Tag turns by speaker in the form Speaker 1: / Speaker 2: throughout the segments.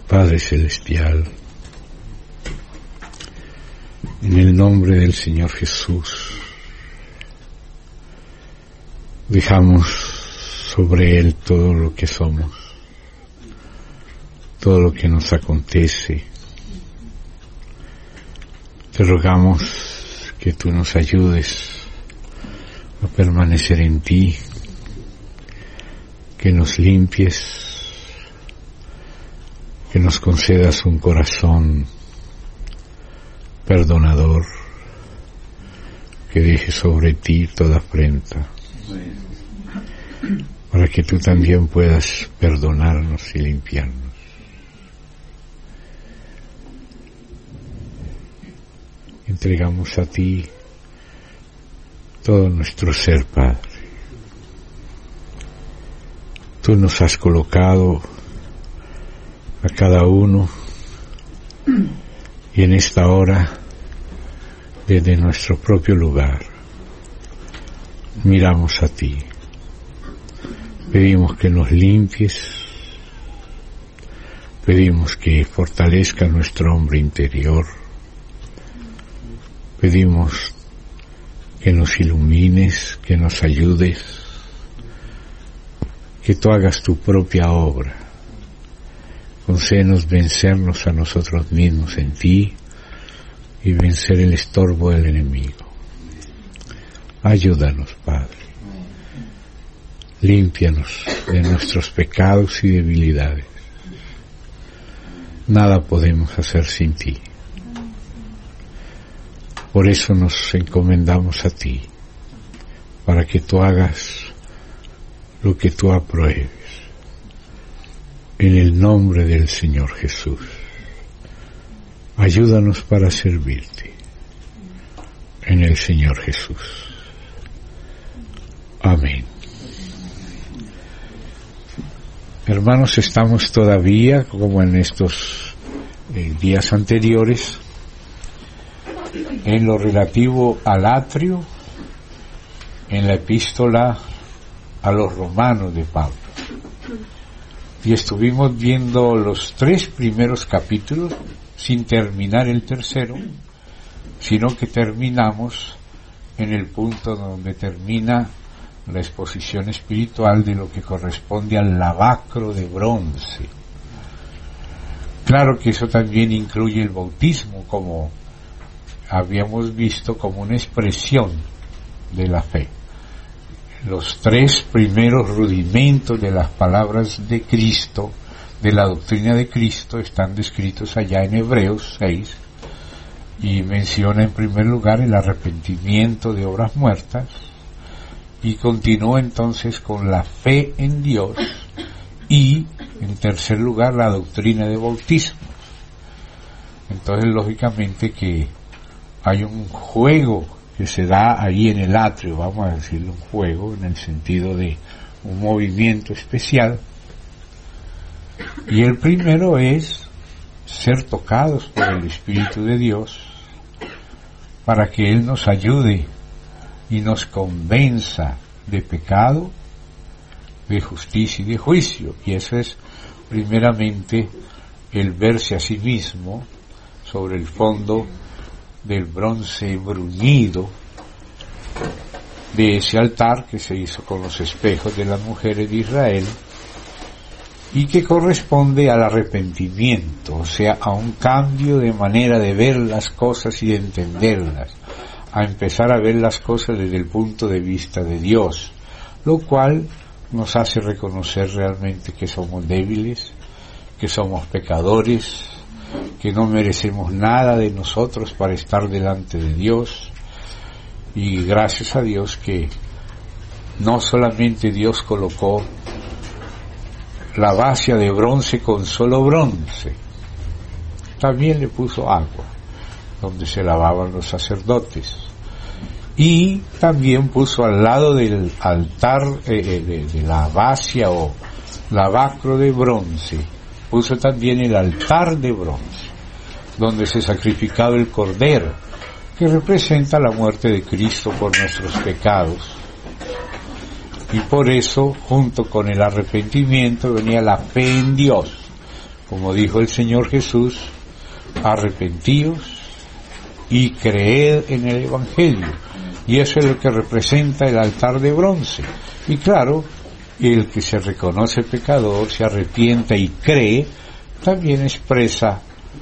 Speaker 1: Padre Celestial, en el nombre del Señor Jesús, dejamos sobre Él todo lo que somos, todo lo que nos acontece. Te rogamos que tú nos ayudes a permanecer en ti, que nos limpies, que nos concedas un corazón perdonador, que deje sobre ti toda afrenta, para que tú también puedas perdonarnos y limpiarnos. Entregamos a ti todo nuestro ser, Padre. Tú nos has colocado a cada uno y en esta hora, desde nuestro propio lugar, miramos a ti. Pedimos que nos limpies, pedimos que fortalezca nuestro hombre interior, pedimos que nos ilumines, que nos ayudes, que tú hagas tu propia obra. Concédenos vencernos a nosotros mismos en ti y vencer el estorbo del enemigo. Ayúdanos, Padre. Límpianos de nuestros pecados y debilidades. Nada podemos hacer sin ti. Por eso nos encomendamos a ti, para que tú hagas lo que tú apruebes. En el nombre del Señor Jesús, ayúdanos para servirte. En el Señor Jesús. Amén. Hermanos, estamos todavía, como en estos días anteriores, en lo relativo al atrio, en la epístola a los romanos de Pablo. Y estuvimos viendo los 3 primeros capítulos sin terminar el tercero, sino que terminamos en el punto donde termina la exposición espiritual de lo que corresponde al lavacro de bronce. Claro que eso también incluye el bautismo, como habíamos visto, como una expresión de la fe. Los 3 primeros rudimentos de las palabras de Cristo, de la doctrina de Cristo, están descritos allá en Hebreos 6, y menciona en primer lugar el arrepentimiento de obras muertas, y continúa entonces con la fe en Dios, y en tercer lugar la doctrina de bautismo. Entonces, lógicamente que hay un juego que se da ahí en el atrio, vamos a decirle un juego, en el sentido de un movimiento especial. Y el primero es ser tocados por el Espíritu de Dios, para que Él nos ayude y nos convenza de pecado, de justicia y de juicio. Y eso es primeramente el verse a sí mismo sobre el fondo del bronce bruñido de ese altar que se hizo con los espejos de las mujeres de Israel, y que corresponde al arrepentimiento, o sea, a un cambio de manera de ver las cosas y de entenderlas, a empezar a ver las cosas desde el punto de vista de Dios, lo cual nos hace reconocer realmente que somos débiles, que somos pecadores, que no merecemos nada de nosotros para estar delante de Dios. Y gracias a Dios que no solamente Dios colocó la vasija de bronce con solo bronce, también le puso agua donde se lavaban los sacerdotes, y también puso al lado del altar de la vasija o lavacro de bronce, puso también el altar de bronce donde se sacrificaba el cordero, que representa la muerte de Cristo por nuestros pecados. Y por eso, junto con el arrepentimiento, venía la fe en Dios, como dijo el Señor Jesús, arrepentíos y creed en el Evangelio. Y eso es lo que representa el altar de bronce. Y claro, el que se reconoce pecador, se arrepiente y cree, también expresa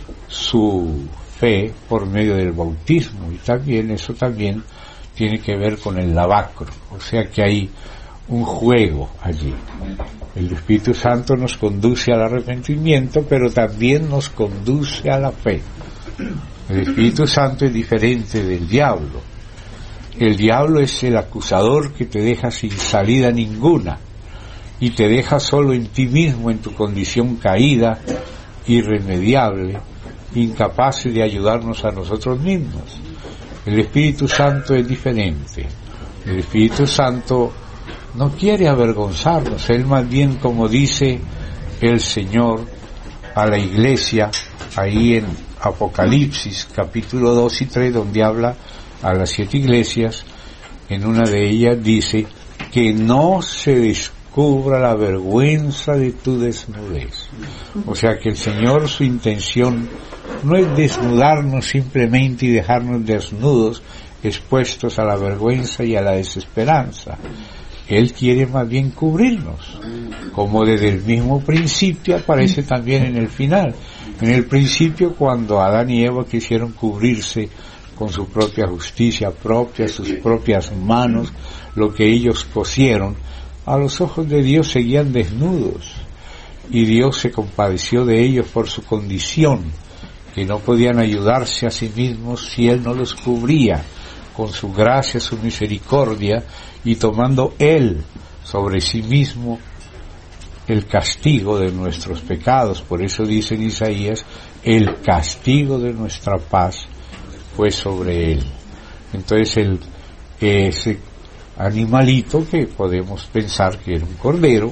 Speaker 1: su fe por medio del bautismo, y también eso también tiene que ver con el lavacro, o sea que hay un juego allí. El Espíritu Santo nos conduce al arrepentimiento, pero también nos conduce a la fe. El Espíritu Santo es diferente del diablo. El diablo es el acusador que te deja sin salida ninguna y te deja solo en ti mismo, en tu condición caída, irremediable, incapaz de ayudarnos a nosotros mismos. El Espíritu Santo es diferente. El Espíritu Santo no quiere avergonzarnos. Él más bien, como dice el Señor a la iglesia, ahí en Apocalipsis, capítulo 2 y 3, donde habla a las 7 iglesias, en una de ellas dice que no se descubra la vergüenza de tu desnudez. O sea que el Señor, su intención no es desnudarnos simplemente y dejarnos desnudos, expuestos a la vergüenza y a la desesperanza. Él quiere más bien cubrirnos, como desde el mismo principio aparece también en el final. En el principio, cuando Adán y Eva quisieron cubrirse con su propia justicia propia, sus propias manos, lo que ellos cosieron, a los ojos de Dios seguían desnudos, y Dios se compadeció de ellos por su condición, que no podían ayudarse a sí mismos si Él no los cubría con su gracia, su misericordia, y tomando Él sobre sí mismo el castigo de nuestros pecados. Por eso dice en Isaías, el castigo de nuestra paz fue sobre Él. Entonces ese animalito, que podemos pensar que era un cordero,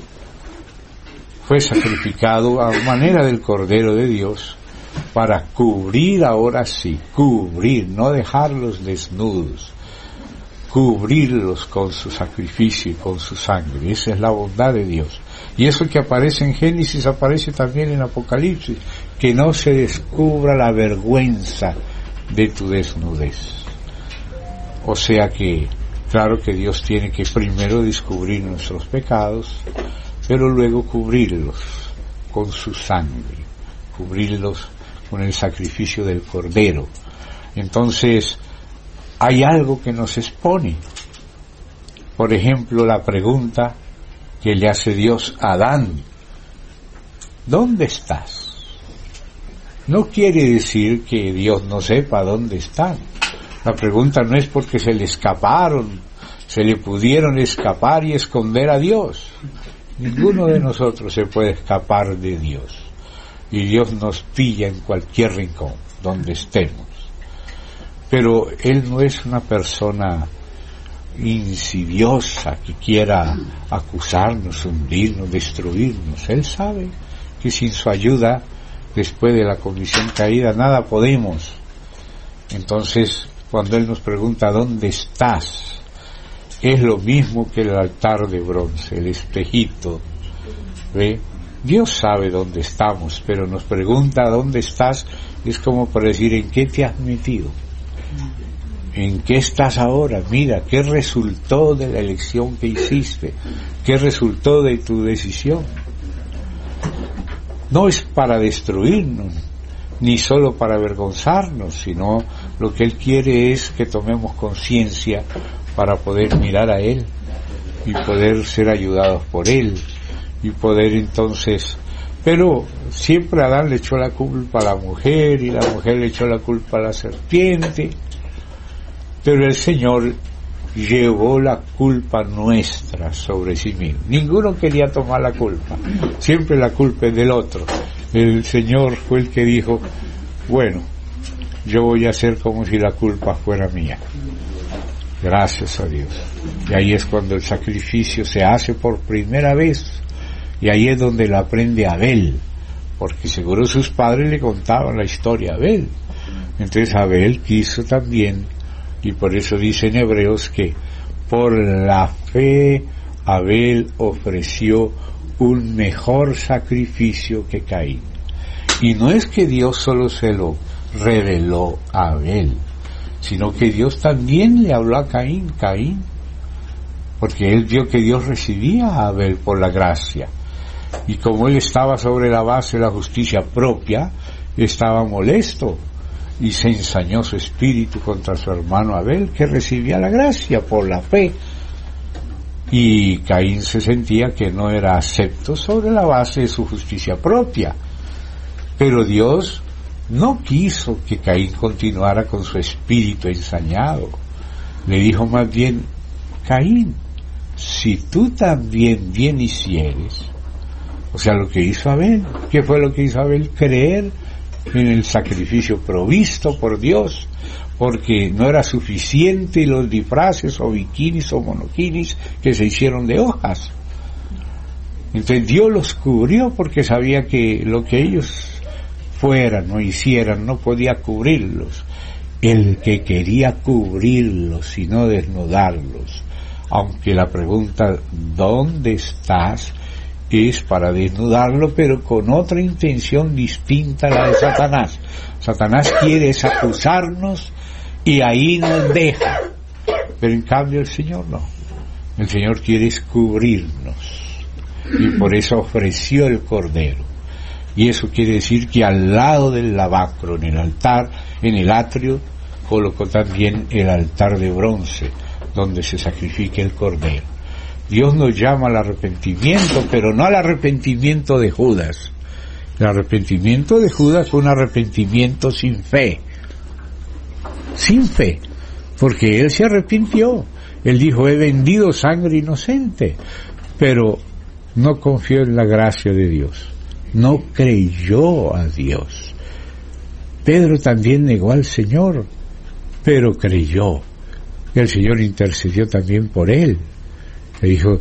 Speaker 1: fue sacrificado a manera del Cordero de Dios para cubrir, ahora sí, cubrir, no dejarlos desnudos, cubrirlos con su sacrificio y con su sangre. Esa es la bondad de Dios. Y eso que aparece en Génesis aparece también en Apocalipsis, que no se descubra la vergüenza de tu desnudez. O sea que, claro que Dios tiene que primero descubrir nuestros pecados, pero luego cubrirlos con su sangre, cubrirlos con el sacrificio del Cordero. Entonces, hay algo que nos expone. Por ejemplo, la pregunta que le hace Dios a Adán: ¿dónde estás? No quiere decir que Dios no sepa dónde están. La pregunta no es porque se le escaparon, se le pudieron escapar y esconder a Dios. Ninguno de nosotros se puede escapar de Dios. Y Dios nos pilla en cualquier rincón, donde estemos. Pero Él no es una persona insidiosa que quiera acusarnos, hundirnos, destruirnos. Él sabe que sin su ayuda, después de la condición caída, nada podemos. Entonces, cuando Él nos pregunta ¿dónde estás?, es lo mismo que el altar de bronce, el espejito. ¿Ve? Dios sabe dónde estamos, pero nos pregunta ¿dónde estás? Es como para decir ¿en qué te has metido? ¿En qué estás ahora? Mira, ¿qué resultó de la elección que hiciste? ¿Qué resultó de tu decisión? No es para destruirnos, ni solo para avergonzarnos, sino lo que Él quiere es que tomemos conciencia para poder mirar a Él y poder ser ayudados por Él y poder entonces... Pero siempre Adán le echó la culpa a la mujer y la mujer le echó la culpa a la serpiente, pero el Señor llevó la culpa nuestra sobre sí mismo. Ninguno quería tomar la culpa, siempre la culpa es del otro. El Señor fue el que dijo, bueno, yo voy a hacer como si la culpa fuera mía. Gracias a Dios. Y ahí es cuando el sacrificio se hace por primera vez, y ahí es donde lo aprende Abel, porque seguro sus padres le contaban la historia a Abel. Entonces Abel quiso también, y por eso dice en Hebreos que por la fe Abel ofreció un mejor sacrificio que Caín. Y no es que Dios solo se lo reveló a Abel, sino que Dios también le habló a Caín, porque él vio que Dios recibía a Abel por la gracia. Y como él estaba sobre la base de la justicia propia, estaba molesto y se ensañó su espíritu contra su hermano Abel, que recibía la gracia por la fe. Y Caín se sentía que no era acepto sobre la base de su justicia propia. Pero Dios no quiso que Caín continuara con su espíritu ensañado. Le dijo más bien: Caín, si tú también bien hicieres, o sea, lo que hizo Abel. ¿Qué fue lo que hizo Abel? Creer en el sacrificio provisto por Dios, porque no era suficiente los disfraces o bikinis o monoquinis que se hicieron de hojas. Entonces Dios los cubrió porque sabía que lo que ellos fueran o hicieran no podía cubrirlos. El que quería cubrirlos y no desnudarlos, aunque la pregunta ¿dónde estás? Es para desnudarlo, pero con otra intención distinta a la de Satanás. Satanás quiere es acusarnos y ahí nos deja, pero en cambio el Señor no. El Señor quiere es cubrirnos, y por eso ofreció el cordero. Y eso quiere decir que al lado del lavacro, en el altar, en el atrio, colocó también el altar de bronce donde se sacrifica el cordero. Dios nos llama al arrepentimiento, pero no al arrepentimiento de Judas. El arrepentimiento de Judas fue un arrepentimiento sin fe, porque él se arrepintió. Él dijo: he vendido sangre inocente, pero no confió en la gracia de Dios, no creyó a Dios. Pedro también negó al Señor, pero creyó. El Señor intercedió también por él. Le dijo: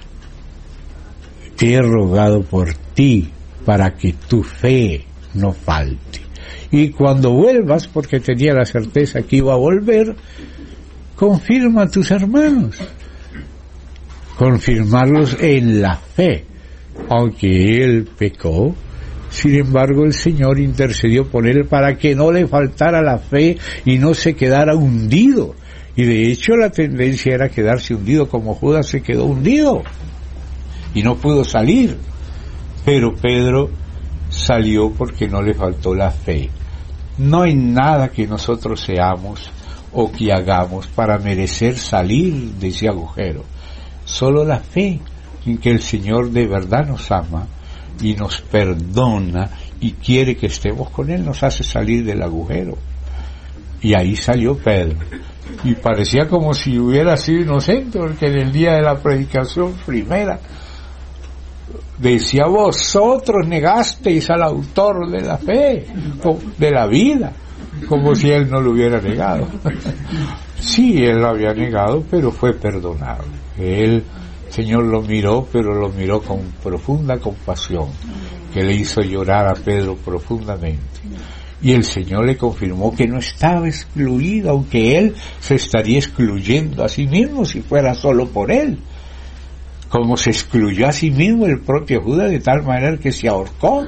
Speaker 1: te he rogado por ti para que tu fe no falte. Y cuando vuelvas, porque tenía la certeza que iba a volver, confirma a tus hermanos. Confirmarlos en la fe. Aunque él pecó, sin embargo el Señor intercedió por él para que no le faltara la fe y no se quedara hundido. Y de hecho la tendencia era quedarse hundido, como Judas se quedó hundido y no pudo salir. Pero Pedro salió porque no le faltó la fe. No hay nada que nosotros seamos o que hagamos para merecer salir de ese agujero. Solo la fe en que el Señor de verdad nos ama y nos perdona y quiere que estemos con Él nos hace salir del agujero. Y ahí salió Pedro. Y parecía como si hubiera sido inocente, porque en el día de la predicación primera decía: vosotros negasteis al autor de la fe, de la vida, como si él no lo hubiera negado. Sí, él lo había negado, pero fue perdonado. El Señor lo miró, pero lo miró con profunda compasión, que le hizo llorar a Pedro profundamente. Y el Señor le confirmó que no estaba excluido, aunque él se estaría excluyendo a sí mismo si fuera solo por él. Como se excluyó a sí mismo el propio Judas, de tal manera que se ahorcó.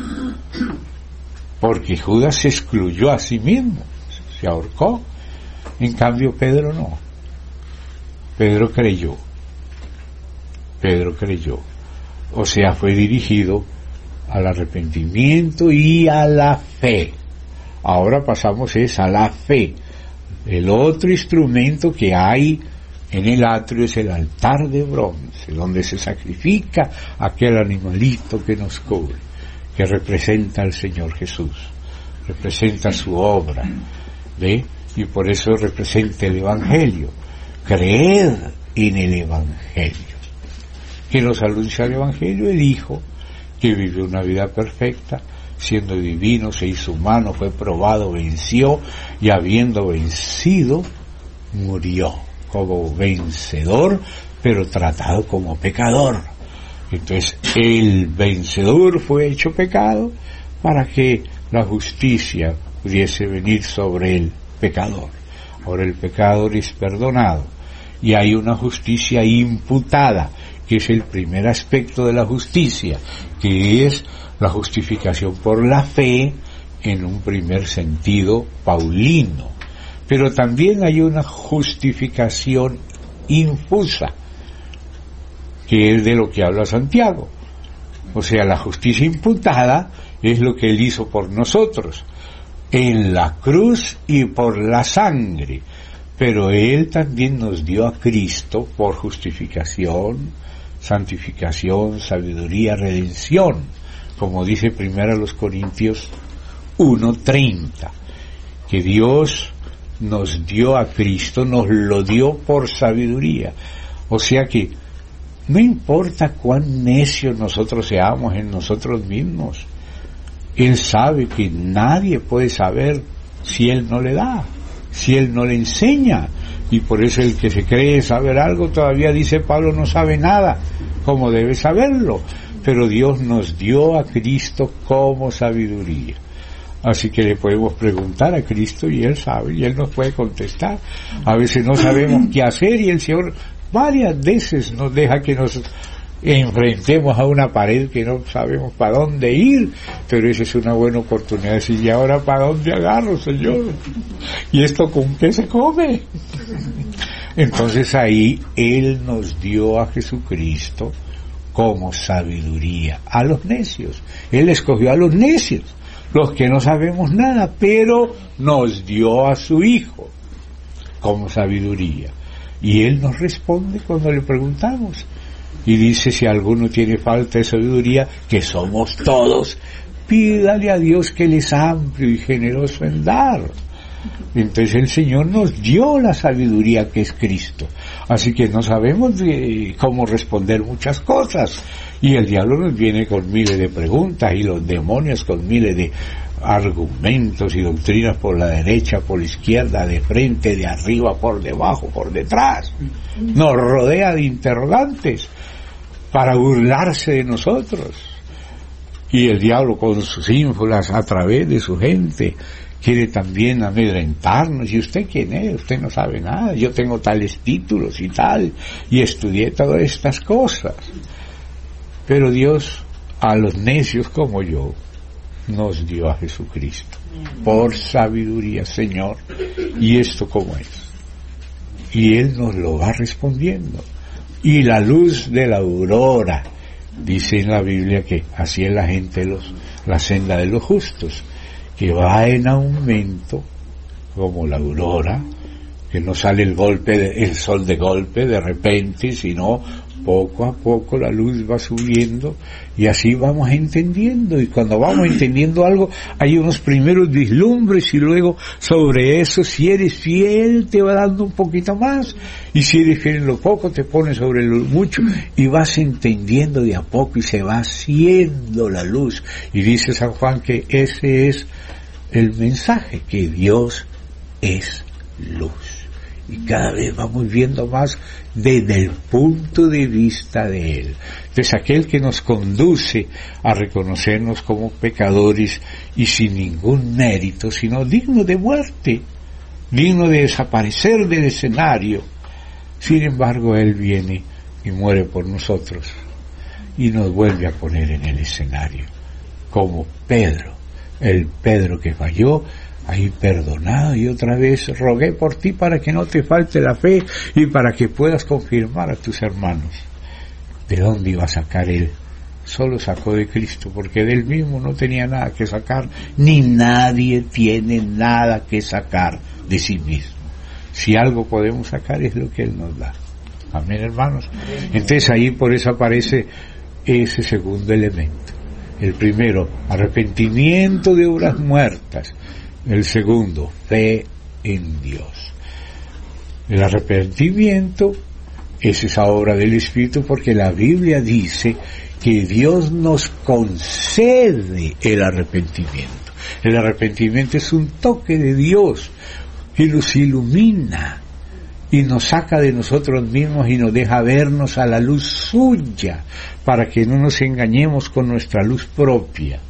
Speaker 1: Porque Judas se excluyó a sí mismo, se ahorcó. En cambio Pedro no. Pedro creyó. O sea, fue dirigido al arrepentimiento y a la fe. Ahora pasamos a la fe. El otro instrumento que hay en el atrio es el altar de bronce, donde se sacrifica aquel animalito que nos cubre, que representa al Señor Jesús, representa su obra, ¿ve? Y por eso representa el Evangelio. Creed en el Evangelio. Que nos anuncia el Evangelio el Hijo, que vivió una vida perfecta, siendo divino, se hizo humano, fue probado, venció, y habiendo vencido, murió como vencedor, pero tratado como pecador. Entonces, el vencedor fue hecho pecado para que la justicia pudiese venir sobre el pecador. Ahora el pecador es perdonado, y hay una justicia imputada, que es el primer aspecto de la justicia, que es la justificación por la fe en un primer sentido paulino. Pero también hay una justificación infusa, que es de lo que habla Santiago. O sea, la justicia imputada es lo que Él hizo por nosotros, en la cruz y por la sangre. Pero Él también nos dio a Cristo por justificación, santificación, sabiduría, redención, como dice 1 Corintios 1:30, que Dios nos dio a Cristo, nos lo dio por sabiduría. O sea que no importa cuán necios nosotros seamos en nosotros mismos, Él sabe que nadie puede saber si Él no le da, si Él no le enseña, y por eso el que se cree saber algo, todavía dice Pablo, no sabe nada, como debe saberlo, pero Dios nos dio a Cristo como sabiduría. Así que le podemos preguntar a Cristo y Él sabe, y Él nos puede contestar. A veces no sabemos qué hacer y el Señor varias veces nos deja que nos enfrentemos a una pared que no sabemos para dónde ir, pero esa es una buena oportunidad de decir, ¿y ahora para dónde agarro, Señor? ¿Y esto con qué se come? Entonces ahí Él nos dio a Jesucristo como sabiduría a los necios. Él escogió a los necios, los que no sabemos nada, pero nos dio a su Hijo como sabiduría. Y Él nos responde cuando le preguntamos. Y dice, si alguno tiene falta de sabiduría, que somos todos, pídale a Dios que Él es amplio y generoso en dar. Entonces el Señor nos dio la sabiduría que es Cristo. Así que no sabemos cómo responder muchas cosas. Y el diablo nos viene con miles de preguntas, y los demonios con miles de argumentos y doctrinas por la derecha, por la izquierda, de frente, de arriba, por debajo, por detrás. Nos rodea de interrogantes para burlarse de nosotros. Y el diablo con sus ínfulas a través de su gente quiere también amedrentarnos. ¿Y usted quién es? Usted no sabe nada. Yo tengo tales títulos y tal, y estudié todas estas cosas. Pero Dios, a los necios como yo, nos dio a Jesucristo por sabiduría, Señor, y esto cómo es. Y Él nos lo va respondiendo. Y la luz de la aurora, dice en la Biblia que así es la gente, la senda de los justos, que va en aumento como la aurora, que no sale el sol de golpe, de repente, sino poco a poco la luz va subiendo, y así vamos entendiendo. Y cuando vamos entendiendo algo, hay unos primeros vislumbres, y luego sobre eso, si eres fiel, te va dando un poquito más, y si eres fiel en lo poco, te pones sobre lo mucho, y vas entendiendo de a poco, y se va haciendo la luz. Y dice San Juan que ese es el mensaje, que Dios es luz. Y cada vez vamos viendo más desde el punto de vista de Él. Entonces aquel que nos conduce a reconocernos como pecadores y sin ningún mérito, sino digno de muerte, digno de desaparecer del escenario. Sin embargo, Él viene y muere por nosotros y nos vuelve a poner en el escenario, como Pedro, el Pedro que falló, ahí perdonado, y otra vez rogué por ti para que no te falte la fe y para que puedas confirmar a tus hermanos. ¿De dónde iba a sacar él? Solo sacó de Cristo, porque de él mismo no tenía nada que sacar, ni nadie tiene nada que sacar de sí mismo. Si algo podemos sacar es lo que Él nos da. Amén, hermanos. Entonces ahí por eso aparece ese segundo elemento. El primero, arrepentimiento de obras muertas. El segundo, fe en Dios. El arrepentimiento es esa obra del Espíritu, porque la Biblia dice que Dios nos concede el arrepentimiento. El arrepentimiento es un toque de Dios que nos ilumina y nos saca de nosotros mismos y nos deja vernos a la luz suya, para que no nos engañemos con nuestra luz propia.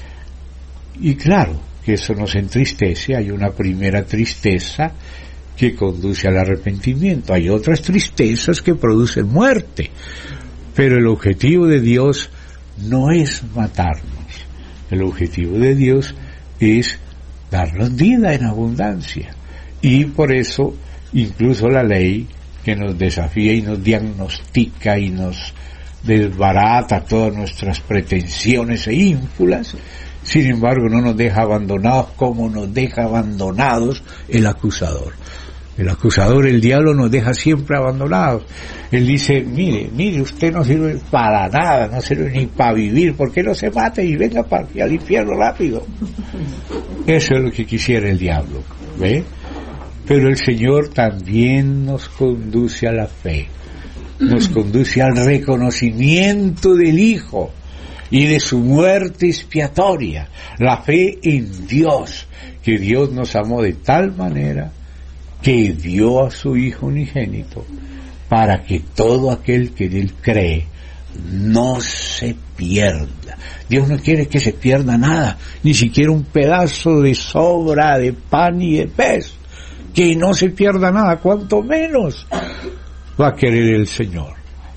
Speaker 1: Y claro que eso nos entristece. Hay una primera tristeza que conduce al arrepentimiento, hay otras tristezas que producen muerte. Pero el objetivo de Dios no es matarnos. El objetivo de Dios es darnos vida en abundancia. Y por eso, incluso la ley que nos desafía y nos diagnostica y nos desbarata todas nuestras pretensiones e ínfulas, sin embargo no nos deja abandonados como nos deja abandonados el acusador. El acusador, el diablo, nos deja siempre abandonados. Él dice, mire, usted no sirve para nada, no sirve ni para vivir, ¿por qué no se mate y venga al infierno rápido? Eso es lo que quisiera el diablo, ¿ve? Pero el Señor también nos conduce a la fe, nos conduce al reconocimiento del Hijo y de su muerte expiatoria, la fe en Dios, que Dios nos amó de tal manera que dio a su Hijo unigénito, para que todo aquel que en Él cree no se pierda. Dios no quiere que se pierda nada, ni siquiera un pedazo de sobra de pan y de pez, que no se pierda nada, cuanto menos va a querer el Señor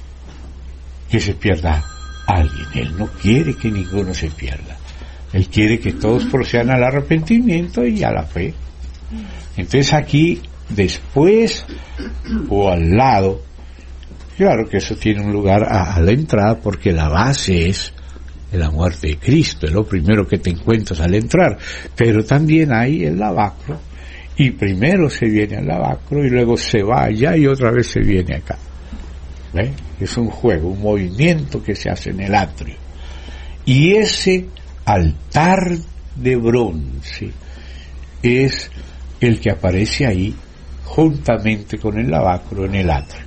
Speaker 1: que se pierda alguien. Él no quiere que ninguno se pierda, Él quiere que todos procedan al arrepentimiento y a la fe. Entonces aquí, después o al lado, claro que eso tiene un lugar a la entrada, porque la base es la muerte de Cristo, es lo primero que te encuentras al entrar, pero también hay el lavacro, y primero se viene al lavacro y luego se va allá y otra vez se viene acá. ¿Ve? Es un juego, un movimiento que se hace en el atrio. Y ese altar de bronce es el que aparece ahí juntamente con el lavacro en el atrio.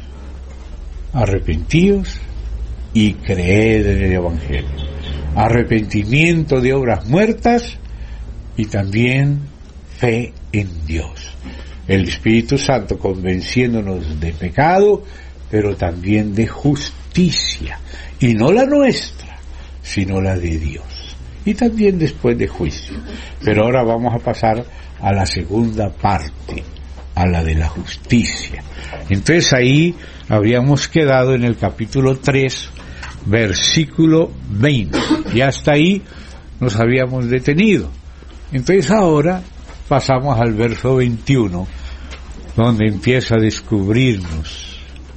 Speaker 1: Arrepentíos y creed en el Evangelio. Arrepentimiento de obras muertas y también fe en Dios. El Espíritu Santo convenciéndonos de pecado, pero también de justicia, y no la nuestra, sino la de Dios. Y también después de juicio. Pero ahora vamos a pasar a la segunda parte, a la de la justicia. Entonces ahí habríamos quedado en el capítulo 3, versículo 20. Y hasta ahí nos habíamos detenido. Entonces ahora pasamos al verso 21, donde empieza a descubrirnos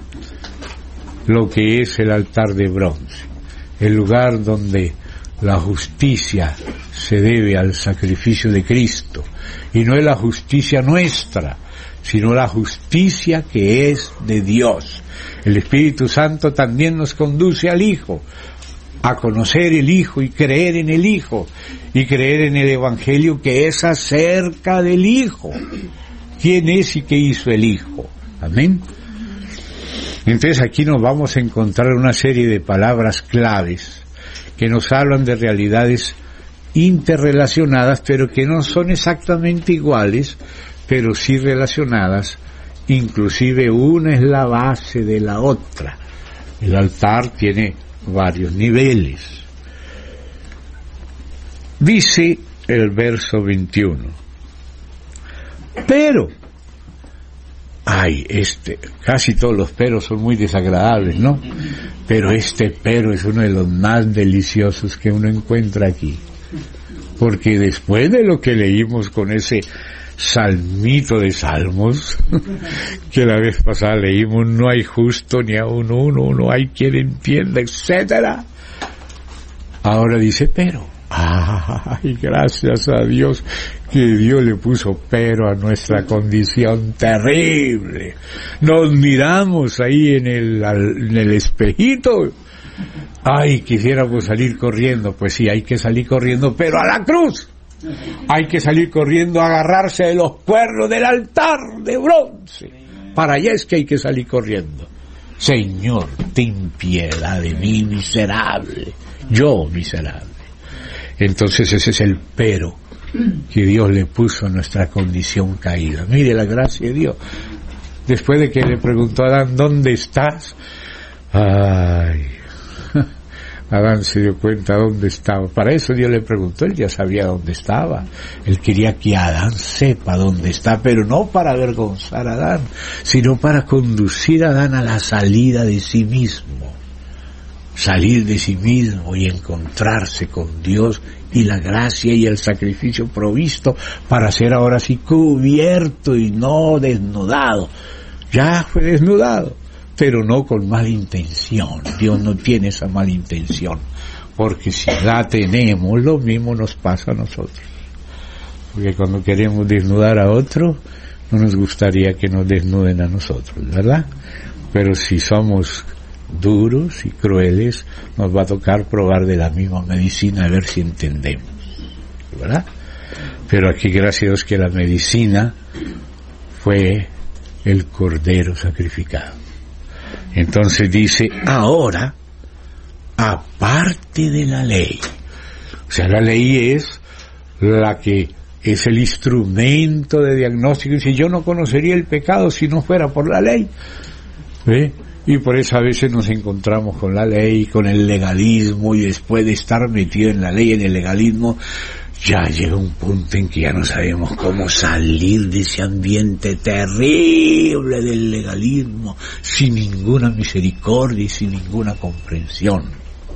Speaker 1: lo que es el altar de bronce, el lugar donde la justicia se debe al sacrificio de Cristo, y no es la justicia nuestra, sino la justicia que es de Dios. El Espíritu Santo también nos conduce al Hijo, a conocer el Hijo y creer en el Hijo, y creer en el Evangelio que es acerca del Hijo. ¿Quién es y qué hizo el Hijo? Amén. Entonces aquí nos vamos a encontrar una serie de palabras claves que nos hablan de realidades interrelacionadas, pero que no son exactamente iguales, pero sí relacionadas. Inclusive una es la base de la otra. El altar tiene varios niveles. Dice el verso 21, pero, casi todos los peros son muy desagradables, ¿no? Pero este pero es uno de los más deliciosos que uno encuentra aquí, porque después de lo que leímos con ese salmito de salmos, que la vez pasada leímos, no hay justo ni a uno, no hay quien entienda, etcétera. Ahora dice pero. Ay, gracias a Dios que Dios le puso pero a nuestra condición terrible. Nos miramos ahí en el espejito. Ay, quisiéramos salir corriendo. Pues sí, hay que salir corriendo, pero a la cruz. Hay que salir corriendo a agarrarse de los cuernos del altar de bronce. Para allá es que hay que salir corriendo. Señor, ten piedad de mí, miserable. Yo, miserable. Entonces ese es el pero que Dios le puso a nuestra condición caída. Mire la gracia de Dios. Después de que le preguntó a Adán, ¿dónde estás? Ay, Adán se dio cuenta dónde estaba. Para eso Dios le preguntó, él ya sabía dónde estaba. Él quería que Adán sepa dónde está, pero no para avergonzar a Adán, sino para conducir a Adán a la salida de sí mismo. salir de sí mismo y encontrarse con Dios y la gracia y el sacrificio provisto para ser ahora sí cubierto y no desnudado. Ya fue desnudado, pero no con mala intención. Dios no tiene esa mala intención, porque si la tenemos, lo mismo nos pasa a nosotros. Porque cuando queremos desnudar a otro, no nos gustaría que nos desnuden a nosotros, ¿verdad? Pero si somos duros y crueles, nos va a tocar probar de la misma medicina a ver si entendemos, ¿verdad? Pero aquí gracias a Dios que la medicina fue el cordero sacrificado. Entonces dice, ahora, aparte de la ley, o sea, la ley es la que es el instrumento de diagnóstico. Dice, yo no conocería el pecado si no fuera por la ley, ¿ve? Y por eso a veces nos encontramos con la ley, con el legalismo, y después de estar metido en la ley, en el legalismo, ya llega un punto en que ya no sabemos cómo salir de ese ambiente terrible del legalismo, sin ninguna misericordia y sin ninguna comprensión.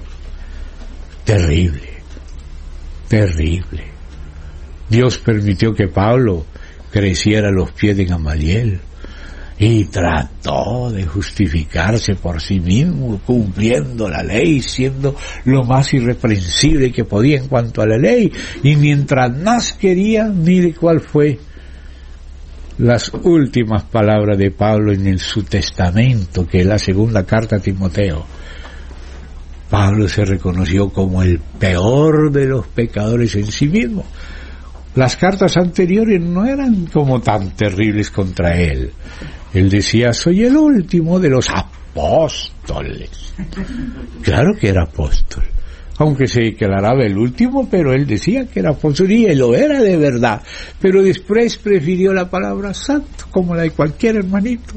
Speaker 1: Terrible, terrible. Dios permitió que Pablo creciera a los pies de Gamaliel, y trató de justificarse por sí mismo, cumpliendo la ley, siendo lo más irreprensible que podía en cuanto a la ley. Y mientras más quería, mire cuál fue las últimas palabras de Pablo en su testamento, que es la segunda carta a Timoteo. Pablo se reconoció como el peor de los pecadores en sí mismo. Las cartas anteriores no eran como tan terribles contra él. Él decía, soy el último de los apóstoles. Claro que era apóstol, aunque se declaraba el último, pero él decía que era apóstol y él lo era de verdad. Pero después prefirió la palabra santo, como la de cualquier hermanito.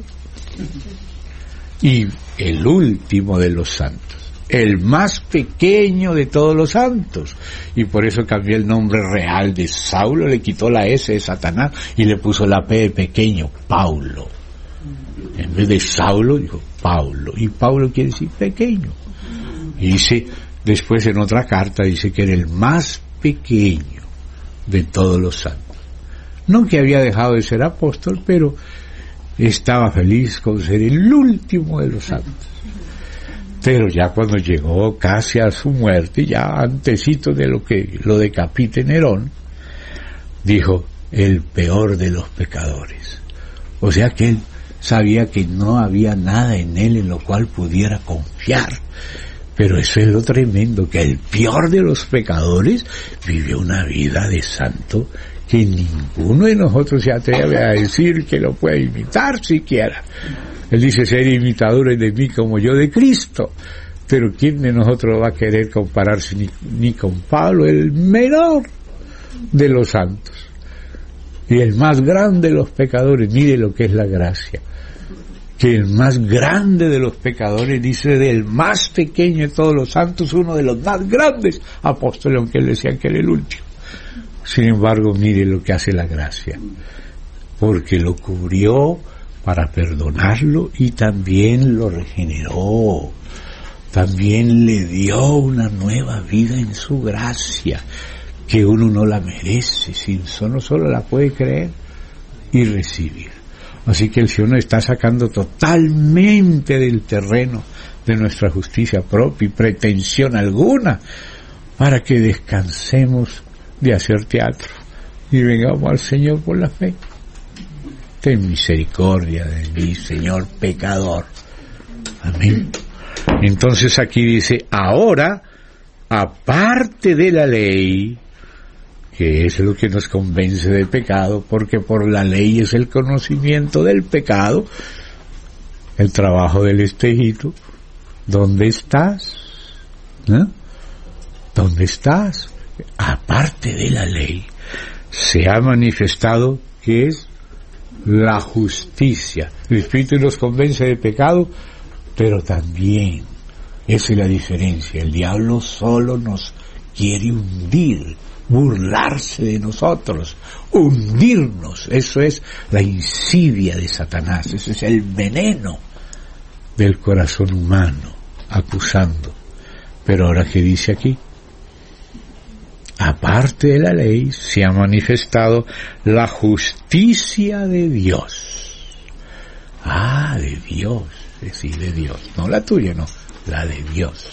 Speaker 1: Y el último de los santos, el más pequeño de todos los santos, y por eso cambió el nombre real de Saulo, le quitó la S de Satanás y le puso la P de pequeño, Paulo. En vez de Saulo dijo Paulo, y Paulo quiere decir pequeño. Y dice, después en otra carta dice que era el más pequeño de todos los santos. No que había dejado de ser apóstol, pero estaba feliz con ser el último de los santos. Pero ya cuando llegó casi a su muerte, ya antesito de lo que lo decapite Nerón, dijo, el peor de los pecadores. O sea que él sabía que no había nada en él en lo cual pudiera confiar. Pero eso es lo tremendo, que el peor de los pecadores vivió una vida de santo que ninguno de nosotros se atreve a decir que lo puede imitar siquiera. Él dice, ser imitadores de mí como yo de Cristo. Pero ¿quién de nosotros va a querer compararse ni con Pablo, el menor de los santos? Y el más grande de los pecadores, mire lo que es la gracia. Que el más grande de los pecadores, dice, del más pequeño de todos los santos, uno de los más grandes apóstoles, aunque él decía que era el último. Sin embargo, mire lo que hace la gracia. Porque lo cubrió para perdonarlo y también lo regeneró. También le dio una nueva vida en su gracia, que uno no la merece, solo la puede creer y recibir. Así que el Señor nos está sacando totalmente del terreno de nuestra justicia propia y pretensión alguna, para que descansemos de hacer teatro y vengamos al Señor por la fe. Ten misericordia de mí, Señor pecador. Amén. Entonces aquí dice, ahora, aparte de la ley, que es lo que nos convence del pecado, porque por la ley es el conocimiento del pecado, el trabajo del espejito. ¿Dónde estás? ¿No? ¿Dónde estás? Aparte de la ley, se ha manifestado que es la justicia. El Espíritu nos convence de pecado, pero también, esa es la diferencia, el diablo solo nos quiere hundir, burlarse de nosotros, hundirnos. Eso es la insidia de Satanás, ese es el veneno del corazón humano, acusando. Pero ahora, ¿qué dice aquí? Aparte de la ley, se ha manifestado la justicia de Dios. Ah, de Dios, es decir, de Dios. No la tuya, no, la de Dios.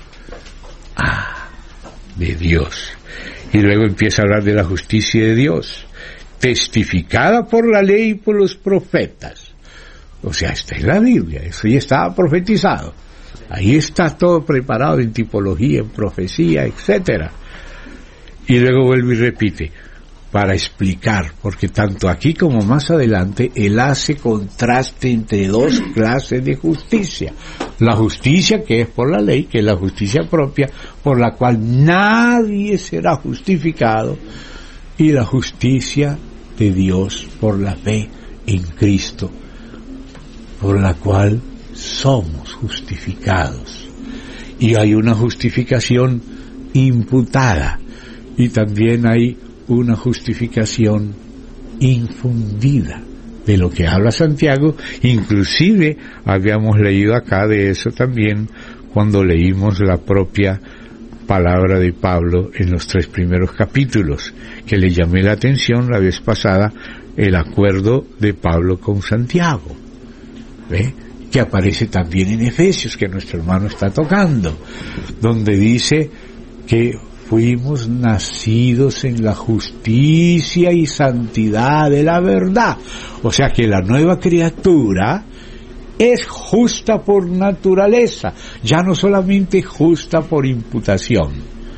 Speaker 1: Ah, de Dios. Y luego empieza a hablar de la justicia de Dios, testificada por la ley y por los profetas. O sea, esta es la Biblia, eso ya estaba profetizado. Ahí está todo preparado en tipología, en profecía, etcétera. Y luego vuelve y repite, para explicar, porque tanto aquí como más adelante, él hace contraste entre dos clases de justicia. La justicia que es por la ley, que es la justicia propia, por la cual nadie será justificado, y la justicia de Dios por la fe en Cristo, por la cual somos justificados. Y hay una justificación imputada, y también hay una justificación infundida, de lo que habla Santiago. Inclusive habíamos leído acá de eso también cuando leímos la propia palabra de Pablo en los 3 primeros capítulos, que le llamé la atención la vez pasada, el acuerdo de Pablo con Santiago, ¿ve? Que aparece también en Efesios, que nuestro hermano está tocando, donde dice que fuimos nacidos en la justicia y santidad de la verdad. O sea que la nueva criatura es justa por naturaleza, ya no solamente justa por imputación,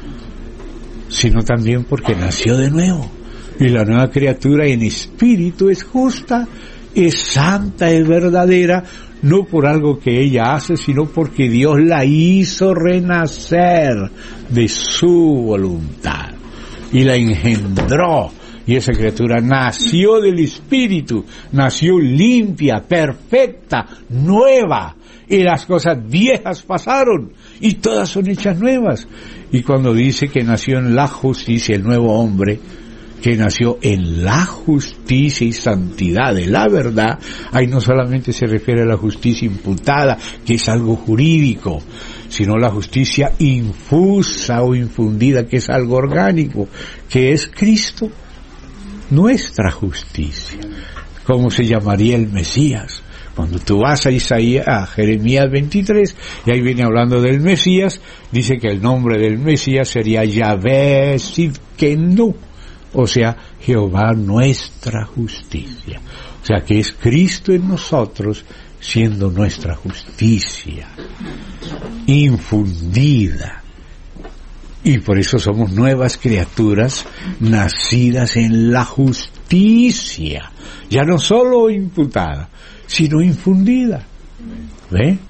Speaker 1: sino también porque nació de nuevo. Y la nueva criatura en espíritu es justa, es santa, es verdadera, no por algo que ella hace, sino porque Dios la hizo renacer de su voluntad y la engendró, y esa criatura nació del Espíritu, nació limpia, perfecta, nueva, y las cosas viejas pasaron y todas son hechas nuevas. Y cuando dice que nació en la justicia, el nuevo hombre que nació en la justicia y santidad de la verdad, ahí no solamente se refiere a la justicia imputada, que es algo jurídico, sino la justicia infusa o infundida, que es algo orgánico, que es Cristo, nuestra justicia. ¿Cómo se llamaría el Mesías? Cuando tú vas a Jeremías 23, y ahí viene hablando del Mesías, dice que el nombre del Mesías sería Yahvé Sidkenu, o sea, Jehová nuestra justicia. O sea, que es Cristo en nosotros siendo nuestra justicia infundida. Y por eso somos nuevas criaturas nacidas en la justicia, ya no solo imputada, sino infundida. ¿Ve?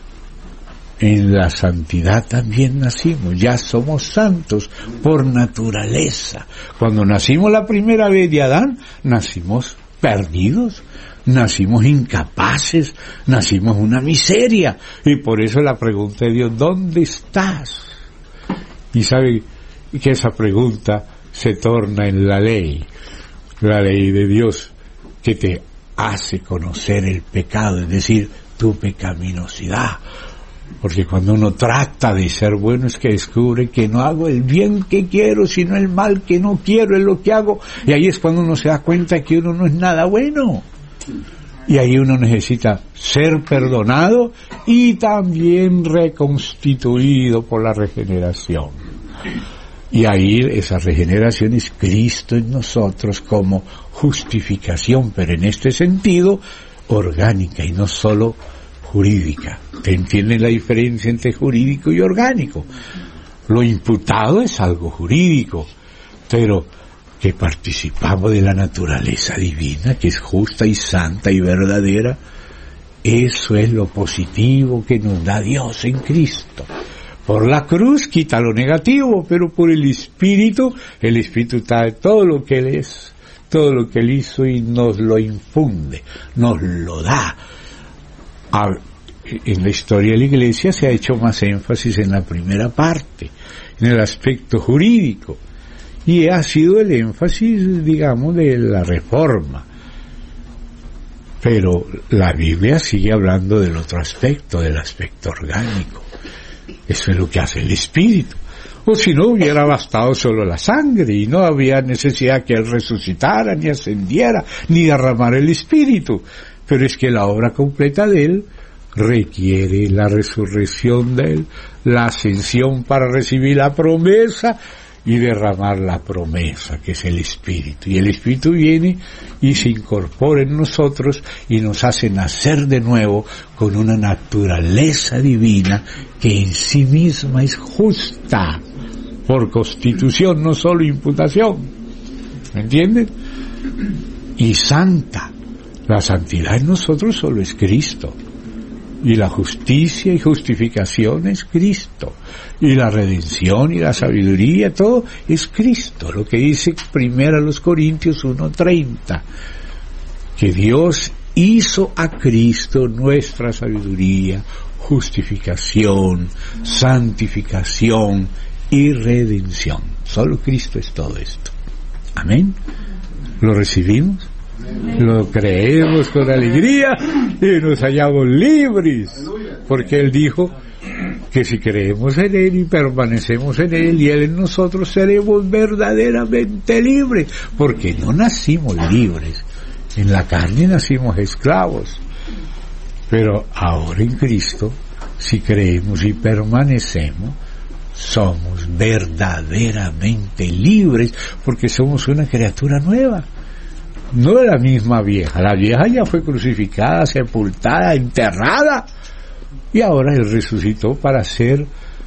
Speaker 1: En la santidad también nacimos, ya somos santos por naturaleza. Cuando nacimos la primera vez de Adán, nacimos perdidos, nacimos incapaces, nacimos una miseria. Y por eso la pregunta de Dios, ¿dónde estás? Y sabe que esa pregunta se torna en la ley de Dios, que te hace conocer el pecado, es decir, tu pecaminosidad. Porque cuando uno trata de ser bueno es que descubre que no hago el bien que quiero, sino el mal que no quiero, es lo que hago. Y ahí es cuando uno se da cuenta que uno no es nada bueno. Y ahí uno necesita ser perdonado y también reconstituido por la regeneración. Y ahí esa regeneración es Cristo en nosotros como justificación, pero en este sentido orgánica y no solo jurídica. ¿Te entienden la diferencia entre jurídico y orgánico? Lo imputado es algo jurídico, pero que participamos de la naturaleza divina, que es justa y santa y verdadera, eso es lo positivo que nos da Dios en Cristo. Por la cruz quita lo negativo, pero por el Espíritu trae todo lo que Él es, todo lo que Él hizo y nos lo infunde, nos lo da. En la historia de la Iglesia se ha hecho más énfasis en la primera parte, en el aspecto jurídico, y ha sido el énfasis, digamos, de la Reforma. Pero la Biblia sigue hablando del otro aspecto, del aspecto orgánico, Eso es lo que hace el Espíritu. O si no, hubiera bastado solo la sangre y no había necesidad que Él resucitara, ni ascendiera, ni derramara el Espíritu. Pero es que la obra completa de Él requiere la resurrección de Él, la ascensión para recibir la promesa y derramar la promesa, que es el Espíritu. Y el Espíritu viene y se incorpora en nosotros y nos hace nacer de nuevo con una naturaleza divina que en sí misma es justa, por constitución, no solo imputación. ¿Me entienden? Y santa. La santidad en nosotros solo es Cristo. Y la justicia y justificación es Cristo. Y la redención y la sabiduría, todo es Cristo. Lo que dice 1 Corintios 1:30. Que Dios hizo a Cristo nuestra sabiduría, justificación, santificación y redención. Solo Cristo es todo esto. Amén. ¿Lo recibimos? Lo creemos con alegría y nos hallamos libres, porque Él dijo que si creemos en Él y permanecemos en Él y Él en nosotros, seremos verdaderamente libres, porque no nacimos libres, en la carne nacimos esclavos, pero ahora en Cristo, si creemos y permanecemos, somos verdaderamente libres, porque somos una criatura nueva. No es la misma vieja. La vieja ya fue crucificada, sepultada, enterrada, y ahora Él resucitó para ser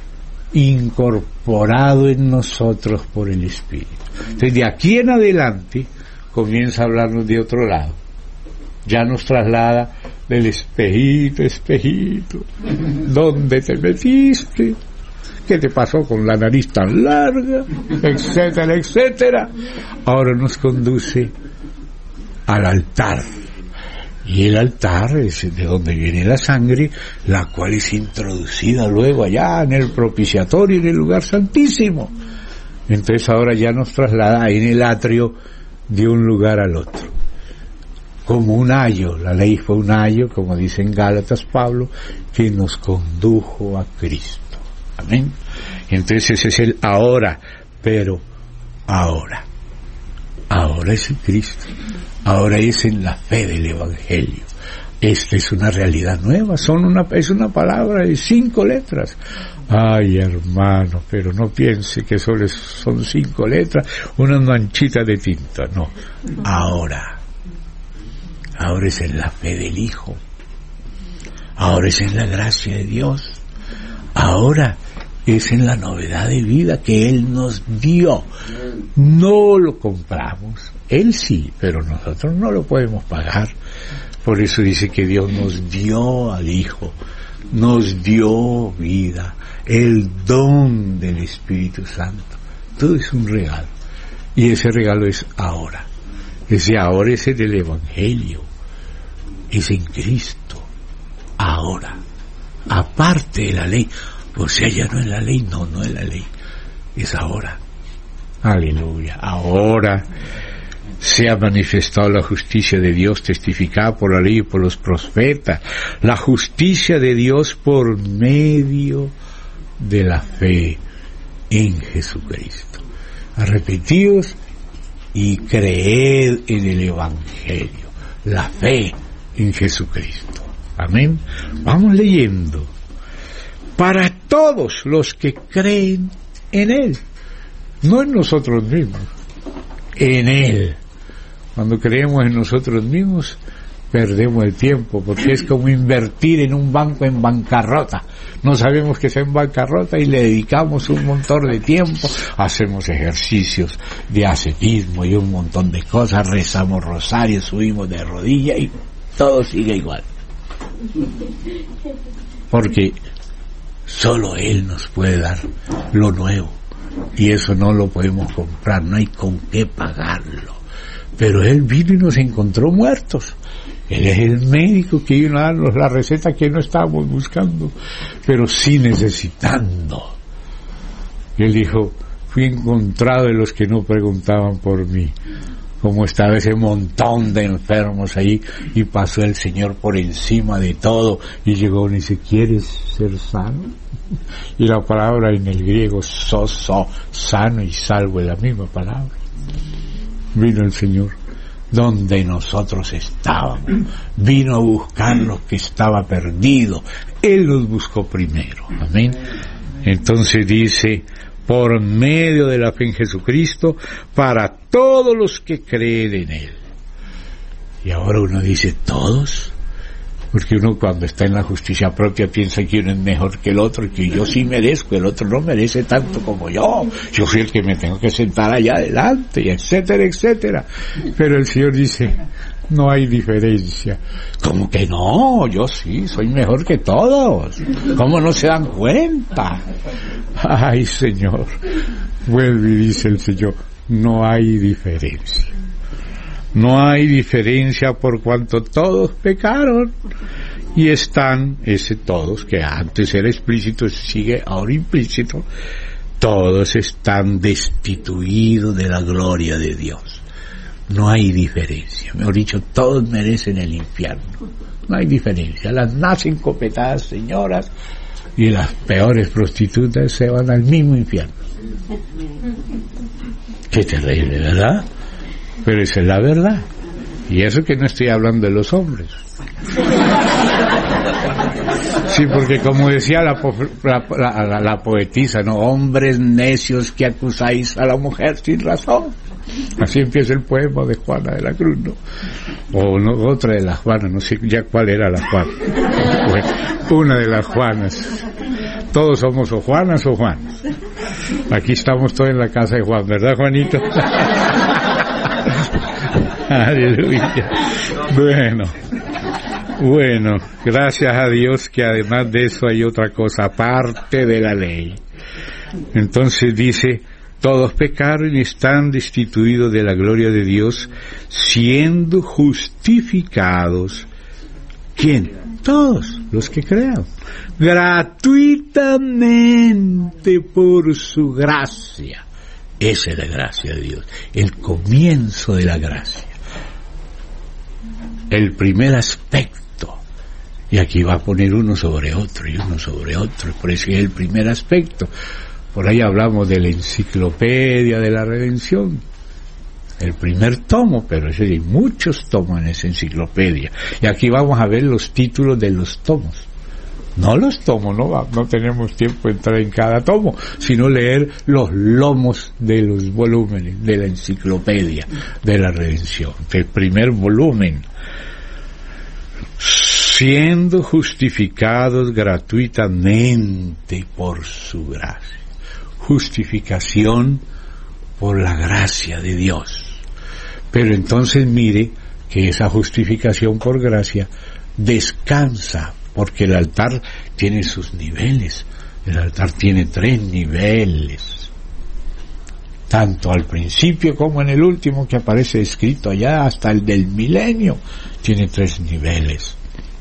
Speaker 1: incorporado en nosotros por el Espíritu. Entonces, de aquí en adelante comienza a hablarnos de otro lado. Ya nos traslada del espejito, espejito, ¿dónde te metiste? ¿Qué te pasó con la nariz tan larga? Etcétera, etcétera. Ahora nos conduce al altar. Y el altar es de donde viene la sangre, la cual es introducida luego allá en el propiciatorio, en el lugar santísimo. Entonces ahora ya nos traslada en el atrio de un lugar al otro. Como un ayo, la ley fue un ayo, como dice en Gálatas Pablo, que nos condujo a Cristo. Amén. Entonces ese es el ahora, pero ahora es en Cristo, ahora es en la fe del Evangelio. Esta es una realidad nueva, es una palabra de 5 letras. Ay, hermano, pero no piense que solo son 5 letras, una manchita de tinta, no. Ahora es en la fe del Hijo, ahora es en la gracia de Dios, ahora es en la novedad de vida que Él nos dio. No lo compramos, Él sí, pero nosotros no lo podemos pagar. Por eso dice que Dios nos dio al Hijo, nos dio vida, el don del Espíritu Santo. Todo es un regalo, y ese regalo es ahora. Ese ahora es el del Evangelio, es en Cristo, ahora, aparte de la ley. O sea, ya no es la ley, no es la ley, es ahora. Aleluya. Ahora se ha manifestado la justicia de Dios testificada por la ley y por los profetas. La justicia de Dios por medio de la fe en Jesucristo. Arrepentíos y creed en el Evangelio. La fe en Jesucristo. Amén. Vamos leyendo. Para todos los que creen en Él, no en nosotros mismos, en Él. Cuando creemos en nosotros mismos, perdemos el tiempo, porque es como invertir en un banco en bancarrota. No sabemos que está en bancarrota y le dedicamos un montón de tiempo, hacemos ejercicios de ascetismo y un montón de cosas, rezamos rosarios, subimos de rodillas y todo sigue igual. Porque solo Él nos puede dar lo nuevo, y eso no lo podemos comprar, no hay con qué pagarlo. Pero Él vino y nos encontró muertos. Él es el médico que vino a darnos la receta que no estábamos buscando, pero sí necesitando. Y Él dijo, fui encontrado de los que no preguntaban por mí. Como estaba ese montón de enfermos ahí, y pasó el Señor por encima de todo, y llegó y dice, ¿quieres ser sano? Y la palabra en el griego sano y salvo es la misma palabra. Vino el Señor donde nosotros estábamos, vino a buscar lo que estaba perdido. Él los buscó primero. Amén. Entonces dice, por medio de la fe en Jesucristo, para todos los que creen en Él. Y ahora uno dice, ¿todos? Porque uno cuando está en la justicia propia piensa que uno es mejor que el otro, que yo sí merezco, el otro no merece tanto como yo soy el que me tengo que sentar allá adelante, y etcétera, etcétera. Pero el Señor dice, no hay diferencia. ¿Cómo que no? Yo sí, soy mejor que todos. ¿Cómo no se dan cuenta? Ay, Señor, vuelve y dice el Señor, no hay diferencia. No hay diferencia por cuanto todos pecaron y están, ese todos, que antes era explícito, sigue ahora implícito, todos están destituidos de la gloria de Dios. No hay diferencia. Mejor dicho, todos merecen el infierno. No hay diferencia. Las más encopetadas señoras y las peores prostitutas se van al mismo infierno. Qué terrible, ¿verdad? Pero esa es la verdad. Y eso que no estoy hablando de los hombres. Sí, porque como decía la poetisa, ¿no? Hombres necios que acusáis a la mujer sin razón. Así empieza el poema de Juana de la Cruz, ¿no? O no, otra de las Juanas, no sé ya cuál era la Juana. Bueno, una de las Juanas. Todos somos o Juanas o Juanas. Aquí estamos todos en la casa de Juan, ¿verdad, Juanito? Aleluya. Bueno, gracias a Dios que además de eso hay otra cosa aparte de la ley. Entonces dice, todos pecaron y están destituidos de la gloria de Dios, siendo justificados. ¿Quién? Todos los que crean, gratuitamente por su gracia. Esa es la gracia de Dios, el comienzo de la gracia, el primer aspecto. Y aquí va a poner uno sobre otro y uno sobre otro, por eso es el primer aspecto. Por ahí hablamos de la enciclopedia de la redención, el primer tomo, pero hay muchos tomos en esa enciclopedia. Y aquí vamos a ver los títulos de los tomos. No los tomos, no tenemos tiempo de entrar en cada tomo, sino leer los lomos de los volúmenes de la enciclopedia de la redención, del primer volumen. Siendo justificados gratuitamente por su gracia. Justificación por la gracia de Dios. Pero entonces mire que esa justificación por gracia descansa, porque el altar tiene sus niveles. El altar tiene 3 niveles. Tanto al principio como en el último que aparece escrito allá, hasta el del milenio, tiene 3 niveles.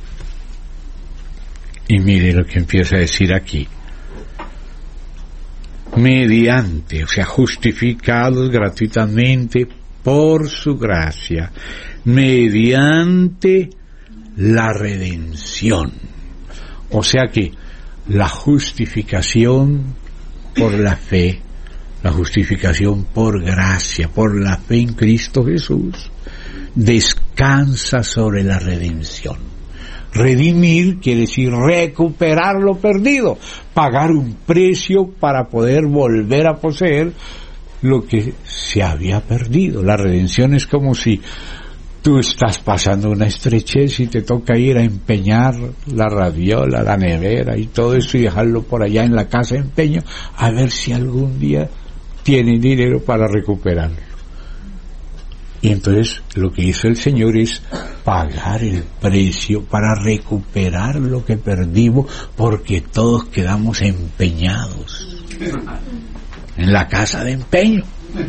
Speaker 1: Y mire lo que empieza a decir aquí. Mediante, o sea, justificados gratuitamente por su gracia, mediante la redención. O sea que la justificación por la fe, la justificación por gracia, por la fe en Cristo Jesús, descansa sobre la redención. Redimir quiere decir recuperar lo perdido, pagar un precio para poder volver a poseer lo que se había perdido. La redención es como si tú estás pasando una estrechez y te toca ir a empeñar la radiola, la nevera y todo eso y dejarlo por allá en la casa de empeño a ver si algún día tienen dinero para recuperarlo. Y entonces lo que hizo el Señor es pagar el precio para recuperar lo que perdimos, porque todos quedamos empeñados en la casa de empeño.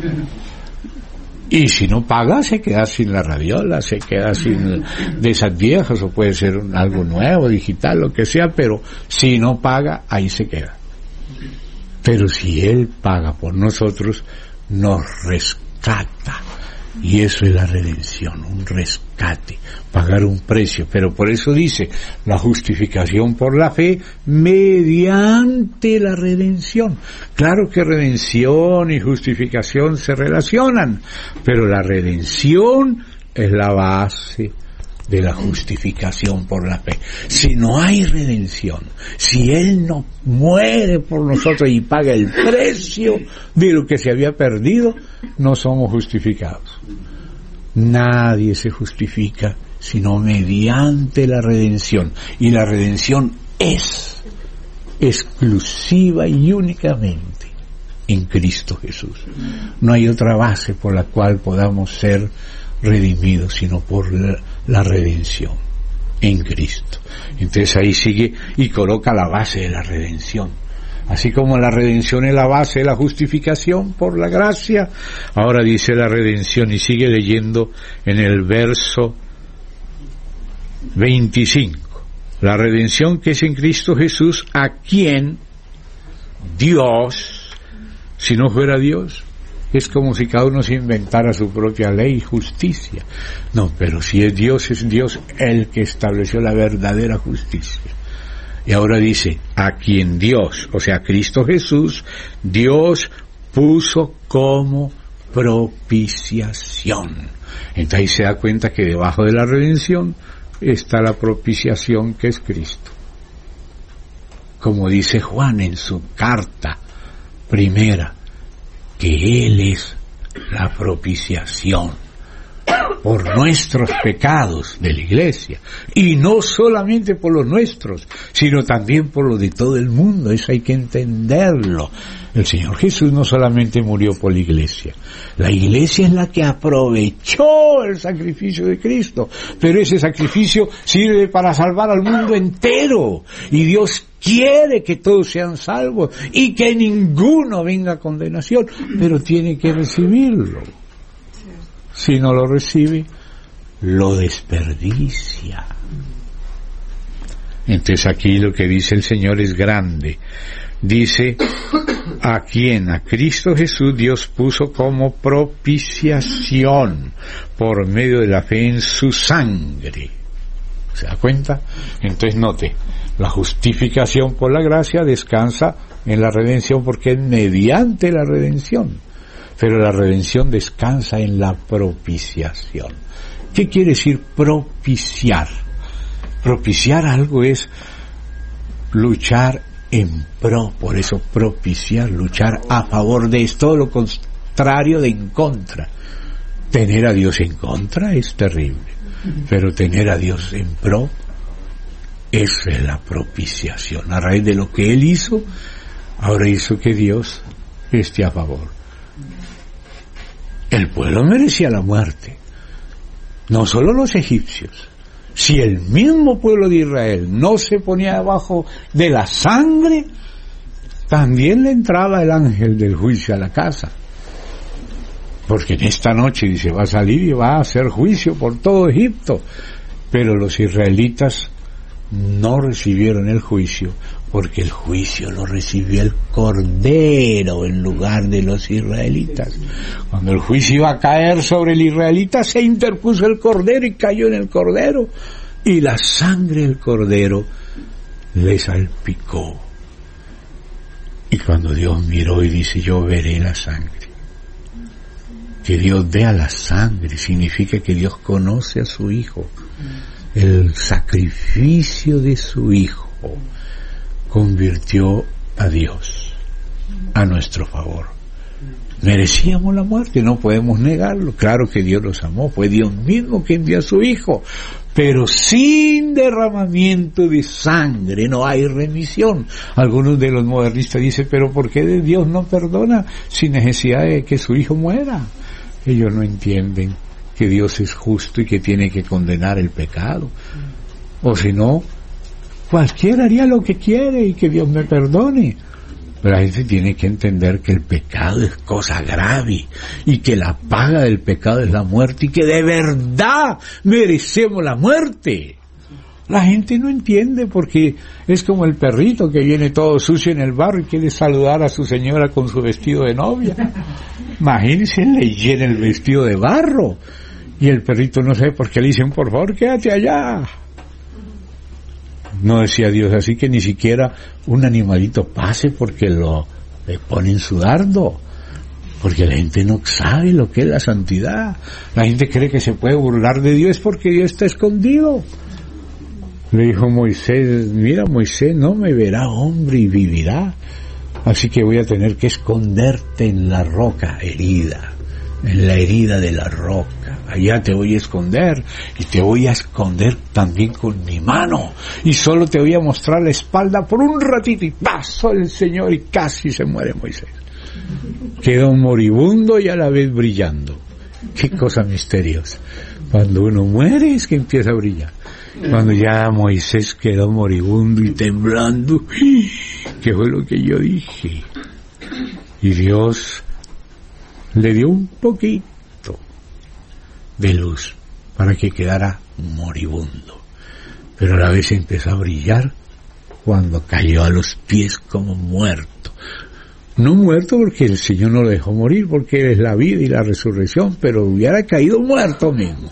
Speaker 1: Y si no paga, se queda sin la radiola, se queda sin de esas viejas, o puede ser algo nuevo, digital, lo que sea, pero si no paga, ahí se queda. Pero si Él paga por nosotros, nos rescata Y eso es la redención, un rescate, pagar un precio. Pero por eso dice, la justificación por la fe mediante la redención. Claro que redención y justificación se relacionan, pero la redención es la base de la justificación por la fe. Si no hay redención, si Él no muere por nosotros y paga el precio de lo que se había perdido, no somos justificados. Nadie se justifica sino mediante la redención. Y la redención es exclusiva y únicamente en Cristo Jesús. No hay otra base por la cual podamos ser redimidos sino por la redención en Cristo. Entonces ahí sigue y coloca la base de la redención. Así como la redención es la base de la justificación por la gracia, ahora dice la redención y sigue leyendo en el verso 25. La redención que es en Cristo Jesús, a quien Dios, si no fuera Dios, es como si cada uno se inventara su propia ley y justicia. No, pero si es Dios el que estableció la verdadera justicia. Y ahora dice, a quien Dios, o sea, Cristo Jesús, Dios puso como propiciación. Entonces ahí se da cuenta que debajo de la redención está la propiciación que es Cristo. Como dice Juan en su carta primera, que Él es la propiciación por nuestros pecados de la iglesia, y no solamente por los nuestros, sino también por los de todo el mundo. Eso hay que entenderlo. El Señor Jesús no solamente murió por la iglesia es la que aprovechó el sacrificio de Cristo, pero ese sacrificio sirve para salvar al mundo entero, y Dios quiere que todos sean salvos y que ninguno venga a condenación, pero tiene que recibirlo. Si no lo recibe, lo desperdicia. Entonces aquí lo que dice el Señor es grande. Dice, a quien, a Cristo Jesús, Dios puso como propiciación por medio de la fe en su sangre. ¿Se da cuenta? Entonces note, la justificación por la gracia descansa en la redención porque es mediante la redención. Pero la redención descansa en la propiciación. ¿Qué quiere decir propiciar? Propiciar algo es luchar en pro, por eso propiciar, luchar a favor de esto, lo contrario de en contra. Tener a Dios en contra es terrible, pero tener a Dios en pro, esa es la propiciación. A raíz de lo que Él hizo, ahora hizo que Dios esté a favor. El pueblo merecía la muerte, no solo los egipcios. Si el mismo pueblo de Israel no se ponía debajo de la sangre, también le entraba el ángel del juicio a la casa. Porque en esta noche dice, va a salir y va a hacer juicio por todo Egipto. Pero los israelitas no recibieron el juicio, porque el juicio lo recibió el Cordero en lugar de los israelitas. Cuando el juicio iba a caer sobre el israelita, se interpuso el Cordero y cayó en el Cordero, y la sangre del Cordero le salpicó. Y cuando Dios miró y dice, yo veré la sangre, que Dios vea la sangre significa que Dios conoce a su Hijo. El sacrificio de su Hijo convirtió a Dios a nuestro favor. Merecíamos la muerte, no podemos negarlo. Claro que Dios los amó, fue Dios mismo que envió a su Hijo, pero sin derramamiento de sangre no hay remisión. Algunos de los modernistas dicen, pero ¿por qué Dios no perdona sin necesidad de que su Hijo muera? Ellos no entienden que Dios es justo y que tiene que condenar el pecado. O si no, cualquiera haría lo que quiere y que Dios me perdone. Pero la gente tiene que entender que el pecado es cosa grave y que la paga del pecado es la muerte y que de verdad merecemos la muerte. La gente no entiende porque es como el perrito que viene todo sucio en el barro y quiere saludar a su señora con su vestido de novia. Imagínense, le llena el vestido de barro y el perrito no sabe por qué le dicen, por favor, quédate allá. No decía Dios así que ni siquiera un animalito pase porque le ponen su dardo. Porque la gente no sabe lo que es la santidad. La gente cree que se puede burlar de Dios porque Dios está escondido. Le dijo Moisés, mira Moisés, no me verá hombre y vivirá. Así que voy a tener que esconderte en la roca herida, en la herida de la roca. Allá te voy a esconder y te voy a esconder también con mi mano. Y solo te voy a mostrar la espalda por un ratito y pasó el Señor y casi se muere Moisés. Quedó moribundo y a la vez brillando. Qué cosa misteriosa. Cuando uno muere es que empieza a brillar. Cuando ya Moisés quedó moribundo y temblando, ¿qué fue lo que yo dije? Y Dios le dio un poquito de luz para que quedara moribundo. Pero a la vez empezó a brillar cuando cayó a los pies como muerto. No muerto porque el Señor no lo dejó morir, porque Él es la vida y la resurrección, pero hubiera caído muerto mismo.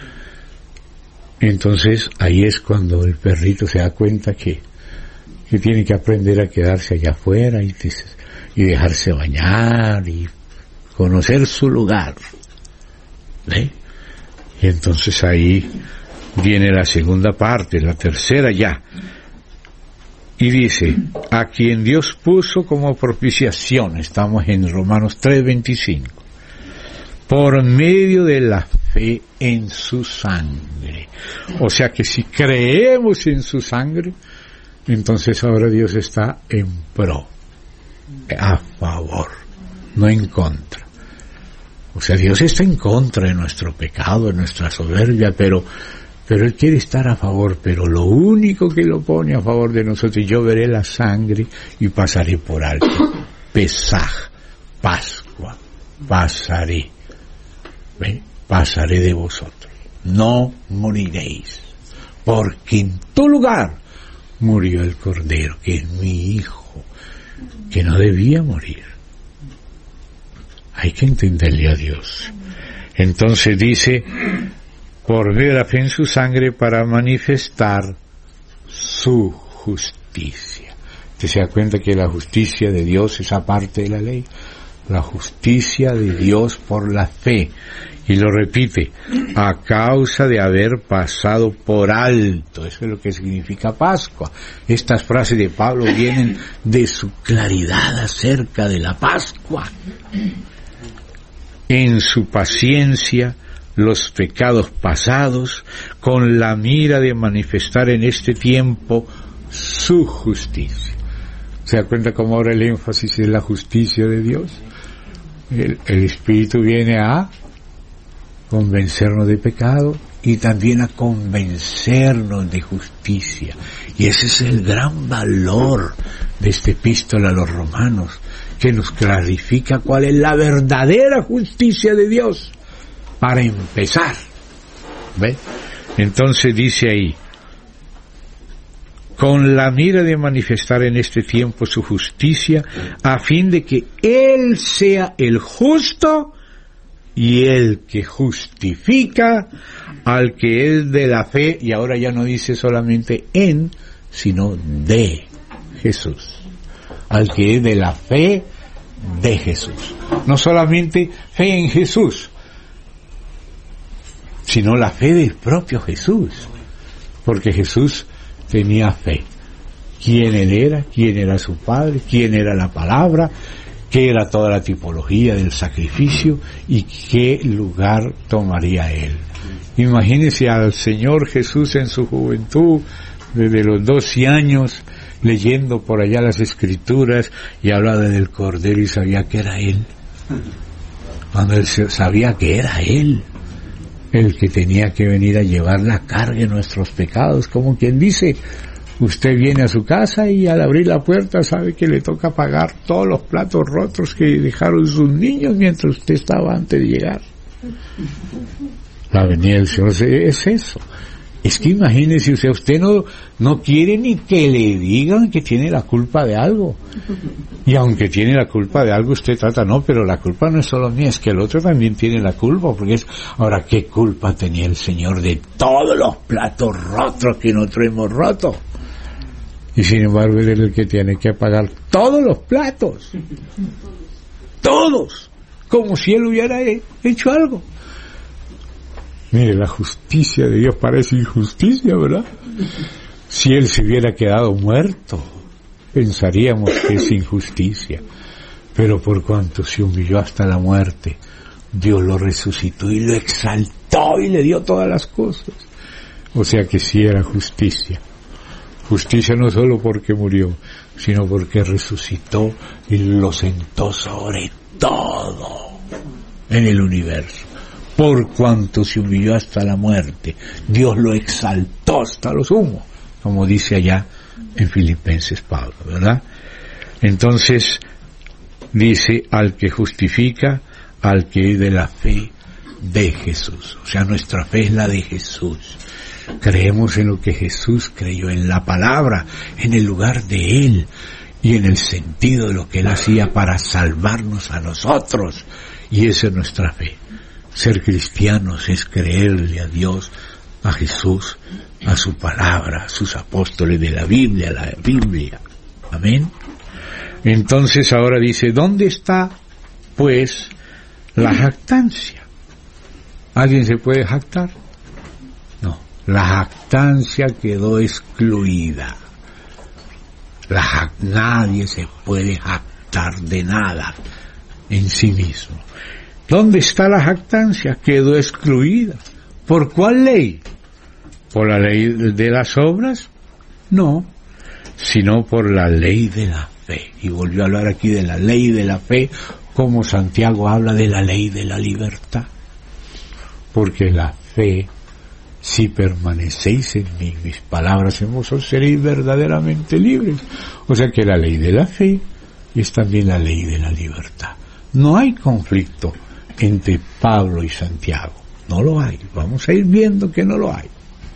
Speaker 1: Entonces ahí es cuando el perrito se da cuenta que tiene que aprender a quedarse allá afuera y dejarse bañar y conocer su lugar. ¿Ve? Y entonces ahí viene la segunda parte, la tercera ya. Y dice, a quien Dios puso como propiciación, estamos en Romanos 3:25, por medio de la fe en su sangre. O sea que si creemos en su sangre, entonces ahora Dios está en pro, a favor, no en contra. O sea, Dios está en contra de nuestro pecado, de nuestra soberbia, pero Él quiere estar a favor, pero lo único que lo pone a favor de nosotros, yo veré la sangre y pasaré por alto. Pesaj, Pascua, pasaré. ¿Ve? Pasaré de vosotros. No moriréis, porque en tu lugar murió el Cordero, que es mi Hijo, que no debía morir. Hay que entenderle a Dios. Entonces dice, por medio de la fe en su sangre para manifestar su justicia. ¿Te se da cuenta que la justicia de Dios es aparte de la ley? La justicia de Dios por la fe. Y lo repite, a causa de haber pasado por alto. Eso es lo que significa Pascua. Estas frases de Pablo vienen de su claridad acerca de la Pascua. En su paciencia, los pecados pasados, con la mira de manifestar en este tiempo su justicia. ¿Se da cuenta cómo ahora el énfasis es la justicia de Dios? El Espíritu viene a convencernos de pecado y también a convencernos de justicia. Y ese es el gran valor de esta epístola a los romanos, que nos clarifica cuál es la verdadera justicia de Dios. Para empezar, ¿ve? Entonces dice ahí, con la mira de manifestar en este tiempo su justicia, a fin de que Él sea el justo y el que justifica al que es de la fe, y ahora ya no dice solamente en, sino de Jesús. Al que es de la fe de Jesús. No solamente fe en Jesús, sino la fe del propio Jesús, porque Jesús tenía fe. ¿Quién Él era? ¿Quién era su Padre? ¿Quién era la palabra? ¿Qué era toda la tipología del sacrificio? ¿Y qué lugar tomaría Él? Imagínense al Señor Jesús en su juventud, desde los 12 años, leyendo por allá las Escrituras, y hablaba del Cordero y sabía que era Él. Cuando Él sabía que era Él el que tenía que venir a llevar la carga de nuestros pecados, como quien dice, usted viene a su casa y al abrir la puerta sabe que le toca pagar todos los platos rotos que dejaron sus niños mientras usted estaba antes de llegar. La venida del Señor es eso. Es que imagínese usted no quiere ni que le digan que tiene la culpa de algo. Y aunque tiene la culpa de algo, usted trata, no, pero la culpa no es solo mía, es que el otro también tiene la culpa, porque ahora, ¿qué culpa tenía el Señor de todos los platos rotos que nosotros hemos roto? Y sin embargo, Él es el que tiene que pagar todos los platos. Todos. Como si Él hubiera hecho algo. Mire, la justicia de Dios parece injusticia, ¿verdad? Si Él se hubiera quedado muerto, pensaríamos que es injusticia. Pero por cuanto se humilló hasta la muerte, Dios lo resucitó y lo exaltó y le dio todas las cosas. O sea que sí era justicia. Justicia no solo porque murió, sino porque resucitó y lo sentó sobre todo en el universo. Por cuanto se humilló hasta la muerte, Dios lo exaltó hasta lo sumo, como dice allá en Filipenses Pablo, ¿verdad? Entonces, dice, al que justifica, al que es de la fe de Jesús. O sea, nuestra fe es la de Jesús. Creemos en lo que Jesús creyó, en la palabra, en el lugar de Él y en el sentido de lo que Él hacía para salvarnos a nosotros. Y esa es nuestra fe. Ser cristianos es creerle a Dios, a Jesús, a su palabra, a sus apóstoles de la Biblia, Amén. Entonces ahora dice, ¿dónde está, pues, la jactancia? ¿Alguien se puede jactar? No, la jactancia quedó excluida. Nadie se puede jactar de nada en sí mismo. ¿Dónde está la jactancia? Quedó excluida. ¿Por cuál ley? ¿Por la ley de las obras? No, sino por la ley de la fe. Y volvió a hablar aquí de la ley de la fe, como Santiago habla de la ley de la libertad. Porque la fe, si permanecéis en mí, mis palabras en vosotros, seréis verdaderamente libres. O sea que la ley de la fe es también la ley de la libertad. No hay conflicto entre Pablo y Santiago. No lo hay. Vamos a ir viendo que no lo hay.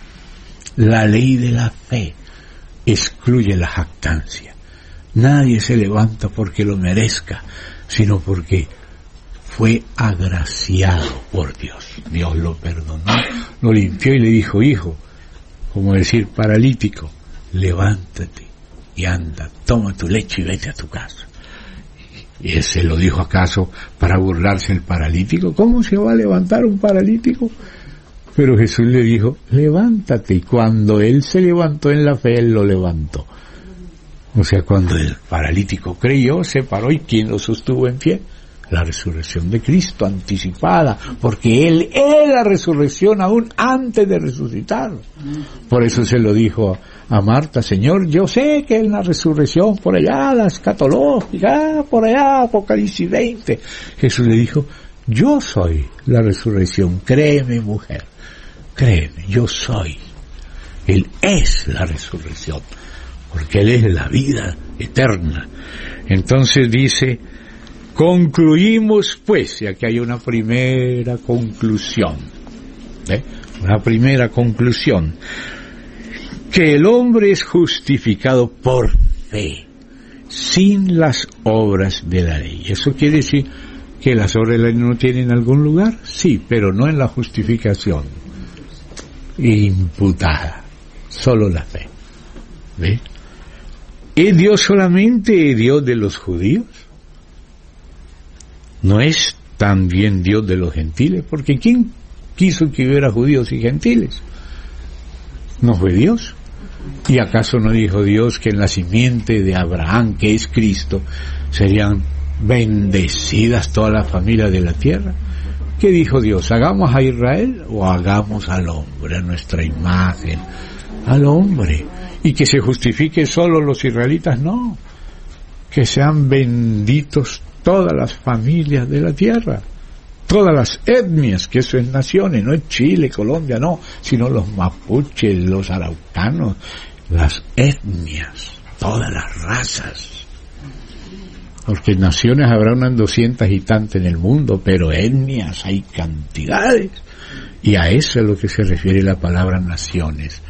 Speaker 1: La ley de la fe excluye la jactancia. Nadie se levanta porque lo merezca, sino porque fue agraciado por Dios. Dios lo perdonó, lo limpió y le dijo, hijo, como decir paralítico, levántate y anda, toma tu leche y vete a tu casa. ¿Y él se lo dijo acaso para burlarse el paralítico? ¿Cómo se va a levantar un paralítico? Pero Jesús le dijo, levántate. Y cuando él se levantó en la fe, él lo levantó. O sea, cuando el paralítico creyó, se paró. ¿Y quién lo sostuvo en pie? La resurrección de Cristo anticipada, porque Él es la resurrección aún antes de resucitar. Por eso se lo dijo a Marta, Señor, yo sé que es la resurrección por allá, la escatológica, por allá, Apocalipsis 20. Jesús le dijo, yo soy la resurrección, créeme mujer, créeme, yo soy. Él es la resurrección, porque Él es la vida eterna. Entonces dice, concluimos pues, y aquí hay una primera conclusión, una primera conclusión, que el hombre es justificado por fe, sin las obras de la ley. ¿Eso quiere decir que las obras de la ley no tienen algún lugar? Sí, pero no en la justificación imputada, solo la fe. ¿Ve? ¿Es Dios solamente Dios de los judíos? ¿No es también Dios de los gentiles? Porque ¿quién quiso que hubiera judíos y gentiles? ¿No fue Dios? ¿Y acaso no dijo Dios que en la simiente de Abraham, que es Cristo, serían bendecidas todas las familias de la tierra? ¿Qué dijo Dios? ¿Hagamos a Israel o hagamos al hombre, a nuestra imagen, al hombre? Y que se justifique solo los israelitas, no. Que sean benditos todas las familias de la tierra, todas las etnias, que eso es naciones, no es Chile, Colombia, no, sino los mapuches, los araucanos, las etnias, todas las razas. porque naciones habrá unas 200 y tantas en el mundo, pero etnias hay cantidades, y a eso es lo que se refiere la palabra naciones.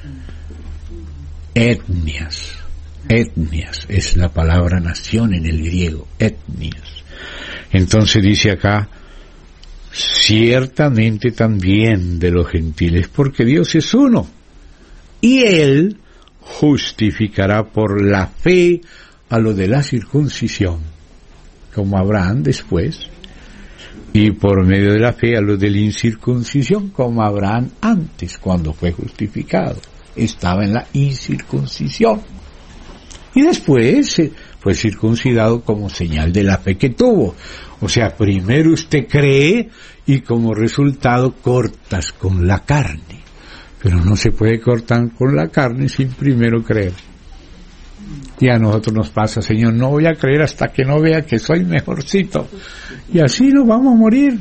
Speaker 1: Etnias es la palabra nación en el griego, etnias. Entonces dice acá, ciertamente también de los gentiles, porque Dios es uno, y Él justificará por la fe a lo de la circuncisión, como Abraham después, y por medio de la fe a lo de la incircuncisión, como Abraham antes, cuando fue justificado, estaba en la incircuncisión, y después fue circuncidado como señal de la fe que tuvo. O sea, primero usted cree y como resultado cortas con la carne, pero no se puede cortar con la carne sin primero creer. Y a nosotros nos pasa, Señor, no voy a creer hasta que no vea que soy mejorcito. Y así nos vamos a morir.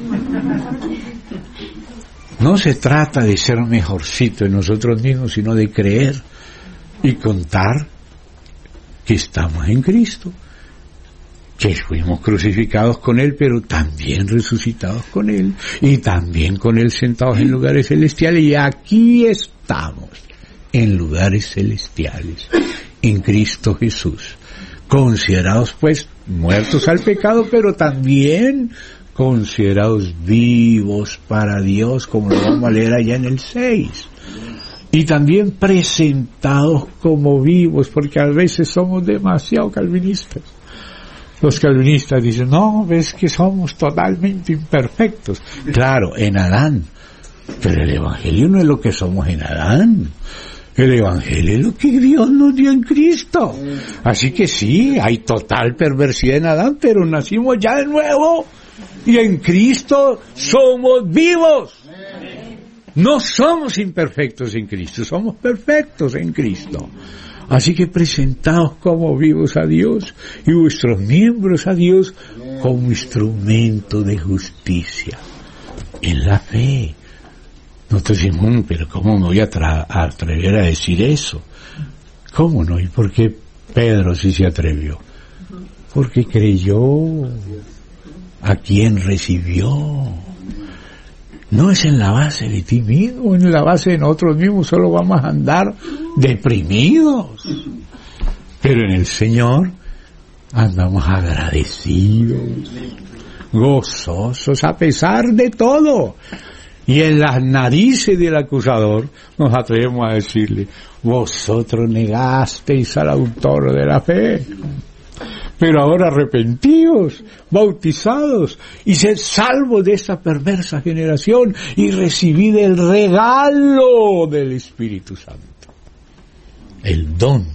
Speaker 1: No se trata de ser mejorcito en nosotros mismos, sino de creer y contar que estamos en Cristo, que fuimos crucificados con Él, pero también resucitados con Él, y también con Él sentados en lugares celestiales, y aquí estamos, en lugares celestiales, en Cristo Jesús, considerados pues muertos al pecado, pero también considerados vivos para Dios, como lo vamos a leer allá en el 6. Y también presentados como vivos, porque a veces somos demasiado calvinistas. Los calvinistas dicen, no, ves que somos totalmente imperfectos. Claro, en Adán. Pero el Evangelio no es lo que somos en Adán. El Evangelio es lo que Dios nos dio en Cristo. Así que sí, hay total perversidad en Adán, pero nacimos ya de nuevo. Y en Cristo somos vivos. No somos imperfectos en Cristo, somos perfectos en Cristo. Así que presentaos como vivos a Dios y vuestros miembros a Dios como instrumento de justicia. En la fe. Nosotros decimos, pero ¿cómo me voy a atrever a decir eso? ¿Cómo no? ¿Y por qué Pedro sí se atrevió? Porque creyó a quien recibió. No es en la base de ti mismo, en la base de nosotros mismos solo vamos a andar deprimidos. Pero en el Señor andamos agradecidos, gozosos a pesar de todo. Y en las narices del acusador nos atrevemos a decirle, vosotros negasteis al autor de la fe. Pero ahora arrepentidos, bautizados, y sed salvos de esta perversa generación, y recibid el regalo del Espíritu Santo. El don,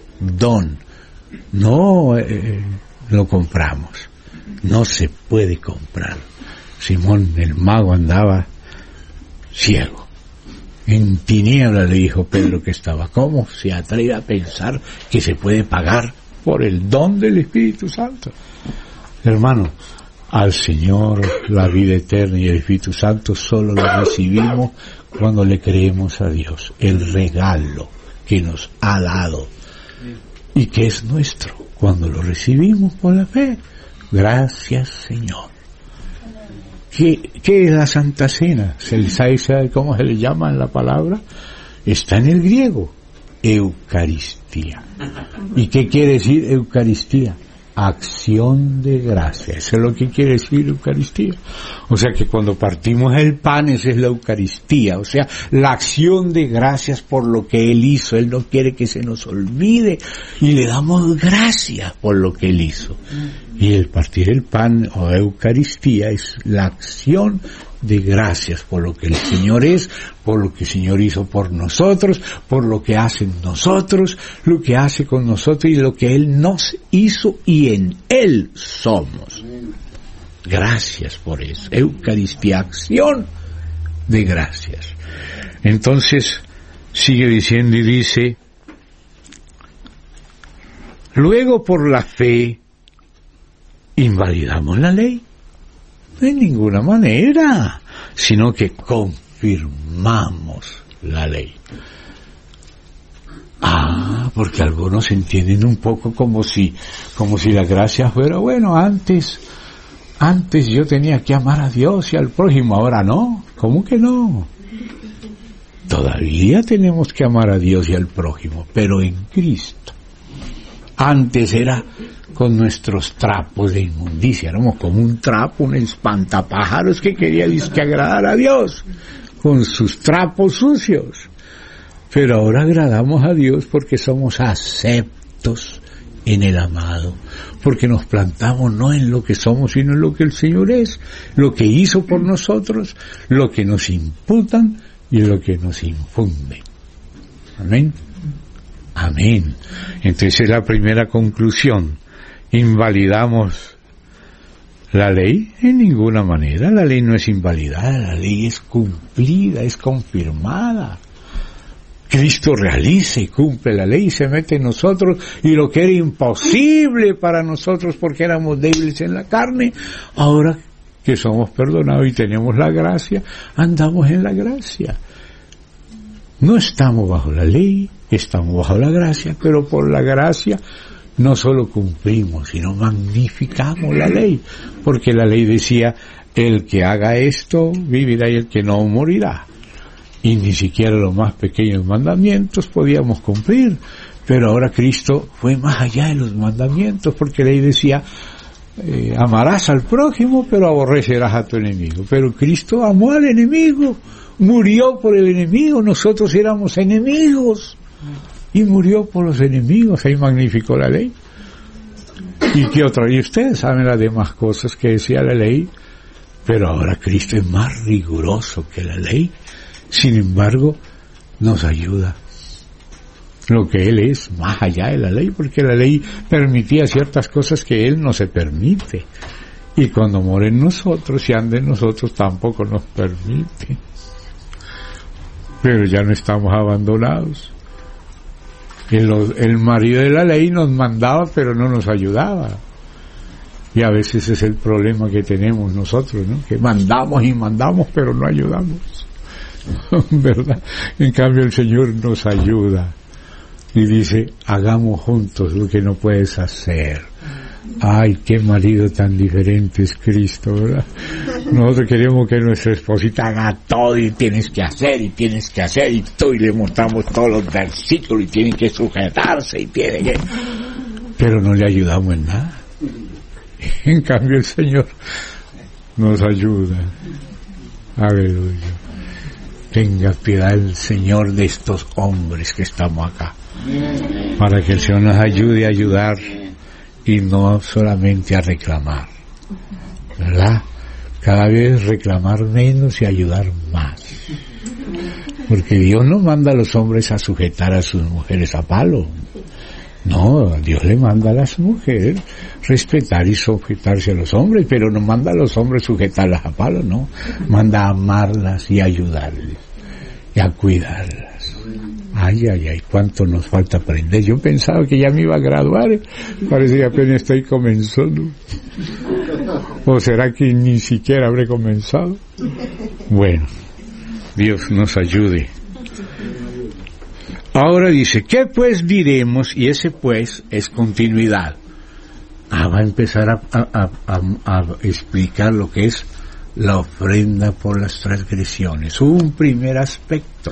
Speaker 1: no lo compramos, no se puede comprar. Simón el mago andaba ciego, en tinieblas le dijo Pedro que estaba. ¿Cómo se atreve a pensar que se puede pagar por el don del Espíritu Santo? Hermano, al Señor la vida eterna y el Espíritu Santo solo lo recibimos cuando le creemos a Dios, el regalo que nos ha dado y que es nuestro cuando lo recibimos por la fe. Gracias, Señor. ¿Qué es la Santa Cena? ¿Sabe cómo se le llama en la palabra? Está en el griego, Eucaristía. ¿Y qué quiere decir Eucaristía? Acción de gracia. Eso es lo que quiere decir Eucaristía. O sea que cuando partimos el pan, esa es la Eucaristía. O sea, la acción de gracias por lo que Él hizo. Él no quiere que se nos olvide. Y le damos gracias por lo que Él hizo. Y el partir el pan o Eucaristía es la acción de gracias por lo que el Señor es, por lo que el Señor hizo por nosotros, por lo que hace en nosotros, lo que hace con nosotros y lo que Él nos hizo y en Él somos. Gracias por eso. Eucaristía, acción de gracias. Entonces, sigue diciendo y dice, luego por la fe, ¿invalidamos la ley? De ninguna manera, sino que confirmamos la ley. Porque algunos entienden un poco como si la gracia fuera, bueno, antes yo tenía que amar a Dios y al prójimo, ahora no. ¿Cómo que no? Todavía tenemos que amar a Dios y al prójimo, pero en Cristo. Antes era con nuestros trapos de inmundicia, éramos como un trapo, un espantapájaros que quería agradar a Dios, con sus trapos sucios. Pero ahora agradamos a Dios porque somos aceptos en el amado, porque nos plantamos no en lo que somos, sino en lo que el Señor es, lo que hizo por nosotros, lo que nos imputan y lo que nos infunde. Amén. Amén. Entonces es la primera conclusión. ¿Invalidamos la ley? En ninguna manera. La ley no es invalidada, la ley es cumplida, es confirmada. Cristo realiza y cumple la ley y se mete en nosotros, y lo que era imposible para nosotros porque éramos débiles en la carne, ahora que somos perdonados y tenemos la gracia, andamos en la gracia. No estamos bajo la ley, estamos bajo la gracia, pero por la gracia no solo cumplimos, sino magnificamos la ley, porque la ley decía, el que haga esto vivirá y el que no morirá. Y ni siquiera los más pequeños mandamientos podíamos cumplir, pero ahora Cristo fue más allá de los mandamientos, porque la ley decía, amarás al prójimo, pero aborrecerás a tu enemigo. Pero Cristo amó al enemigo, murió por el enemigo, nosotros éramos enemigos, y murió por los enemigos, ahí magnificó la ley. ¿Y qué otra? Y ustedes saben las demás cosas que decía la ley, pero ahora Cristo es más riguroso que la ley. Sin embargo, nos ayuda. Lo que Él es más allá de la ley, porque la ley permitía ciertas cosas que Él no se permite. Y cuando muere en nosotros y anda en nosotros tampoco nos permite. Pero ya no estamos abandonados. El marido de la ley nos mandaba, pero no nos ayudaba. Y a veces es el problema que tenemos nosotros, ¿no? Que mandamos y mandamos, pero no ayudamos. ¿Verdad? En cambio el Señor nos ayuda y dice, hagamos juntos lo que no puedes hacer. Ay, qué marido tan diferente es Cristo, ¿verdad? Nosotros queremos que nuestra esposita haga todo y tienes que hacer y todo, y le mostramos todos los versículos y tiene que sujetarse y tiene que... Pero no le ayudamos en nada. En cambio el Señor nos ayuda. Aleluya. Tenga piedad el Señor de estos hombres que estamos acá, para que el Señor nos ayude a ayudar y no solamente a reclamar, ¿verdad? Cada vez reclamar menos y ayudar más, porque Dios no manda a los hombres a sujetar a sus mujeres a palo. No, Dios le manda a las mujeres respetar y sujetarse a los hombres, pero no manda a los hombres sujetarlas a palo, no. Manda a amarlas y ayudarles y a cuidarlas. Ay, cuánto nos falta aprender. Yo pensaba que ya me iba a graduar, parece que apenas estoy comenzando. ¿O será que ni siquiera habré comenzado? Bueno, Dios nos ayude. Ahora dice, ¿qué pues diremos? Y ese pues es continuidad. Va a empezar a explicar lo que es la ofrenda por las transgresiones. Un primer aspecto.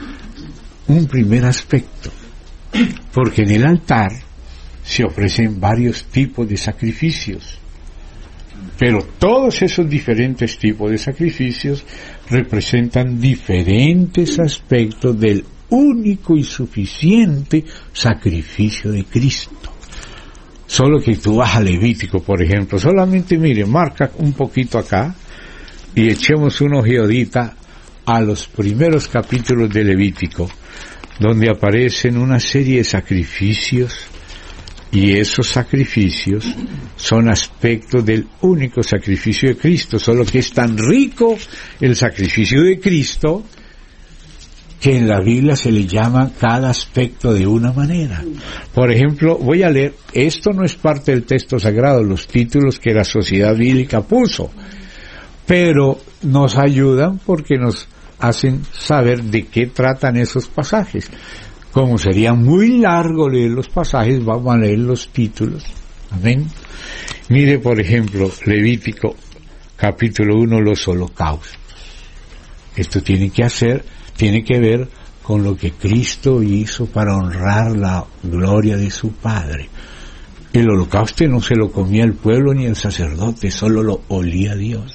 Speaker 1: Porque en el altar se ofrecen varios tipos de sacrificios. Pero todos esos diferentes tipos de sacrificios representan diferentes aspectos del único y suficiente sacrificio de Cristo. Solo que tú vas a Levítico, por ejemplo, solamente mire, marca un poquito acá y echemos una ojeadita a los primeros capítulos de Levítico, donde aparecen una serie de sacrificios, y esos sacrificios son aspectos del único sacrificio de Cristo, solo que es tan rico el sacrificio de Cristo que en la Biblia se le llama cada aspecto de una manera. Por ejemplo, voy a leer, esto no es parte del texto sagrado, los títulos que la Sociedad Bíblica puso, pero nos ayudan porque nos hacen saber de qué tratan esos pasajes. Como sería muy largo leer los pasajes, vamos a leer los títulos. Amén. Mire, por ejemplo, Levítico, capítulo 1, los holocaustos. Esto tiene que ver con lo que Cristo hizo para honrar la gloria de su Padre. El holocausto no se lo comía el pueblo ni el sacerdote, solo lo olía Dios.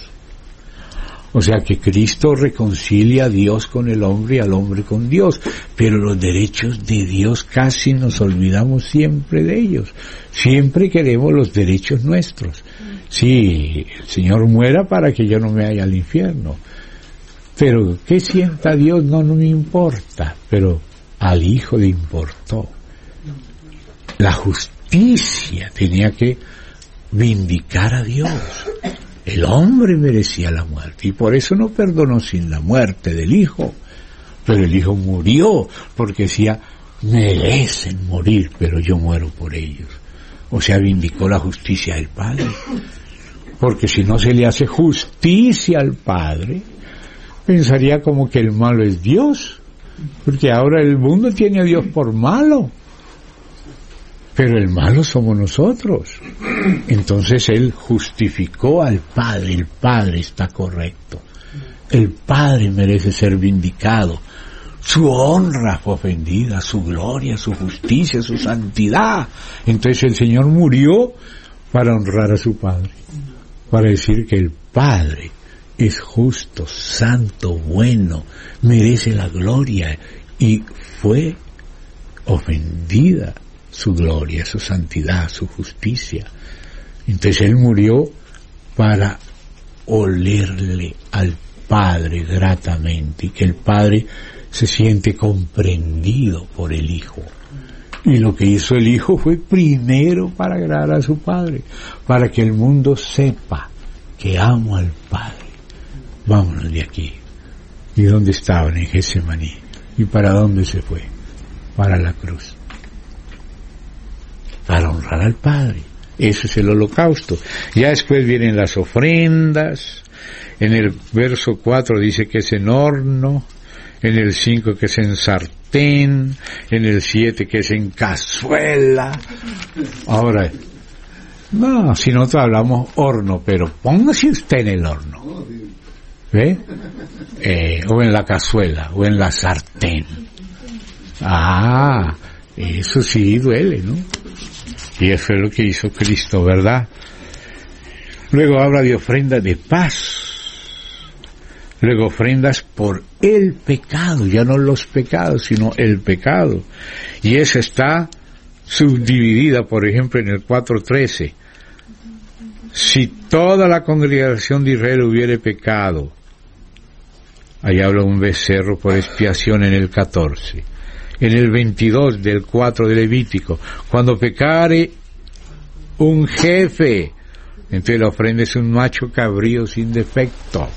Speaker 1: O sea que Cristo reconcilia a Dios con el hombre y al hombre con Dios, pero los derechos de Dios casi nos olvidamos siempre de ellos. Siempre queremos los derechos nuestros. Sí, el Señor muera para que yo no me vaya al infierno. Pero ¿qué sienta Dios? No me importa, pero al Hijo le importó. La justicia tenía que vindicar a Dios. El hombre merecía la muerte y por eso no perdonó sin la muerte del Hijo. Pero el Hijo murió porque decía, merecen morir, pero yo muero por ellos. O sea, vindicó la justicia del Padre. Porque si no se le hace justicia al Padre, pensaría como que el malo es Dios. Porque ahora el mundo tiene a Dios por malo. Pero el malo somos nosotros. Entonces Él justificó al Padre. El Padre está correcto. El Padre merece ser vindicado. Su honra fue ofendida, su gloria, su justicia, su santidad. Entonces el Señor murió para honrar a su Padre. Para decir que el Padre es justo, santo, bueno, merece la gloria. Y fue ofendida su gloria, su santidad, su justicia. Entonces Él murió para olerle al Padre gratamente y que el Padre se siente comprendido por el Hijo. Y lo que hizo el Hijo fue primero para agradar a su Padre, para que el mundo sepa que amo al Padre. Vámonos de aquí. ¿Y dónde estaban? En Getsemaní. ¿Y para dónde se fue? Para la cruz. Para honrar al Padre. Eso es el holocausto. Ya después vienen las ofrendas. En el verso 4 dice que es en horno. En el 5 que es en sartén. En el 7 que es en cazuela. Ahora, no, si nosotros hablamos horno, pero póngase usted en el horno. ¿Ve? O en la cazuela, o en la sartén. Ah, eso sí duele, ¿no? Y eso es lo que hizo Cristo, ¿verdad? Luego habla de ofrenda de paz. Luego ofrendas por el pecado, ya no los pecados, sino el pecado. Y esa está subdividida, por ejemplo, en el 4:13. Si toda la congregación de Israel hubiere pecado, ahí habla un becerro por expiación en el 14. En el 22 del 4 de Levítico, cuando pecare un jefe, entonces la ofrenda es un macho cabrío sin defecto.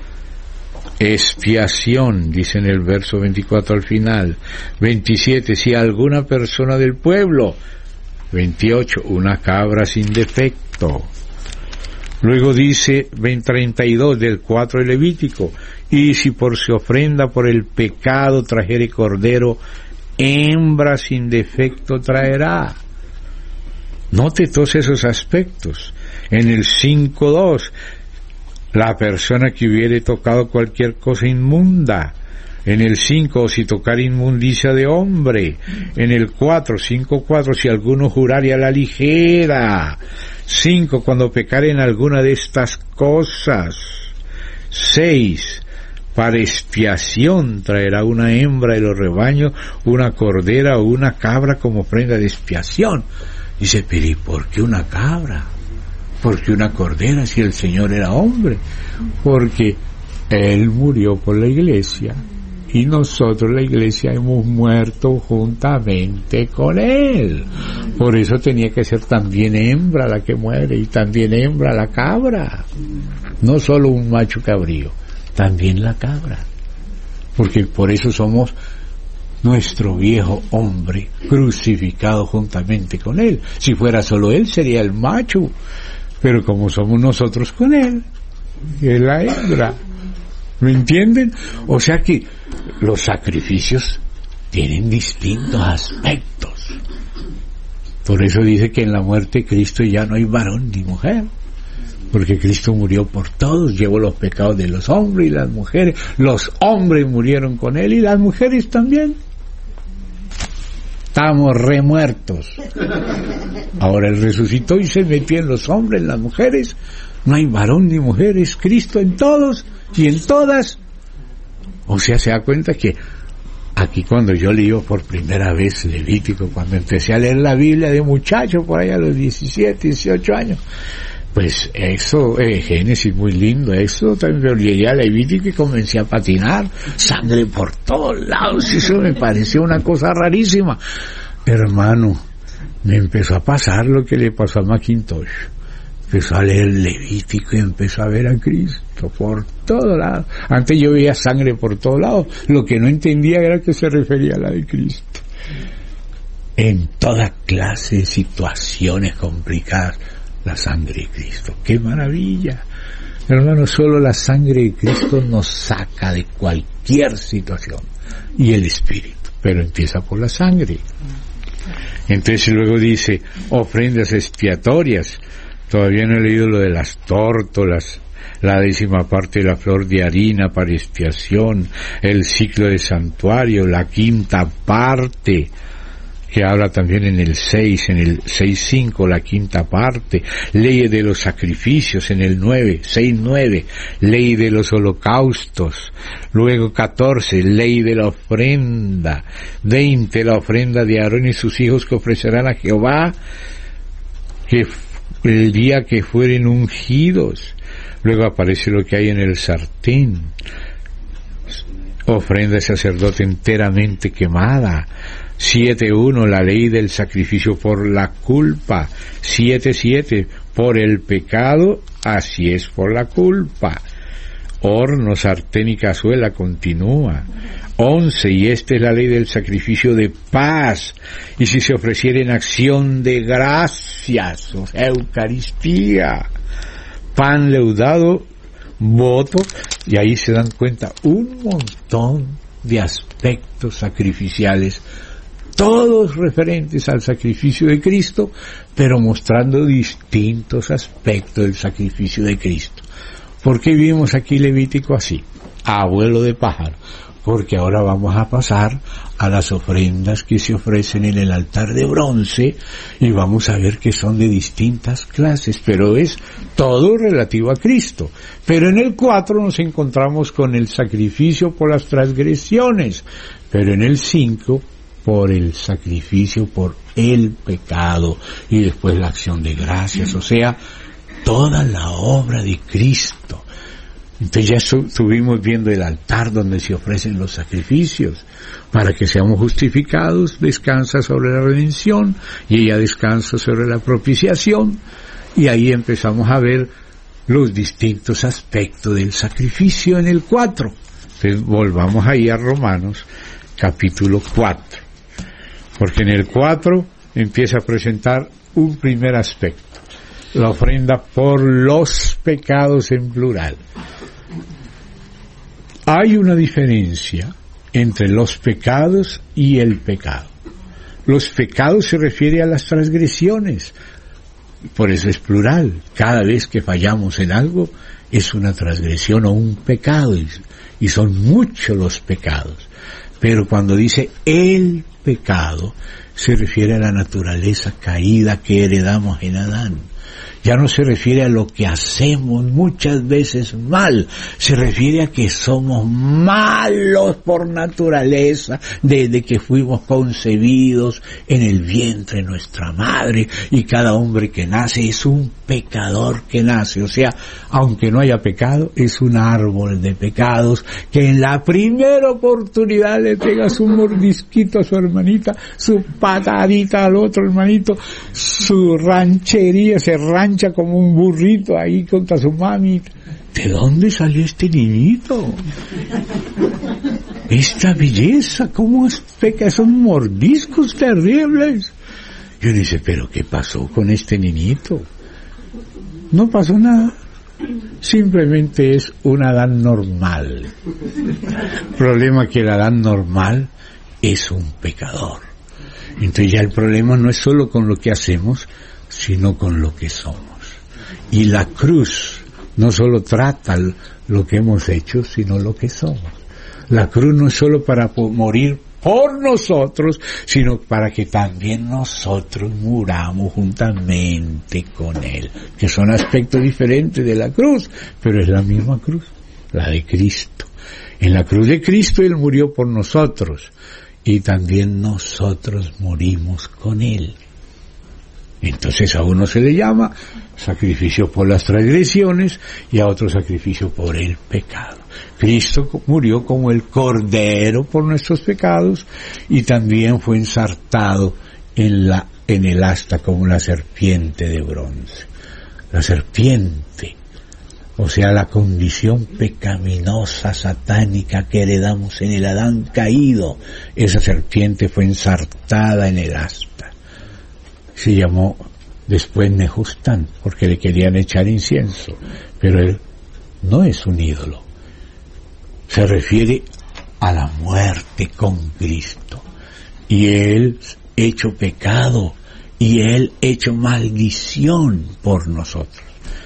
Speaker 1: Expiación, dice en el verso 24 al final. 27, si alguna persona del pueblo. 28, una cabra sin defecto. Luego dice 32 del 4 de Levítico, y si por su ofrenda por el pecado trajere cordero, hembra sin defecto traerá. Note todos esos aspectos. En el 5:2, la persona que hubiere tocado cualquier cosa inmunda. En el 5, si tocar inmundicia de hombre. En el 5:4, si alguno jurare a la ligera. 5, cuando pecare en alguna de estas cosas. 6, para expiación traerá una hembra de los rebaños, una cordera o una cabra como ofrenda de expiación. Dice, pero ¿y por qué una cabra? ¿Por qué una cordera si el Señor era hombre? Porque Él murió por la iglesia y nosotros, la iglesia, hemos muerto juntamente con Él. Por eso tenía que ser también hembra la que muere y también hembra la cabra. No solo un macho cabrío, también la cabra. Porque por eso somos nuestro viejo hombre crucificado juntamente con Él. Si fuera solo Él, sería el macho. Pero como somos nosotros con Él, es la hembra. ¿Me entienden? O sea que los sacrificios tienen distintos aspectos. Por eso dice que en la muerte de Cristo ya no hay varón ni mujer, porque Cristo murió por todos, llevó los pecados de los hombres y las mujeres. Los hombres murieron con Él y las mujeres también. Estamos remuertos. Ahora Él resucitó y se metió en los hombres, en las mujeres. No hay varón ni mujer, es Cristo en todos y en todas. O sea, se da cuenta que aquí cuando yo leí por primera vez Levítico, cuando empecé a leer la Biblia de muchacho, por ahí a los 17, 18 años, pues eso, Génesis muy lindo, eso también llegué a Levítico y comencé a patinar, sangre por todos lados, eso me pareció una cosa rarísima. Hermano, me empezó a pasar lo que le pasó a Macintosh. Empezó a leer Levítico y empezó a ver a Cristo por todos lados. Antes yo veía sangre por todos lados, lo que no entendía era que se refería a la de Cristo. En toda clase de situaciones complicadas, la sangre de Cristo. ¡Qué maravilla! Hermano, solo la sangre de Cristo nos saca de cualquier situación. Y el Espíritu, pero empieza por la sangre. Entonces luego dice, ofrendas expiatorias. Todavía no he leído lo de las tórtolas, la 10ª parte de la flor de harina para expiación, el ciclo de santuario, la 5ª parte, que habla también en el 6, en el 6.5, la 5ª parte, ley de los sacrificios, en el 9, 6.9, ley de los holocaustos, luego 14, ley de la ofrenda, 20, la ofrenda de Aarón y sus hijos que ofrecerán a Jehová, que el día que fueren ungidos. Luego aparece lo que hay en el sartén, ofrenda de sacerdote enteramente quemada. 7.1, la ley del sacrificio por la culpa. 7.7, por el pecado, así es por la culpa. Horno, sartén y cazuela, continúa. 11, y esta es la ley del sacrificio de paz, y si se ofreciera en acción de gracias, o sea, Eucaristía, pan leudado, voto, y ahí se dan cuenta un montón de aspectos sacrificiales, todos referentes al sacrificio de Cristo, pero mostrando distintos aspectos del sacrificio de Cristo. ¿Por qué vimos aquí Levítico así? Abuelo de pájaro. Porque ahora vamos a pasar a las ofrendas que se ofrecen en el altar de bronce y vamos a ver que son de distintas clases, pero es todo relativo a Cristo. Pero en el 4 nos encontramos con el sacrificio por las transgresiones, pero en el 5 por el sacrificio por el pecado y después la acción de gracias, o sea, toda la obra de Cristo. Entonces ya estuvimos viendo el altar donde se ofrecen los sacrificios. Para que seamos justificados, descansa sobre la redención y ella descansa sobre la propiciación. Y ahí empezamos a ver los distintos aspectos del sacrificio en el 4. Entonces volvamos ahí a Romanos capítulo 4. Porque en el 4 empieza a presentar un primer aspecto. La ofrenda por los pecados en plural. Hay una diferencia entre los pecados y el pecado. Los pecados se refiere a las transgresiones, por eso es plural. Cada vez que fallamos en algo es una transgresión o un pecado, y son muchos los pecados. Pero cuando dice el pecado, se refiere a la naturaleza caída que heredamos en Adán. Ya no se refiere a lo que hacemos muchas veces mal, se refiere a que somos malos por naturaleza desde que fuimos concebidos en el vientre de nuestra madre, y cada hombre que nace es un pecador que nace, o sea, aunque no haya pecado, es un árbol de pecados que en la primera oportunidad le pega su mordisquito a su hermanita, su patadita al otro hermanito, su ranchería, se rancha como un burrito ahí contra su mami. ¿De dónde salió este niñito? Esta belleza, ¿cómo peca? Son mordiscos terribles. Yo dice, ¿pero qué pasó con este niñito? No pasó nada. Simplemente es un Adán normal. El problema es que el Adán normal es un pecador. Entonces ya el problema no es solo con lo que hacemos, sino con lo que somos. Y la cruz no solo trata lo que hemos hecho, sino lo que somos. La cruz no es solo para morir por nosotros, sino para que también nosotros muramos juntamente con Él, que son aspectos diferentes de la cruz, pero es la misma cruz, la de Cristo. En la cruz de Cristo Él murió por nosotros, y también nosotros morimos con Él. Entonces a uno se le llama sacrificio por las transgresiones y a otro sacrificio por el pecado. Cristo murió como el cordero por nuestros pecados y también fue ensartado en el asta como la serpiente de bronce. La serpiente, o sea, la condición pecaminosa, satánica que heredamos en el Adán caído, esa serpiente fue ensartada en el asta. Se llamó después Nehustán, porque le querían echar incienso, pero él no es un ídolo. Se refiere a la muerte con Cristo. Y él hecho pecado, y él hecho maldición por nosotros.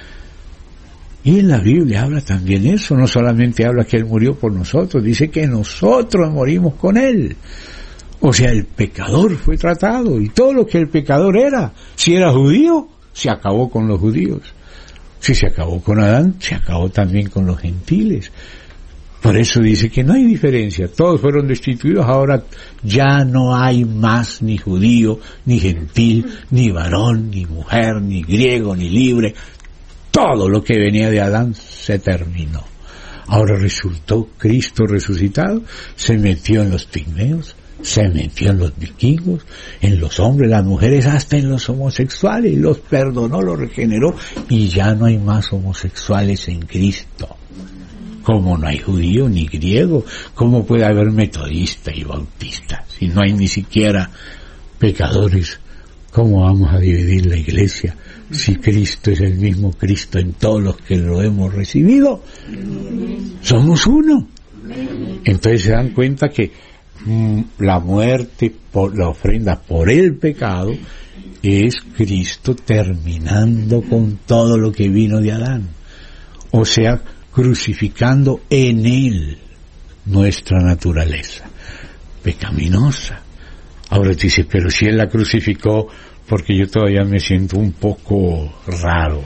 Speaker 1: Y en la Biblia habla también eso, no solamente habla que él murió por nosotros, dice que nosotros morimos con él. O sea, el pecador fue tratado, y todo lo que el pecador era, si era judío, se acabó con los judíos. Si se acabó con Adán, se acabó también con los gentiles. Por eso dice que no hay diferencia, todos fueron destituidos, ahora ya no hay más ni judío, ni gentil, ni varón, ni mujer, ni griego, ni libre. Todo lo que venía de Adán se terminó. Ahora resultó Cristo resucitado, se metió en los pigmeos, se metió en los vikingos, en los hombres, las mujeres, hasta en los homosexuales, los perdonó, los regeneró, y ya no hay más homosexuales en Cristo. Como no hay judío ni griego, ¿cómo puede haber metodista y bautista? Si no hay ni siquiera pecadores, ¿cómo vamos a dividir la iglesia? Si Cristo es el mismo Cristo en todos los que lo hemos recibido, somos uno. Entonces se dan cuenta que la muerte, por la ofrenda por el pecado, es Cristo terminando con todo lo que vino de Adán. O sea, crucificando en Él nuestra naturaleza pecaminosa. Ahora dice, pero si Él la crucificó, porque yo todavía me siento un poco raro.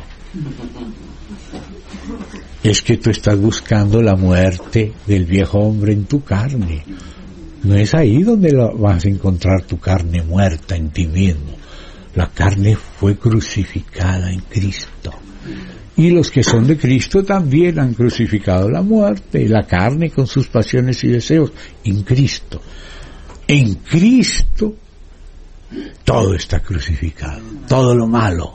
Speaker 1: Es que tú estás buscando la muerte del viejo hombre en tu carne. No es ahí donde vas a encontrar tu carne muerta en ti mismo. La carne fue crucificada en Cristo. Y los que son de Cristo también han crucificado la muerte, la carne con sus pasiones y deseos, en Cristo. En Cristo todo está crucificado, todo lo malo.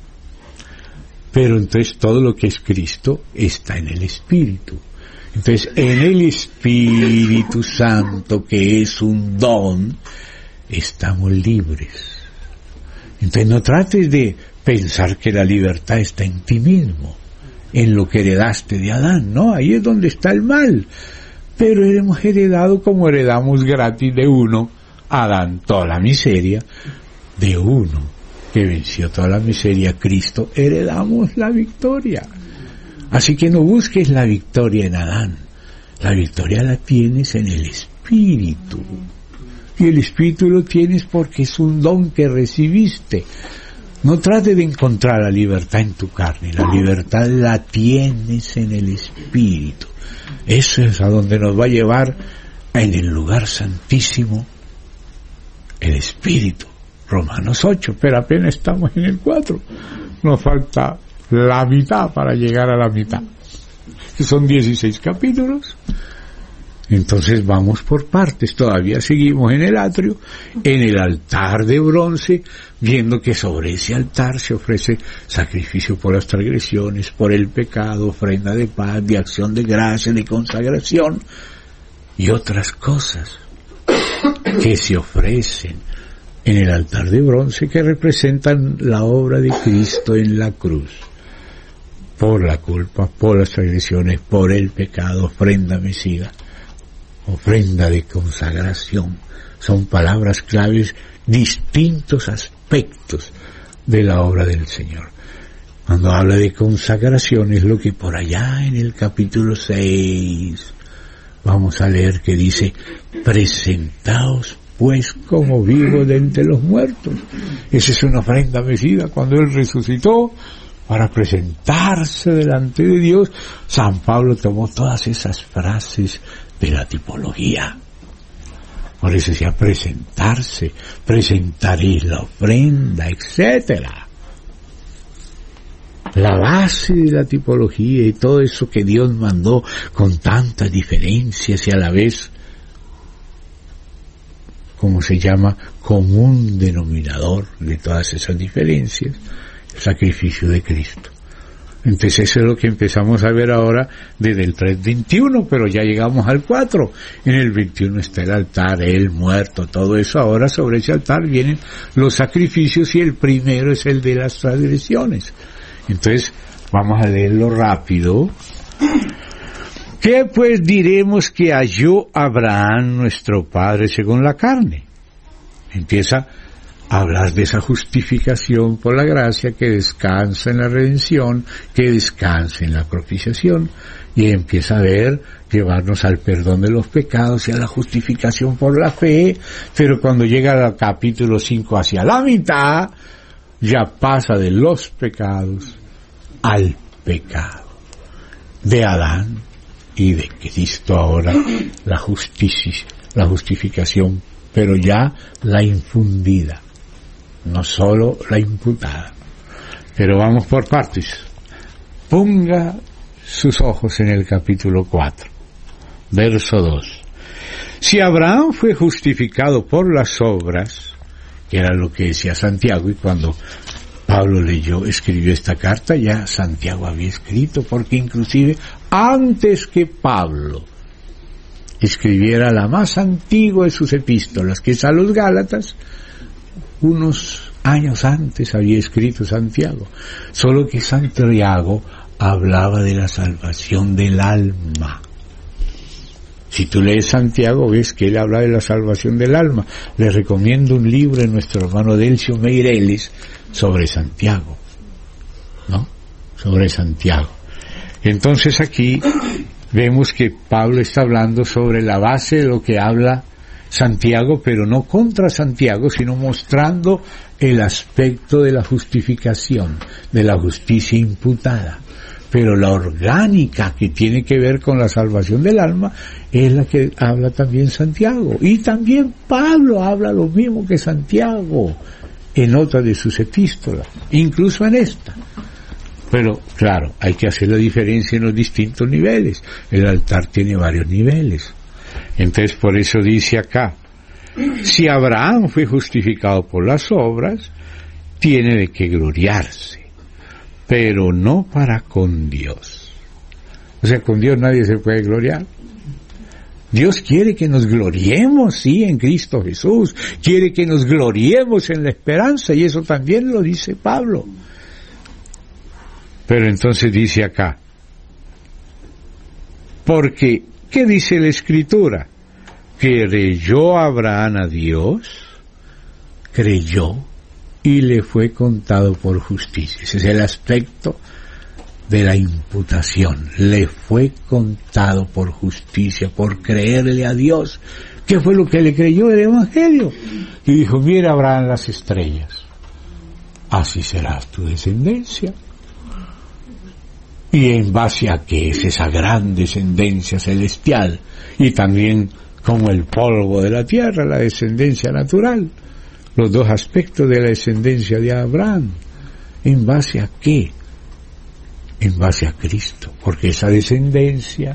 Speaker 1: Pero entonces todo lo que es Cristo está en el Espíritu. Entonces, en el Espíritu Santo, que es un don, estamos libres. Entonces no trates de pensar que la libertad está en ti mismo, en lo que heredaste de Adán, no, ahí es donde está el mal. Pero hemos heredado como heredamos gratis de uno, Adán, toda la miseria, de uno que venció toda la miseria, Cristo, heredamos la victoria. Así que no busques la victoria en Adán, la victoria la tienes en el Espíritu. Y el Espíritu lo tienes porque es un don que recibiste. No trates de encontrar la libertad en tu carne, la libertad la tienes en el Espíritu. Eso es a donde nos va a llevar, en el lugar santísimo, el Espíritu. Romanos 8, pero apenas estamos en el 4. Nos falta la mitad para llegar a la mitad. Son 16 capítulos. Entonces vamos por partes, todavía seguimos en el atrio, en el altar de bronce, viendo que sobre ese altar se ofrece sacrificio por las transgresiones, por el pecado, ofrenda de paz, de acción de gracia, de consagración y otras cosas que se ofrecen en el altar de bronce, que representan la obra de Cristo en la cruz. Por la culpa, por las transgresiones, por el pecado, ofrenda mecida. ofrenda de consagración. Son palabras claves, distintos aspectos de la obra del Señor. Cuando habla de consagración es lo que por allá en el capítulo 6 vamos a leer que dice: presentaos pues como vivos de entre los muertos. Esa es una ofrenda mecida cuando Él resucitó para presentarse delante de Dios. San Pablo tomó todas esas frases de la tipología. Por eso decía presentarse, presentaréis la ofrenda, etcétera. La base de la tipología y todo eso que Dios mandó con tantas diferencias y a la vez, como se llama, común denominador de todas esas diferencias, el sacrificio de Cristo. Entonces eso es lo que empezamos a ver ahora desde el 3:21, pero ya llegamos al 4. En el 21 está el altar, el muerto, todo eso. Ahora sobre ese altar vienen los sacrificios y el primero es el de las transgresiones. Entonces vamos a leerlo rápido. ¿Qué pues diremos que halló Abraham nuestro padre según la carne? Empieza a hablar de esa justificación por la gracia que descansa en la redención, que descansa en la propiciación, y empieza a ver, llevarnos al perdón de los pecados y a la justificación por la fe, pero cuando llega al capítulo 5 hacia la mitad, ya pasa de los pecados al pecado, de Adán y de Cristo ahora, la justificación, pero ya la infundida, no solo la imputada. Pero vamos por partes. Ponga sus ojos en el capítulo 4, verso 2. Si Abraham fue justificado por las obras, que era lo que decía Santiago, y cuando Pablo escribió esta carta, ya Santiago había escrito, porque inclusive antes que Pablo escribiera la más antigua de sus epístolas, que es a los Gálatas, unos años antes había escrito Santiago, solo que Santiago hablaba de la salvación del alma. Si tú lees Santiago, ves que él habla de la salvación del alma. Les recomiendo un libro de nuestro hermano Delcio Meireles sobre Santiago, ¿no? Sobre Santiago. Entonces aquí vemos que Pablo está hablando sobre la base de lo que habla Santiago, pero no contra Santiago, sino mostrando el aspecto de la justificación, de la justicia imputada. Pero la orgánica que tiene que ver con la salvación del alma es la que habla también Santiago. Y también Pablo habla lo mismo que Santiago en otra de sus epístolas, incluso en esta. Pero claro, hay que hacer la diferencia en los distintos niveles. El altar tiene varios niveles. Entonces por eso dice acá, si Abraham fue justificado por las obras, tiene de qué gloriarse, pero no para con Dios. O sea, con Dios nadie se puede gloriar. Dios quiere que nos gloriemos, sí, en Cristo Jesús, quiere que nos gloriemos en la esperanza, y eso también lo dice Pablo. Pero entonces dice acá, porque, ¿qué dice la Escritura? Creyó Abraham a Dios, creyó, y le fue contado por justicia. Ese es el aspecto de la imputación. Le fue contado por justicia, por creerle a Dios. ¿Qué fue lo que le creyó el Evangelio? Y dijo, mira Abraham las estrellas, así será tu descendencia. Y en base a qué es esa gran descendencia celestial, y también como el polvo de la tierra, la descendencia natural, los dos aspectos de la descendencia de Abraham. ¿En base a qué? En base a Cristo, porque esa descendencia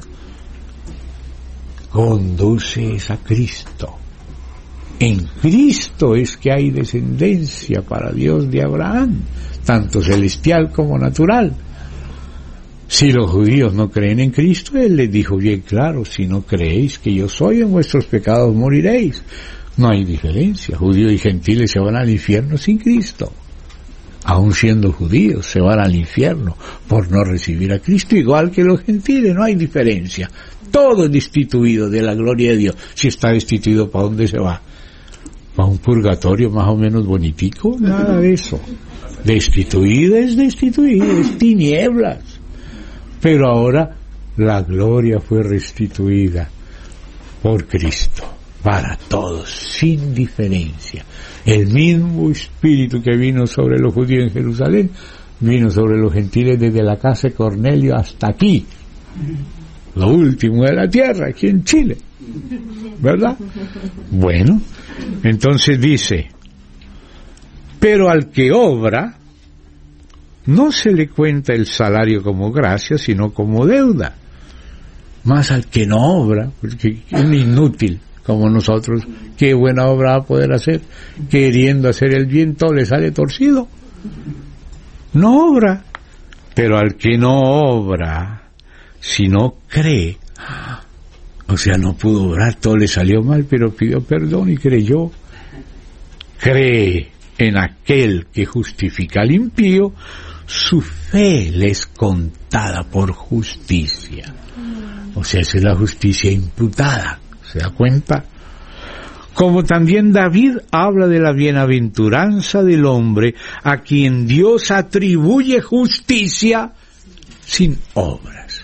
Speaker 1: conduce a Cristo. En Cristo es que hay descendencia para Dios de Abraham, tanto celestial como natural. Si los judíos no creen en Cristo, Él les dijo bien claro, si no creéis que yo soy, en vuestros pecados moriréis. No hay diferencia, judíos y gentiles se van al infierno sin Cristo. aun siendo judíos, se van al infierno por no recibir a Cristo, igual que los gentiles, no hay diferencia. Todo es destituido de la gloria de Dios. Si está destituido, ¿para dónde se va? ¿Para un purgatorio más o menos bonitico? Nada de eso. Destituido, es tinieblas. Pero ahora la gloria fue restituida por Cristo, para todos, sin diferencia. El mismo Espíritu que vino sobre los judíos en Jerusalén, vino sobre los gentiles desde la casa de Cornelio hasta aquí, lo último de la tierra, aquí en Chile, ¿verdad? Bueno, entonces dice, pero al que obra, no se le cuenta el salario como gracia, sino como deuda. Más al que no obra, porque es un inútil, como nosotros, qué buena obra va a poder hacer, queriendo hacer el bien, todo le sale torcido. No obra, pero al que no obra, si no cree, o sea, no pudo obrar, todo le salió mal, pero pidió perdón y creyó, cree en aquel que justifica al impío, su fe le es contada por justicia. O sea, esa es la justicia imputada, ¿se da cuenta? Como también David habla de la bienaventuranza del hombre a quien Dios atribuye justicia sin obras.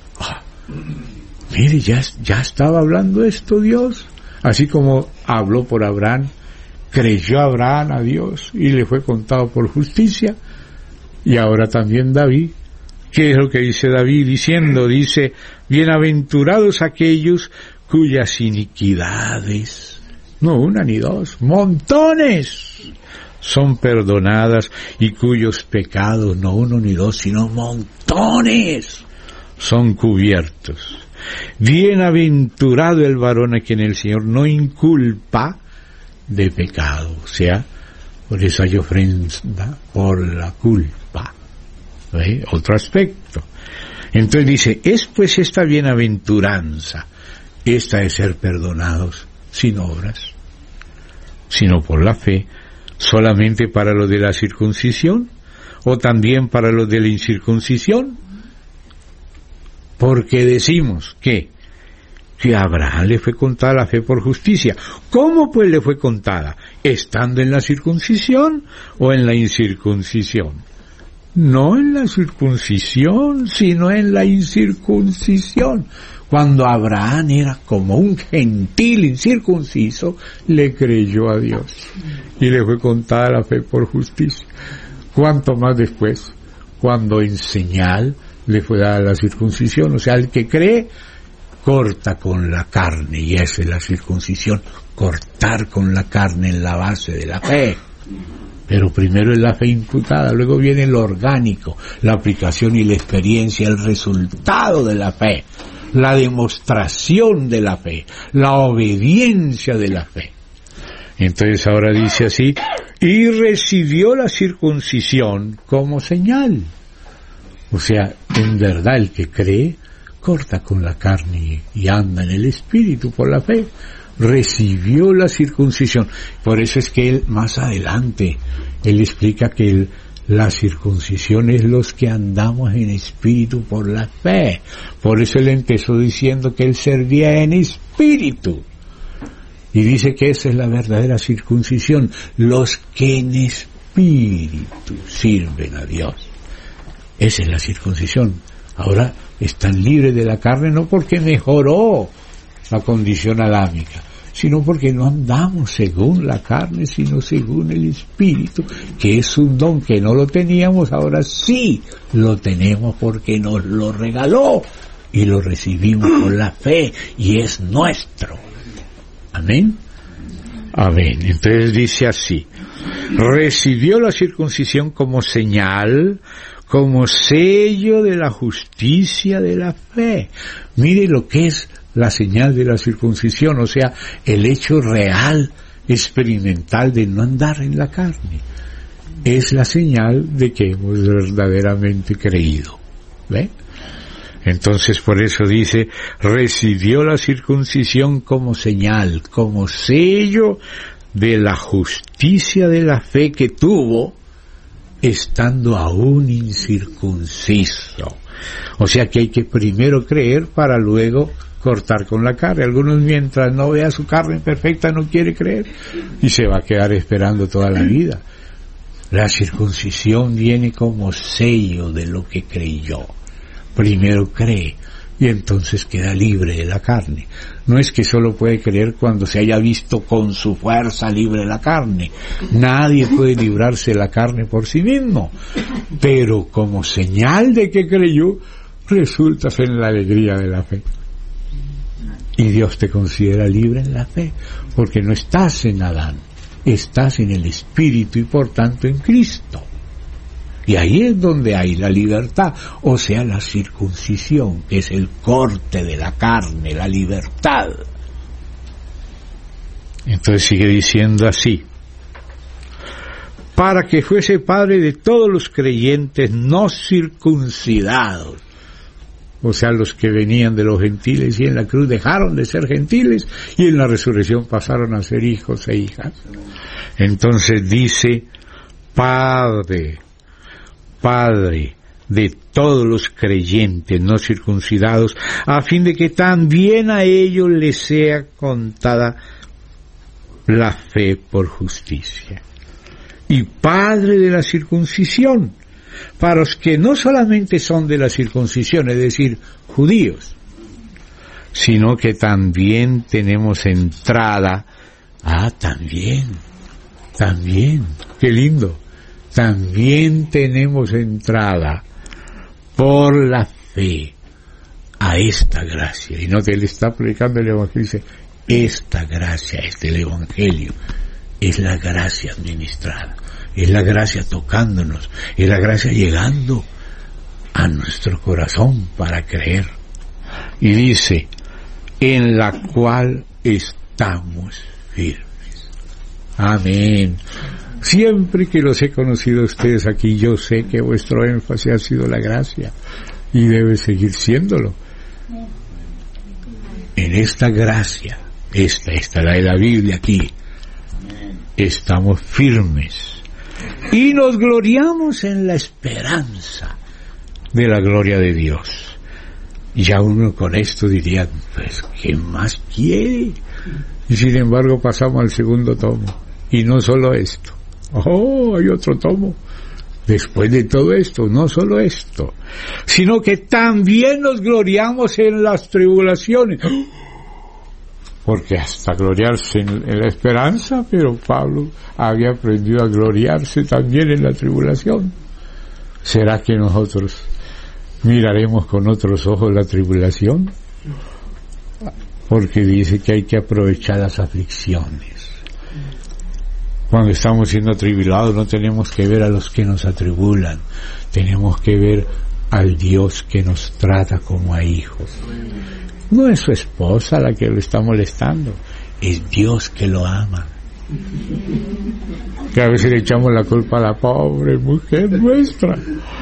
Speaker 1: Mire, ya estaba hablando esto Dios, así como habló por Abraham, creyó Abraham a Dios y le fue contado por justicia, y ahora también David. ¿Qué es lo que dice David? Dice, bienaventurados aquellos cuyas iniquidades, no una ni dos, montones, son perdonadas, y cuyos pecados, no uno ni dos, sino montones, son cubiertos. Bienaventurado el varón a quien el Señor no inculpa de pecado, o sea, por eso hay ofrenda por la culpa. ¿Ve? Otro aspecto. Entonces dice, es pues esta bienaventuranza, esta de ser perdonados sin obras, sino por la fe, solamente para los de la circuncisión, o también para los de la incircuncisión, porque decimos que a Abraham le fue contada la fe por justicia. ¿Cómo pues le fue contada? ¿Estando en la circuncisión o en la incircuncisión? No en la circuncisión, sino en la incircuncisión. Cuando Abraham era como un gentil incircunciso, le creyó a Dios y le fue contada la fe por justicia. ¿Cuánto más después? Cuando en señal le fue dada la circuncisión. O sea, el que cree, corta con la carne, y esa es la circuncisión, cortar con la carne en la base de la fe. Pero primero es la fe imputada, luego viene lo orgánico, la aplicación y la experiencia, el resultado de la fe, la demostración de la fe, la obediencia de la fe. Entonces ahora dice así, y recibió la circuncisión como señal. O sea, en verdad el que cree, corta con la carne y anda en el Espíritu por la fe. Recibió la circuncisión. Por eso es que él, más adelante, él explica que la circuncisión es los que andamos en espíritu por la fe. Por eso él empezó diciendo que él servía en espíritu. Y dice que esa es la verdadera circuncisión, los que en espíritu sirven a Dios. Esa es la circuncisión. Ahora están libres de la carne no porque mejoró la condición adámica, sino porque no andamos según la carne, sino según el Espíritu, que es un don que no lo teníamos, ahora sí lo tenemos porque nos lo regaló y lo recibimos por la fe y es nuestro. Amén. Amén. Entonces dice así, recibió la circuncisión como señal, como sello de la justicia de la fe. Mire lo que es la señal de la circuncisión, o sea, el hecho real, experimental de no andar en la carne. Es la señal de que hemos verdaderamente creído. ¿Ve? Entonces por eso dice, recibió la circuncisión como señal, como sello de la justicia de la fe que tuvo estando aún incircunciso. O sea que hay que primero creer para luego cortar con la carne. Algunos, mientras no vea su carne perfecta, no quiere creer y se va a quedar esperando toda la vida. La circuncisión viene como sello de lo que creyó. Primero cree y entonces queda libre de la carne. No es que solo puede creer cuando se haya visto con su fuerza libre de la carne. Nadie puede librarse de la carne por sí mismo. Pero como señal de que creyó, resultas en la alegría de la fe. Y Dios te considera libre en la fe, porque no estás en Adán, estás en el Espíritu y por tanto en Cristo. Y ahí es donde hay la libertad, o sea, la circuncisión, que es el corte de la carne, la libertad. Entonces sigue diciendo así: para que fuese padre de todos los creyentes no circuncidados, o sea, los que venían de los gentiles y en la cruz dejaron de ser gentiles y en la resurrección pasaron a ser hijos e hijas. Entonces dice: Padre de todos los creyentes no circuncidados, a fin de que también a ellos les sea contada la fe por justicia. Y Padre de la circuncisión, para los que no solamente son de la circuncisión, es decir, judíos, sino que también tenemos entrada. También, qué lindo. También tenemos entrada por la fe a esta gracia. Y no te le está predicando el Evangelio, dice, esta gracia, el Evangelio, es la gracia administrada, es la gracia tocándonos, es la gracia llegando a nuestro corazón para creer. Y dice, en la cual estamos firmes. Amén. Siempre que los he conocido a ustedes aquí, yo sé que vuestro énfasis ha sido la gracia y debe seguir siéndolo. En esta gracia, esta la de la Biblia aquí, estamos firmes y nos gloriamos en la esperanza de la gloria de Dios. Y ya uno con esto diría, pues, ¿qué más quiere? Y sin embargo pasamos al segundo tomo. Y no solo esto. Hay otro tomo. Después de todo esto, no solo esto, sino que también nos gloriamos en las tribulaciones. Porque hasta gloriarse en la esperanza, pero Pablo había aprendido a gloriarse también en la tribulación. ¿Será que nosotros miraremos con otros ojos la tribulación? Porque dice que hay que aprovechar las aflicciones. Cuando estamos siendo atribulados no tenemos que ver a los que nos atribulan, tenemos que ver al Dios que nos trata como a hijos. No es su esposa la que lo está molestando, es Dios que lo ama. Que a veces le echamos la culpa a la pobre mujer nuestra.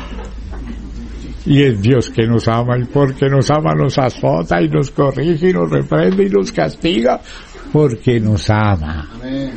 Speaker 1: Y es Dios que nos ama, y porque nos ama nos azota y nos corrige y nos reprende y nos castiga, porque nos ama. Amén.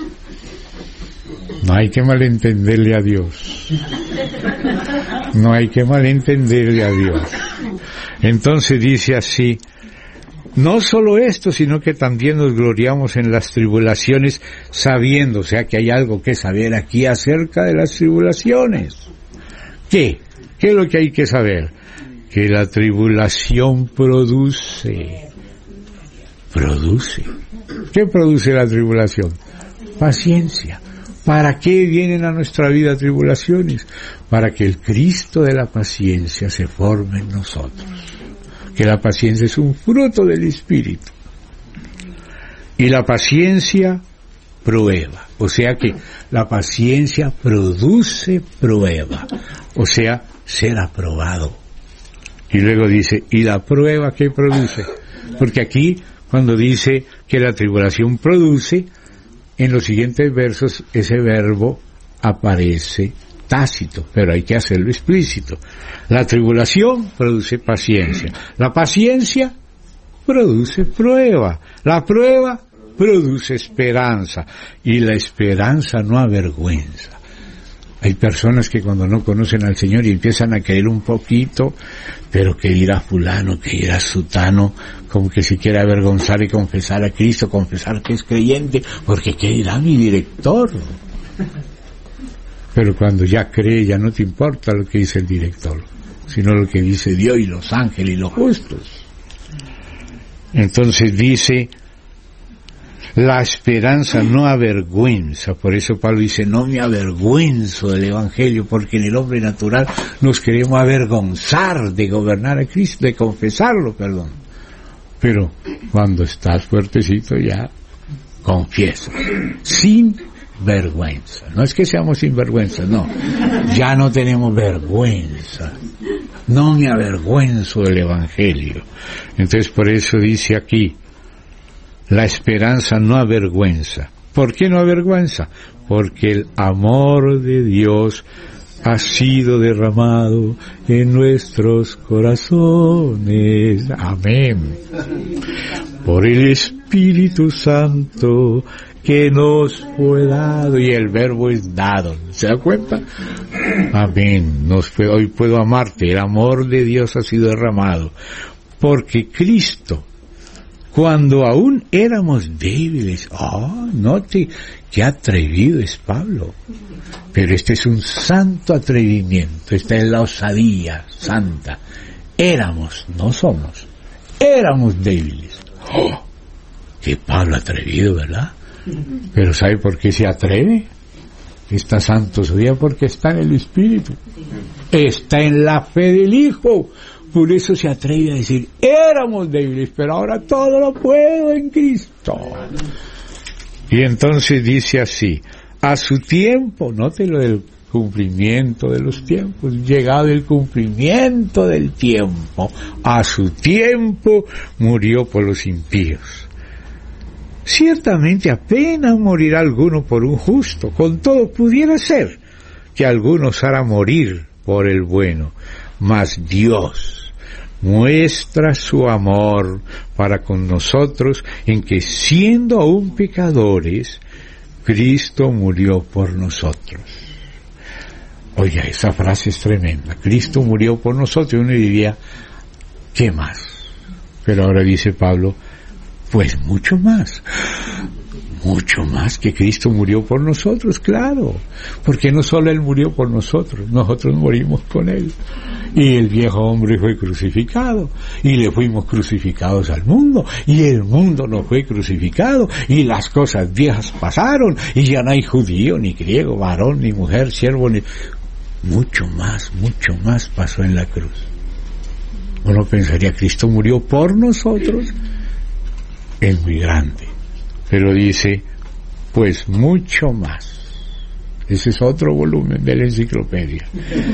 Speaker 1: No hay que malentenderle a Dios. No hay que malentenderle a Dios. Entonces dice así, no solo esto, sino que también nos gloriamos en las tribulaciones, sabiendo, o sea que hay algo que saber aquí acerca de las tribulaciones. ¿Qué? ¿Qué es lo que hay que saber? Que la tribulación produce. ¿Qué produce la tribulación? Paciencia. ¿Para qué vienen a nuestra vida tribulaciones? Para que el Cristo de la paciencia se forme en nosotros. Que la paciencia es un fruto del Espíritu. Y la paciencia prueba. O sea que la paciencia produce prueba. O sea, ser aprobado. Y luego dice, ¿y la prueba qué produce? Porque aquí, cuando dice que la tribulación produce, en los siguientes versos ese verbo aparece tácito, pero hay que hacerlo explícito. La tribulación produce paciencia, la paciencia produce prueba, la prueba produce esperanza, y la esperanza no avergüenza. Hay personas que cuando no conocen al Señor y empiezan a creer un poquito, pero que dirá fulano, que dirá sutano, como que se quiere avergonzar y confesar a Cristo, confesar que es creyente, porque ¿qué dirá mi director? Pero cuando ya cree, ya no te importa lo que dice el director, sino lo que dice Dios y los ángeles y los justos. Entonces dice, la esperanza no avergüenza, por eso Pablo dice, no me avergüenzo del Evangelio, porque en el hombre natural nos queremos avergonzar de gobernar a Cristo, de confesarlo, perdón. Pero cuando estás fuertecito ya confiesas, sin vergüenza. No es que seamos sin vergüenza, no. Ya no tenemos vergüenza. No me avergüenzo del Evangelio. Entonces por eso dice aquí, la esperanza no avergüenza. ¿Por qué no avergüenza? Porque el amor de Dios ha sido derramado en nuestros corazones. Amén. Por el Espíritu Santo que nos fue dado, y el verbo es dado. ¿Se da cuenta? Amén. Hoy puedo amarte. El amor de Dios ha sido derramado. Porque Cristo, cuando aún éramos débiles, note qué atrevido es Pablo. Pero este es un santo atrevimiento, esta es la osadía santa. Éramos, no somos, éramos débiles. Qué Pablo atrevido, ¿verdad? Pero ¿sabe por qué se atreve? Está santo osadía porque está en el Espíritu, está en la fe del Hijo. Por eso se atreve a decir, éramos débiles, pero ahora todo lo puedo en Cristo. Y entonces dice así, a su tiempo, note lo del cumplimiento de los tiempos, llegado el cumplimiento del tiempo, a su tiempo murió por los impíos. Ciertamente apenas morirá alguno por un justo, con todo pudiera ser que alguno osara morir por el bueno, mas Dios muestra su amor para con nosotros en que siendo aún pecadores, Cristo murió por nosotros. Oiga, esa frase es tremenda. Cristo murió por nosotros. Y uno diría, ¿qué más? Pero ahora dice Pablo, pues mucho más que Cristo murió por nosotros, claro, porque no solo Él murió por nosotros, nosotros morimos con Él, y el viejo hombre fue crucificado, y le fuimos crucificados al mundo, y el mundo nos fue crucificado, y las cosas viejas pasaron, y ya no hay judío, ni griego, varón, ni mujer, siervo, ni... mucho más pasó en la cruz. Uno pensaría, Cristo murió por nosotros, es muy grande. Pero dice, pues mucho más. Ese es otro volumen de la enciclopedia.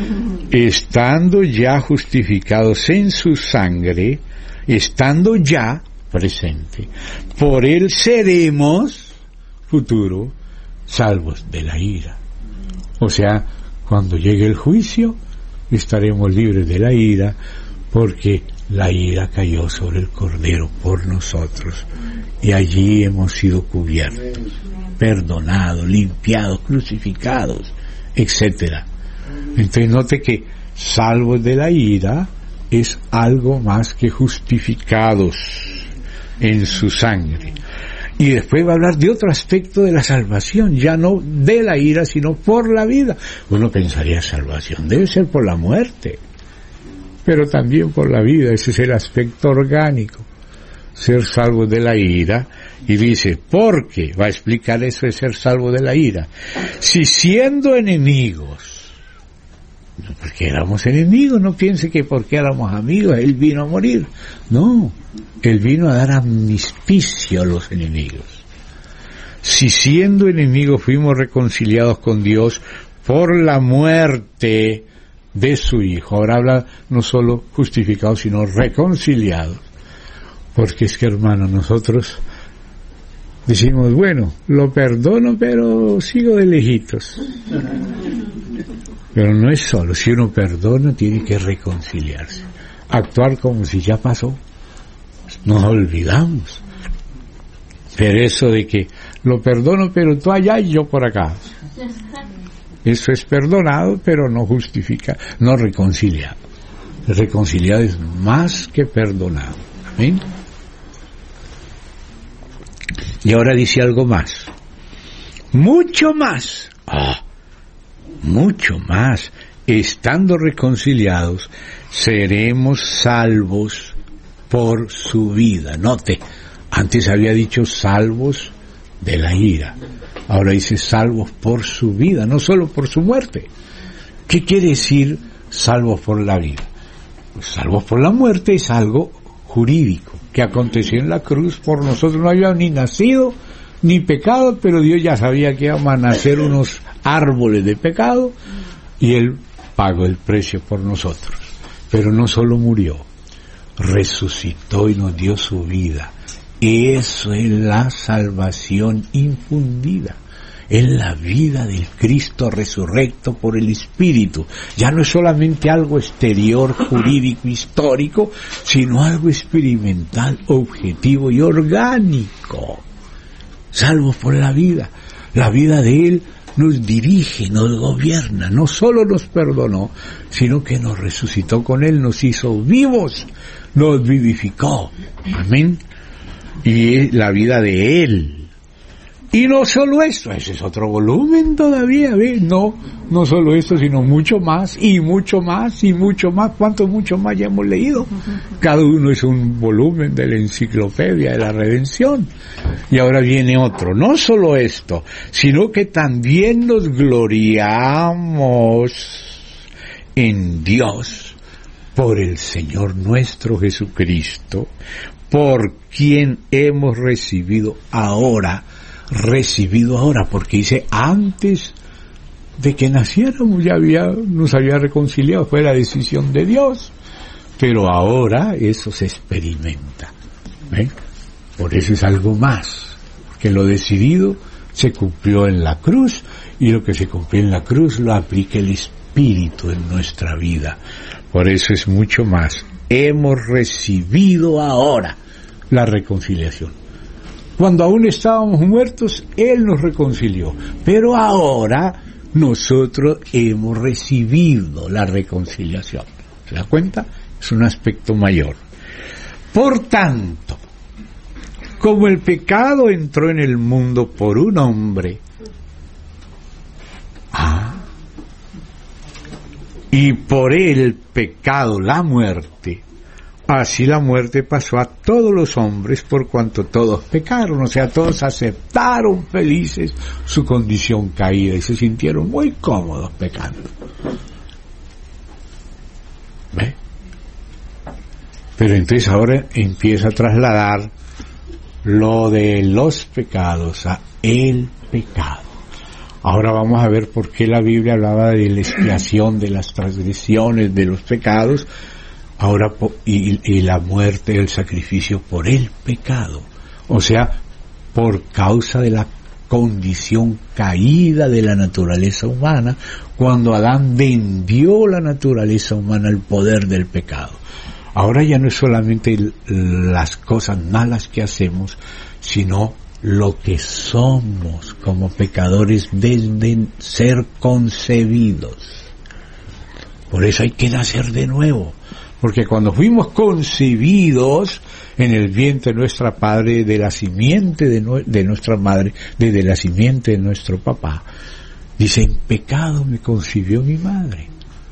Speaker 1: Estando ya justificados en su sangre, estando ya presente, por él seremos, futuro, salvos de la ira. O sea, cuando llegue el juicio, estaremos libres de la ira, porque la ira cayó sobre el Cordero por nosotros. Y allí hemos sido cubiertos, perdonados, limpiados, crucificados, etcétera. Entonces note que salvos de la ira es algo más que justificados en su sangre. Y después va a hablar de otro aspecto de la salvación, ya no de la ira, sino por la vida. Uno pensaría, salvación debe ser por la muerte, pero también por la vida. Ese es el aspecto orgánico, ser salvo de la ira. Y dice, porque va a explicar eso de ser salvo de la ira, si siendo enemigos, porque éramos enemigos, no piense que porque éramos amigos Él vino a morir, no, Él vino a dar amnisticio a los enemigos. Si siendo enemigos fuimos reconciliados con Dios por la muerte de su Hijo. Ahora habla no solo justificados, sino reconciliados. Porque es que, hermano, nosotros decimos, bueno, lo perdono, pero sigo de lejitos. Pero no es solo, si uno perdona, tiene que reconciliarse. Actuar como si ya pasó. Nos olvidamos. Pero eso de que lo perdono, pero tú allá y yo por acá. Eso es perdonado, pero no justifica, no reconciliado. Reconciliado es más que perdonado. Amén. Y ahora dice algo más. Mucho más. Mucho más. Estando reconciliados, seremos salvos por su vida. Note, antes había dicho salvos de la ira. Ahora dice salvos por su vida, no solo por su muerte. ¿Qué quiere decir salvos por la vida? Pues salvos por la muerte es algo jurídico, que aconteció en la cruz por nosotros. No había ni nacido ni pecado, pero Dios ya sabía que iban a nacer unos árboles de pecado y Él pagó el precio por nosotros. Pero no solo murió, resucitó y nos dio su vida. Eso es la salvación infundida. Es la vida del Cristo resurrecto por el Espíritu. Ya no es solamente algo exterior, jurídico, histórico, sino algo experimental, objetivo y orgánico. Salvos por la vida. La vida de Él nos dirige, nos gobierna. No solo nos perdonó, sino que nos resucitó con Él, nos hizo vivos, nos vivificó. Amén. Y es la vida de Él. Y no solo esto, ese es otro volumen todavía, ¿ves? No solo esto, sino mucho más, y mucho más, y mucho más. ¿Cuánto mucho más ya hemos leído? Cada uno es un volumen de la enciclopedia de la redención. Y ahora viene otro. No solo esto, sino que también nos gloriamos en Dios por el Señor nuestro Jesucristo, por quien hemos recibido ahora, porque dice antes de que naciéramos ya nos había reconciliado, fue la decisión de Dios, pero ahora eso se experimenta. Por eso es algo más, porque lo decidido se cumplió en la cruz, y lo que se cumplió en la cruz lo aplica el Espíritu en nuestra vida. Por eso es mucho más. Hemos recibido ahora la reconciliación. Cuando aún estábamos muertos, Él nos reconcilió. Pero ahora nosotros hemos recibido la reconciliación. ¿Se da cuenta? Es un aspecto mayor. Por tanto, como el pecado entró en el mundo por un hombre, y por el pecado la muerte, así la muerte pasó a todos los hombres por cuanto todos pecaron. O sea, todos aceptaron felices su condición caída y se sintieron muy cómodos pecando. ¿Ve? Pero entonces ahora empieza a trasladar lo de los pecados a el pecado. Ahora vamos a ver por qué la Biblia hablaba de la expiación de las transgresiones, de los pecados. Ahora, y la muerte, el sacrificio por el pecado. O sea, por causa de la condición caída de la naturaleza humana, cuando Adán vendió la naturaleza humana al poder del pecado. Ahora ya no es solamente las cosas malas que hacemos, sino lo que somos como pecadores desde ser concebidos. Por eso hay que nacer de nuevo. Porque cuando fuimos concebidos en el vientre de nuestra padre, de la simiente de nuestra madre, desde la simiente de nuestro papá, dice, en pecado me concibió mi madre.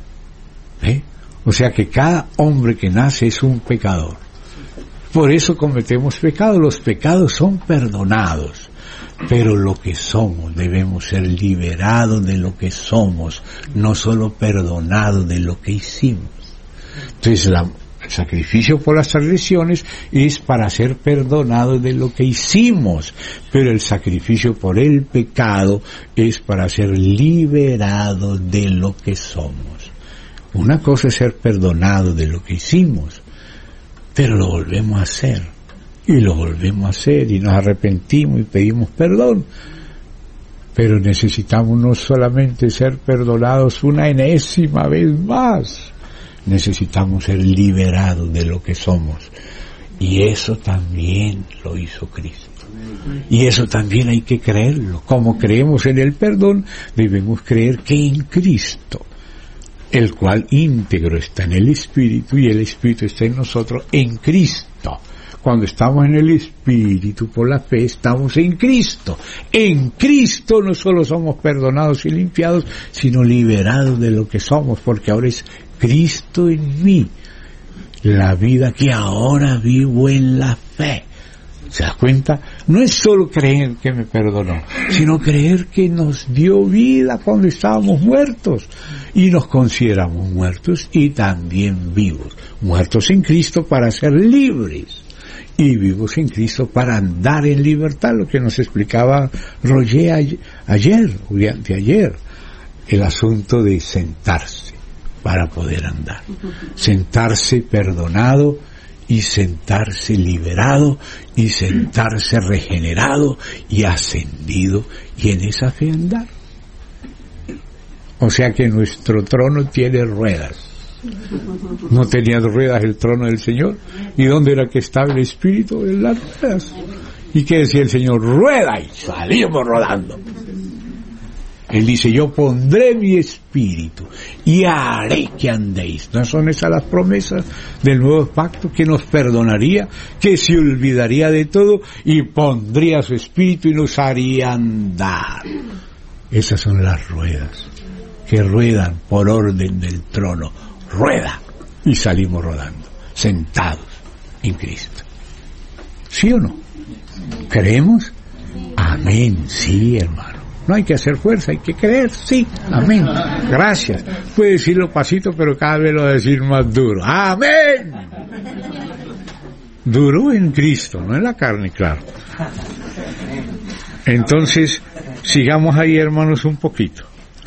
Speaker 1: O sea que cada hombre que nace es un pecador. Por eso cometemos pecados. Los pecados son perdonados. Pero lo que somos, debemos ser liberados de lo que somos, no solo perdonados de lo que hicimos. Entonces el sacrificio por las transgresiones es para ser perdonados de lo que hicimos, pero el sacrificio por el pecado es para ser liberados de lo que somos. Una cosa es ser perdonados de lo que hicimos, pero lo volvemos a hacer, y lo volvemos a hacer, y nos arrepentimos y pedimos perdón. Pero necesitamos no solamente ser perdonados una enésima vez más, necesitamos ser liberados de lo que somos. Y eso también lo hizo Cristo. Y eso también hay que creerlo. Como creemos en el perdón, debemos creer que en Cristo, el cual íntegro está en el Espíritu y el Espíritu está en nosotros, en Cristo. Cuando estamos en el Espíritu por la fe, estamos en Cristo. En Cristo no solo somos perdonados y limpiados, sino liberados de lo que somos, porque ahora es Cristo en mí, la vida que ahora vivo en la fe. ¿Se da cuenta? No es solo creer que me perdonó, sino creer que nos dio vida cuando estábamos muertos y nos consideramos muertos y también vivos. Muertos en Cristo para ser libres y vivos en Cristo para andar en libertad, lo que nos explicaba Roger ayer o anteayer, el asunto de sentarse para poder andar. Sentarse perdonado y sentarse liberado y sentarse regenerado y ascendido y en esa fe andar. O sea que nuestro trono tiene ruedas. No tenía ruedas el trono del Señor. ¿Y dónde era que estaba el Espíritu? En las ruedas. ¿Y qué decía el Señor? Rueda, y salimos rodando. Él dice, yo pondré mi espíritu y haré que andéis. ¿No son esas las promesas del nuevo pacto? Que nos perdonaría, que se olvidaría de todo y pondría su espíritu y nos haría andar. Esas son las ruedas que ruedan por orden del trono. Rueda y salimos rodando, sentados en Cristo. ¿Sí o no? ¿Creemos? Amén, sí, hermano. No hay que hacer fuerza, hay que creer, sí, amén. Gracias. Puede decirlo pasito, pero cada vez lo va a decir más duro. Amén. Duro en Cristo, no en la carne, claro. Entonces, sigamos ahí, hermanos, un poquito.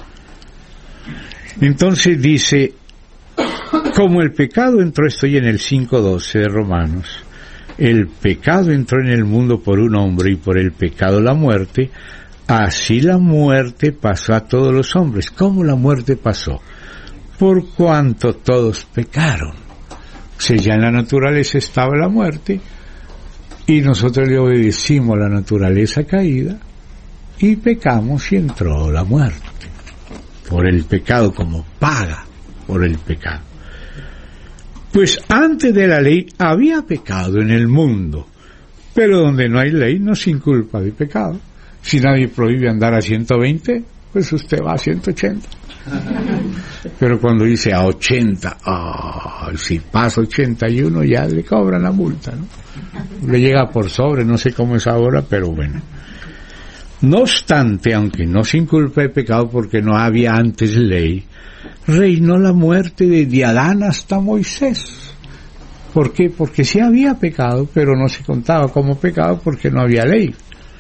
Speaker 1: Entonces dice, como el pecado entró, estoy en el 5:12 de Romanos, el pecado entró en el mundo por un hombre y por el pecado la muerte, así la muerte pasó a todos los hombres. ¿Cómo la muerte pasó? Por cuanto todos pecaron. O sea, ya en la naturaleza estaba la muerte y nosotros le obedecimos a la naturaleza caída y pecamos y entró la muerte. Por el pecado, como paga por el pecado. Pues antes de la ley había pecado en el mundo, pero donde no hay ley no se inculpa de pecado. Si nadie prohíbe andar a 120, pues usted va a 180. Pero cuando dice a 80, si pasa 81 ya le cobran la multa, ¿no? Le llega por sobre, no sé cómo es ahora, pero bueno. No obstante, aunque no se inculpa de pecado porque no había antes ley, reinó la muerte desde Adán hasta Moisés. ¿Por qué? Porque sí había pecado, pero no se contaba como pecado porque no había ley.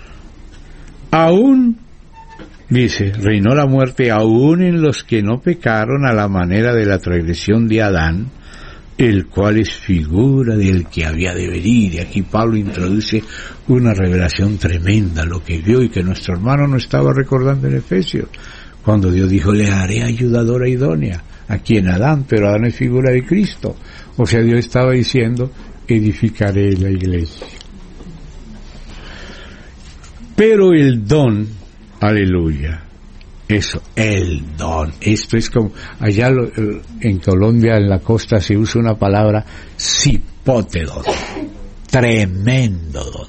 Speaker 1: Aún, dice, reinó la muerte aún en los que no pecaron a la manera de la transgresión de Adán, el cual es figura del que había de venir. Y aquí Pablo introduce una revelación tremenda, lo que vio y que nuestro hermano no estaba recordando en Efesios, cuando Dios dijo, le haré ayudadora idónea, aquí en Adán, pero Adán es figura de Cristo. O sea, Dios estaba diciendo, edificaré la iglesia. Pero el don, aleluya, eso, el don, esto es como, allá en Colombia, en la costa, se usa una palabra, cipótedon, tremendo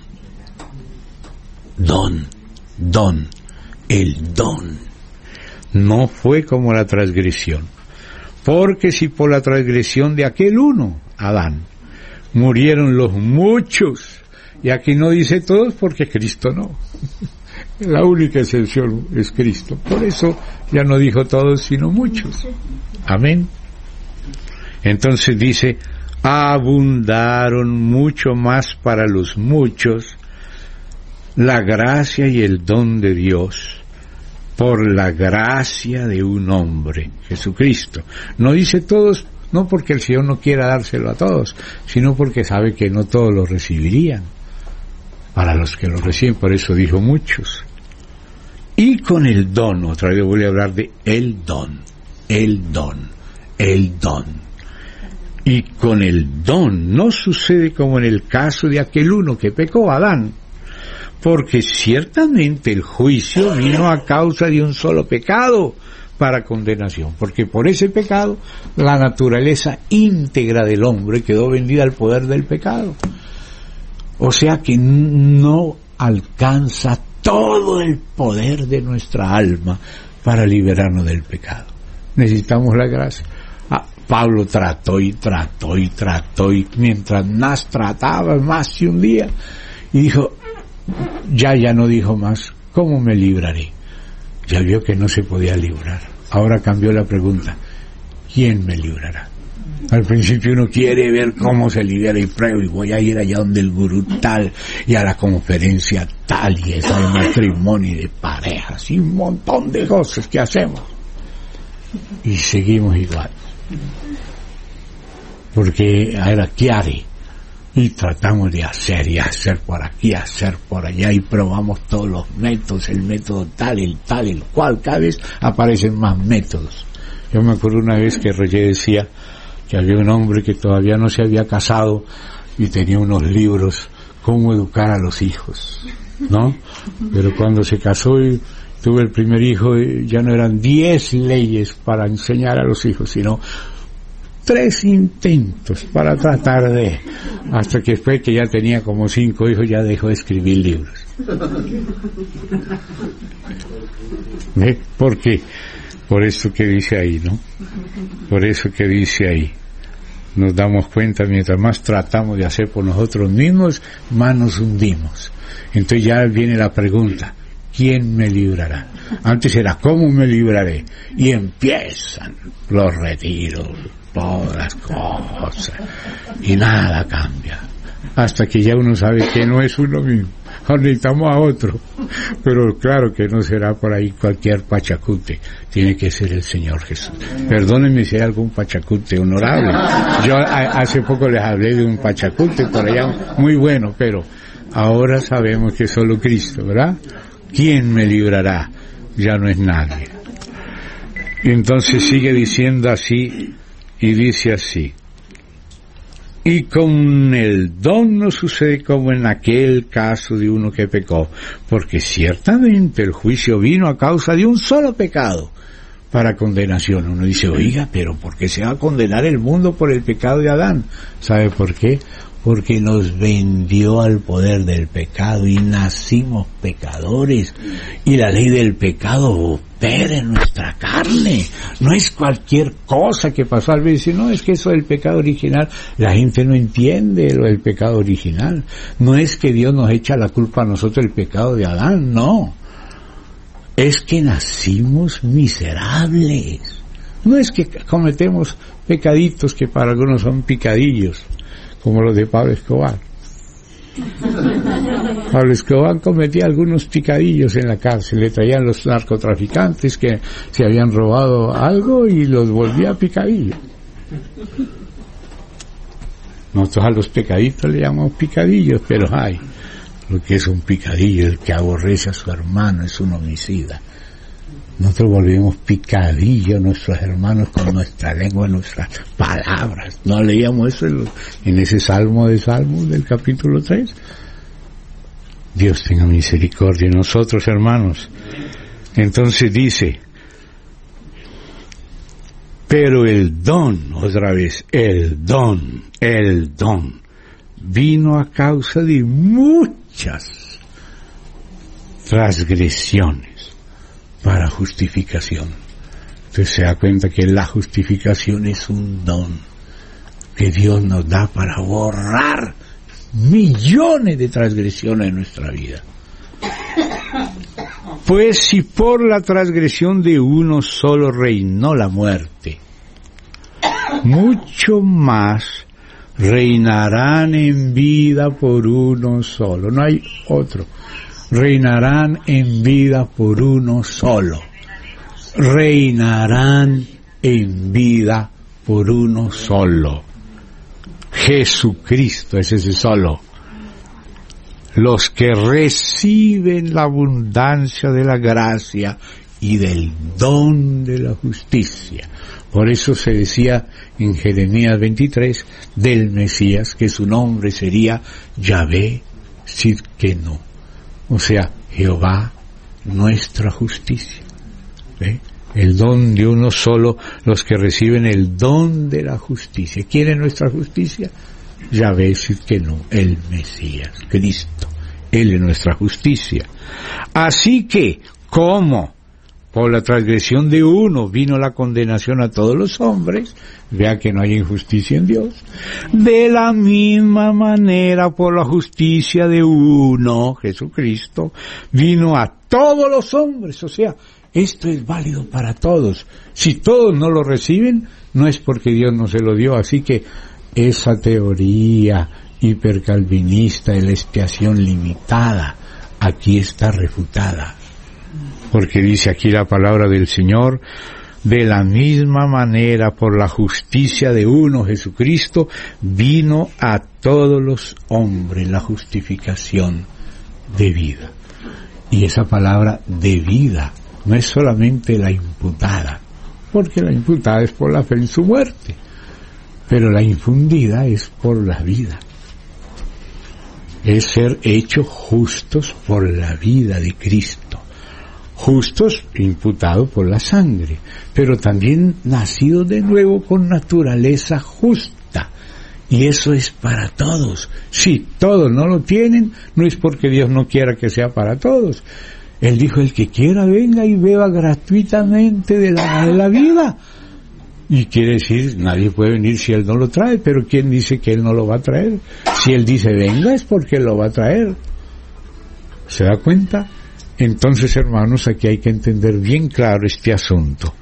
Speaker 1: don, el don. No fue como la transgresión, porque si por la transgresión de aquel uno, Adán, murieron los muchos, y aquí no dice todos porque Cristo no. La única excepción es Cristo. Por eso ya no dijo todos, sino muchos. Amén. Entonces dice, abundaron mucho más para los muchos la gracia y el don de Dios por la gracia de un hombre, Jesucristo. No dice todos, no porque el Señor no quiera dárselo a todos, sino porque sabe que no todos lo recibirían. Para los que lo reciben, por eso dijo muchos. Y con el don, otra vez voy a hablar de el don. Y con el don no sucede como en el caso de aquel uno que pecó, Adán, porque ciertamente el juicio vino a causa de un solo pecado para condenación, porque por ese pecado la naturaleza íntegra del hombre quedó vendida al poder del pecado. O sea que no alcanza todo el poder de nuestra alma para liberarnos del pecado. Necesitamos la gracia. Pablo trató y mientras más trataba, más de un día, y dijo, ya no dijo más, ¿cómo me libraré? Ya vio que no se podía librar. Ahora cambió la pregunta, ¿quién me librará? Al principio uno quiere ver cómo se libera y pruebo, y voy a ir allá donde el gurú tal, y a la conferencia tal, y esa de matrimonio y de parejas, y un montón de cosas que hacemos. Y seguimos igual. Porque ahora, ¿qué haré? Y tratamos de hacer, y hacer por aquí, hacer por allá, y probamos todos los métodos, el método tal, el cual, cada vez aparecen más métodos. Yo me acuerdo una vez que Roger decía que había un hombre que todavía no se había casado y tenía unos libros, cómo educar a los hijos, ¿no? Pero cuando se casó y tuve el primer hijo, ya no eran 10 leyes para enseñar a los hijos, sino 3 intentos para tratar de, hasta que después que ya tenía como 5 hijos ya dejó de escribir libros. ¿Ve? ¿Por qué? Por eso que dice ahí, ¿no? Por eso que dice ahí. Nos damos cuenta, mientras más tratamos de hacer por nosotros mismos, más nos hundimos. Entonces ya viene la pregunta, ¿quién me librará? Antes era, ¿cómo me libraré? Y empiezan los retiros, todas las cosas, y nada cambia, hasta que ya uno sabe que no es uno mismo, necesitamos a otro, pero claro que no será por ahí cualquier pachacute, tiene que ser el Señor Jesús. Perdónenme si hay algún pachacute honorable, yo hace poco les hablé de un pachacute por allá muy bueno, pero ahora sabemos que solo Cristo, ¿verdad? ¿Quién me librará? Ya no es nadie. Y entonces sigue diciendo así, y dice así, y con el don no sucede como en aquel caso de uno que pecó, porque ciertamente el juicio vino a causa de un solo pecado para condenación. Uno dice, oiga, pero ¿por qué se va a condenar el mundo por el pecado de Adán? ¿Sabe por qué? Porque nos vendió al poder del pecado y nacimos pecadores, y la ley del pecado opera en nuestra carne. No es cualquier cosa que pasó. Al veces no, es que eso del pecado original, la gente no entiende lo del pecado original. No es que Dios nos echa la culpa a nosotros del pecado de Adán, no. Es que nacimos miserables. No es que cometemos pecaditos que para algunos son picadillos, como los de Pablo Escobar. Pablo Escobar cometía algunos picadillos en la cárcel, le traían los narcotraficantes que se habían robado algo y los volvía picadillos. Nosotros a los pecaditos le llamamos picadillos, pero hay lo que es un picadillo, el que aborrece a su hermano es un homicida. Nosotros volvemos picadillo a nuestros hermanos con nuestra lengua, nuestras palabras. ¿No leíamos eso en ese Salmo de Salmos del capítulo 3? Dios tenga misericordia de nosotros, hermanos. Entonces dice, pero el don, otra vez, el don, vino a causa de muchas transgresiones para justificación. Entonces se da cuenta que la justificación es un don que Dios nos da para borrar millones de transgresiones en nuestra vida. Pues si por la transgresión de uno solo reinó la muerte, mucho más reinarán en vida por uno solo. No hay otro. Reinarán en vida por uno solo. Reinarán en vida por uno solo. Jesucristo es ese solo. Los que reciben la abundancia de la gracia y del don de la justicia. Por eso se decía en Jeremías 23 del Mesías que su nombre sería Yahvé Sidkenu, o sea, Jehová nuestra justicia. ¿Ve? El don de uno solo, los que reciben el don de la justicia. ¿Quién es nuestra justicia? Yahvé Sidkenu, el Mesías, Cristo. Él es nuestra justicia. Así que, como por la transgresión de uno vino la condenación a todos los hombres, vea que no hay injusticia en Dios, de la misma manera por la justicia de uno, Jesucristo, vino a todos los hombres. O sea, esto es válido para todos. Si todos no lo reciben, no es porque Dios no se lo dio. Así que esa teoría hipercalvinista de la expiación limitada, aquí está refutada. Porque dice aquí la palabra del Señor, de la misma manera por la justicia de uno, Jesucristo, vino a todos los hombres la justificación de vida. Y esa palabra de vida no es solamente la imputada, porque la imputada es por la fe en su muerte, pero la infundida es por la vida. Es ser hechos justos por la vida de Cristo. Justos imputados por la sangre, pero también nacidos de nuevo con naturaleza justa. Y eso es para todos. Si todos no lo tienen, no es porque Dios no quiera que sea para todos. Él dijo, el que quiera venga y beba gratuitamente de la vida. Y quiere decir, nadie puede venir si Él no lo trae, pero ¿quién dice que Él no lo va a traer? Si Él dice venga es porque Él lo va a traer. ¿Se da cuenta? Entonces, hermanos, aquí hay que entender bien claro este asunto.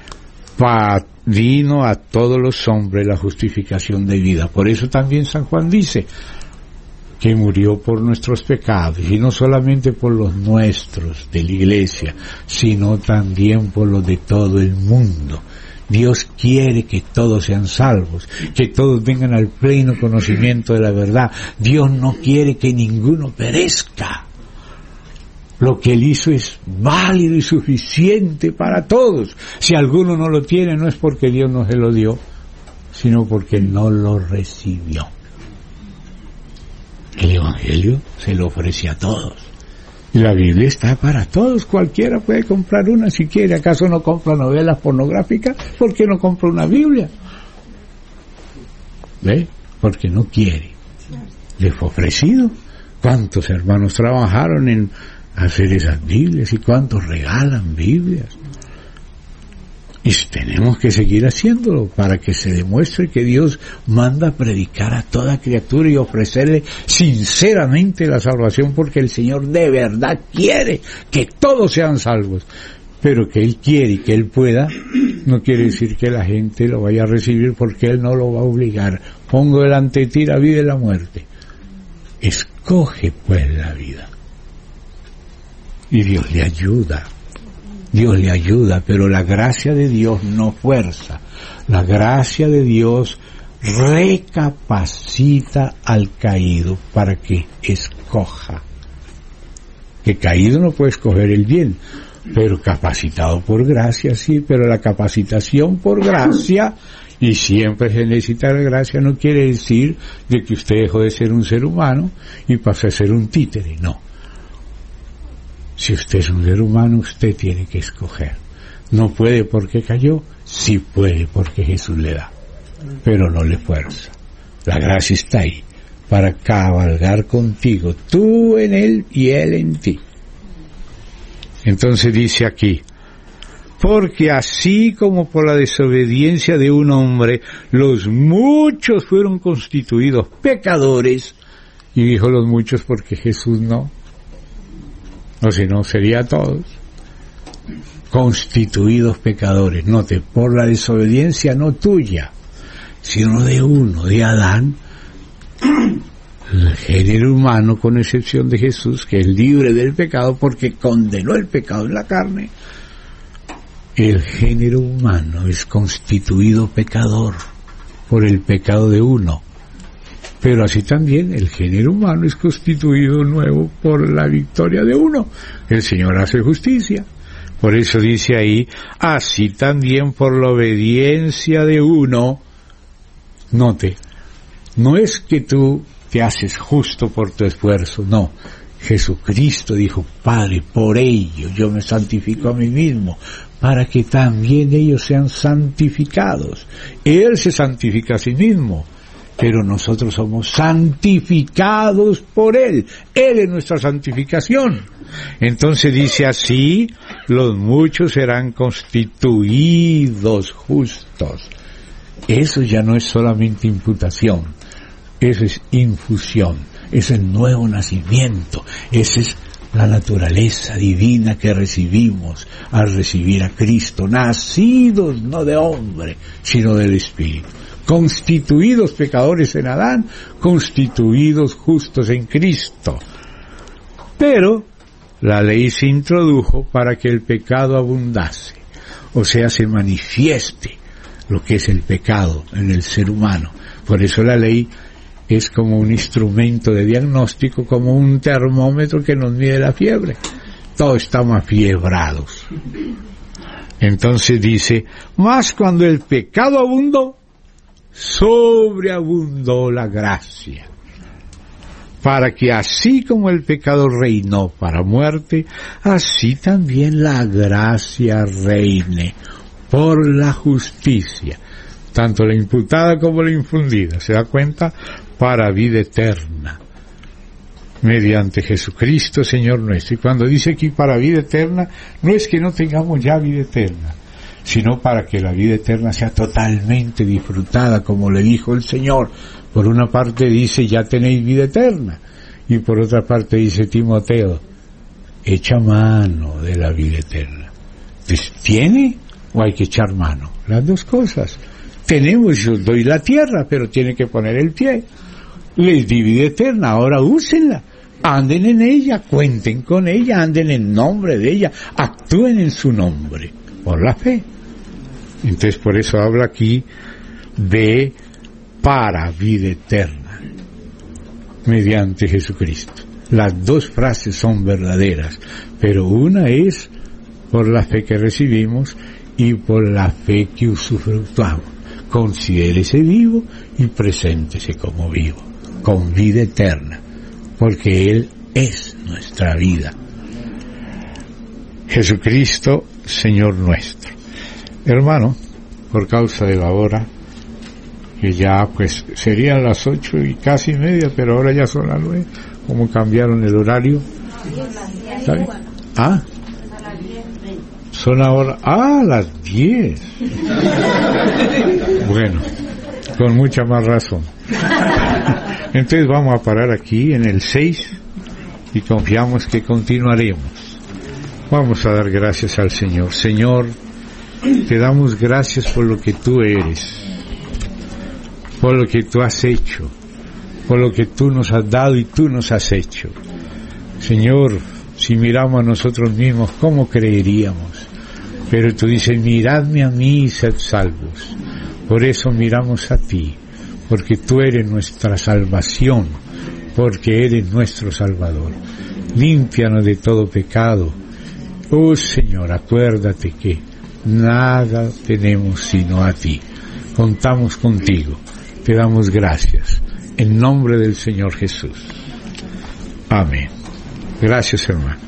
Speaker 1: Vino a todos los hombres la justificación de vida. Por eso también San Juan dice que murió por nuestros pecados, y no solamente por los nuestros de la iglesia, sino también por los de todo el mundo. Dios quiere que todos sean salvos, que todos vengan al pleno conocimiento de la verdad. Dios no quiere que ninguno perezca. Lo que Él hizo es válido y suficiente para todos. Si alguno no lo tiene, no es porque Dios no se lo dio, sino porque no lo recibió. El Evangelio se lo ofrece a todos. Y la Biblia está para todos. Cualquiera puede comprar una si quiere. ¿Acaso no compra novelas pornográficas? ¿Por qué no compra una Biblia? ¿Ve? Porque no quiere. Le fue ofrecido. ¿Cuántos hermanos trabajaron en hacer esas Biblias y cuántos regalan Biblias? Y tenemos que seguir haciéndolo para que se demuestre que Dios manda a predicar a toda criatura y ofrecerle sinceramente la salvación, porque el Señor de verdad quiere que todos sean salvos. Pero que Él quiere y que Él pueda, no quiere decir que la gente lo vaya a recibir, porque Él no lo va a obligar. Pongo delante de ti la vida y la muerte. Escoge pues la vida. Y Dios le ayuda. Dios le ayuda, pero la gracia de Dios no fuerza. La gracia de Dios recapacita al caído para que escoja. Que caído no puede escoger el bien, pero capacitado por gracia sí, pero la capacitación por gracia, y siempre se necesita la gracia, no quiere decir de que usted dejó de ser un ser humano y pasó a ser un títere, no. Si usted es un ser humano, usted tiene que escoger. No puede porque cayó, sí puede porque Jesús le da, pero no le fuerza. La gracia está ahí para cabalgar contigo, tú en Él y Él en ti. Entonces dice aquí, porque así como por la desobediencia de un hombre los muchos fueron constituidos pecadores, y dijo los muchos porque Jesús no, o si no sería todos, constituidos pecadores. Note, por la desobediencia no tuya, sino de uno, de Adán, el género humano, con excepción de Jesús, que es libre del pecado porque condenó el pecado en la carne. El género humano es constituido pecador por el pecado de uno, pero así también el género humano es constituido nuevo por la victoria de uno. El Señor hace justicia, Por eso dice ahí, así también por la obediencia de uno. Note, no es que tú te haces justo por tu esfuerzo, no. Jesucristo dijo, Padre, por ello yo me santifico a mí mismo, para que también ellos sean santificados. Él se santifica a sí mismo, pero nosotros somos santificados por Él. Él es nuestra santificación. Entonces dice así, los muchos serán constituidos justos. Eso ya no es solamente imputación, eso es infusión, es el nuevo nacimiento, esa es la naturaleza divina que recibimos al recibir a Cristo, nacidos no de hombre, sino del Espíritu, constituidos pecadores en Adán, constituidos justos en Cristo. Pero la ley se introdujo para que el pecado abundase, o sea, se manifieste lo que es el pecado en el ser humano. Por eso la ley es como un instrumento de diagnóstico, como un termómetro que nos mide la fiebre. Todos estamos afiebrados. Entonces dice, mas cuando el pecado abundó, sobreabundó la gracia, para que así como el pecado reinó para muerte, así también la gracia reine por la justicia, tanto la imputada como la infundida, ¿se da cuenta? Para vida eterna, mediante Jesucristo Señor nuestro. Y cuando dice aquí para vida eterna, no es que no tengamos ya vida eterna, sino para que la vida eterna sea totalmente disfrutada, como le dijo el Señor. Por una parte dice, ya tenéis vida eterna, y por otra parte dice Timoteo, echa mano de la vida eterna. Entonces, ¿tiene o hay que echar mano? Las dos cosas. Tenemos, yo doy la tierra, pero tiene que poner el pie. Les di vida eterna, ahora úsenla, anden en ella, cuenten con ella, anden en nombre de ella, actúen en su nombre, por la fe. Entonces por eso habla aquí de para vida eterna, mediante Jesucristo. Las dos frases son verdaderas, pero una es por la fe que recibimos y por la fe que usufructuamos. Considérese vivo y preséntese como vivo, con vida eterna, porque Él es nuestra vida. Jesucristo, Señor nuestro. Hermano, por causa de la hora, que ya pues serían las 8:30, pero ahora ya son las 9, como cambiaron el horario. ¿Sabe? ¿Ah? Son ahora, las 10. Bueno, con mucha más razón. Entonces vamos a parar aquí en el 6 y confiamos que continuaremos. Vamos a dar gracias al Señor. Señor, te damos gracias por lo que tú eres, por lo que tú has hecho, por lo que tú nos has dado y tú nos has hecho. Señor, si miramos a nosotros mismos, ¿cómo creeríamos? Pero tú dices, miradme a mí y sed salvos. Por eso miramos a ti, porque tú eres nuestra salvación, porque eres nuestro Salvador. Límpianos de todo pecado. Oh Señor, acuérdate que nada tenemos sino a ti. Contamos contigo. Te damos gracias. En nombre del Señor Jesús. Amén. Gracias, hermano.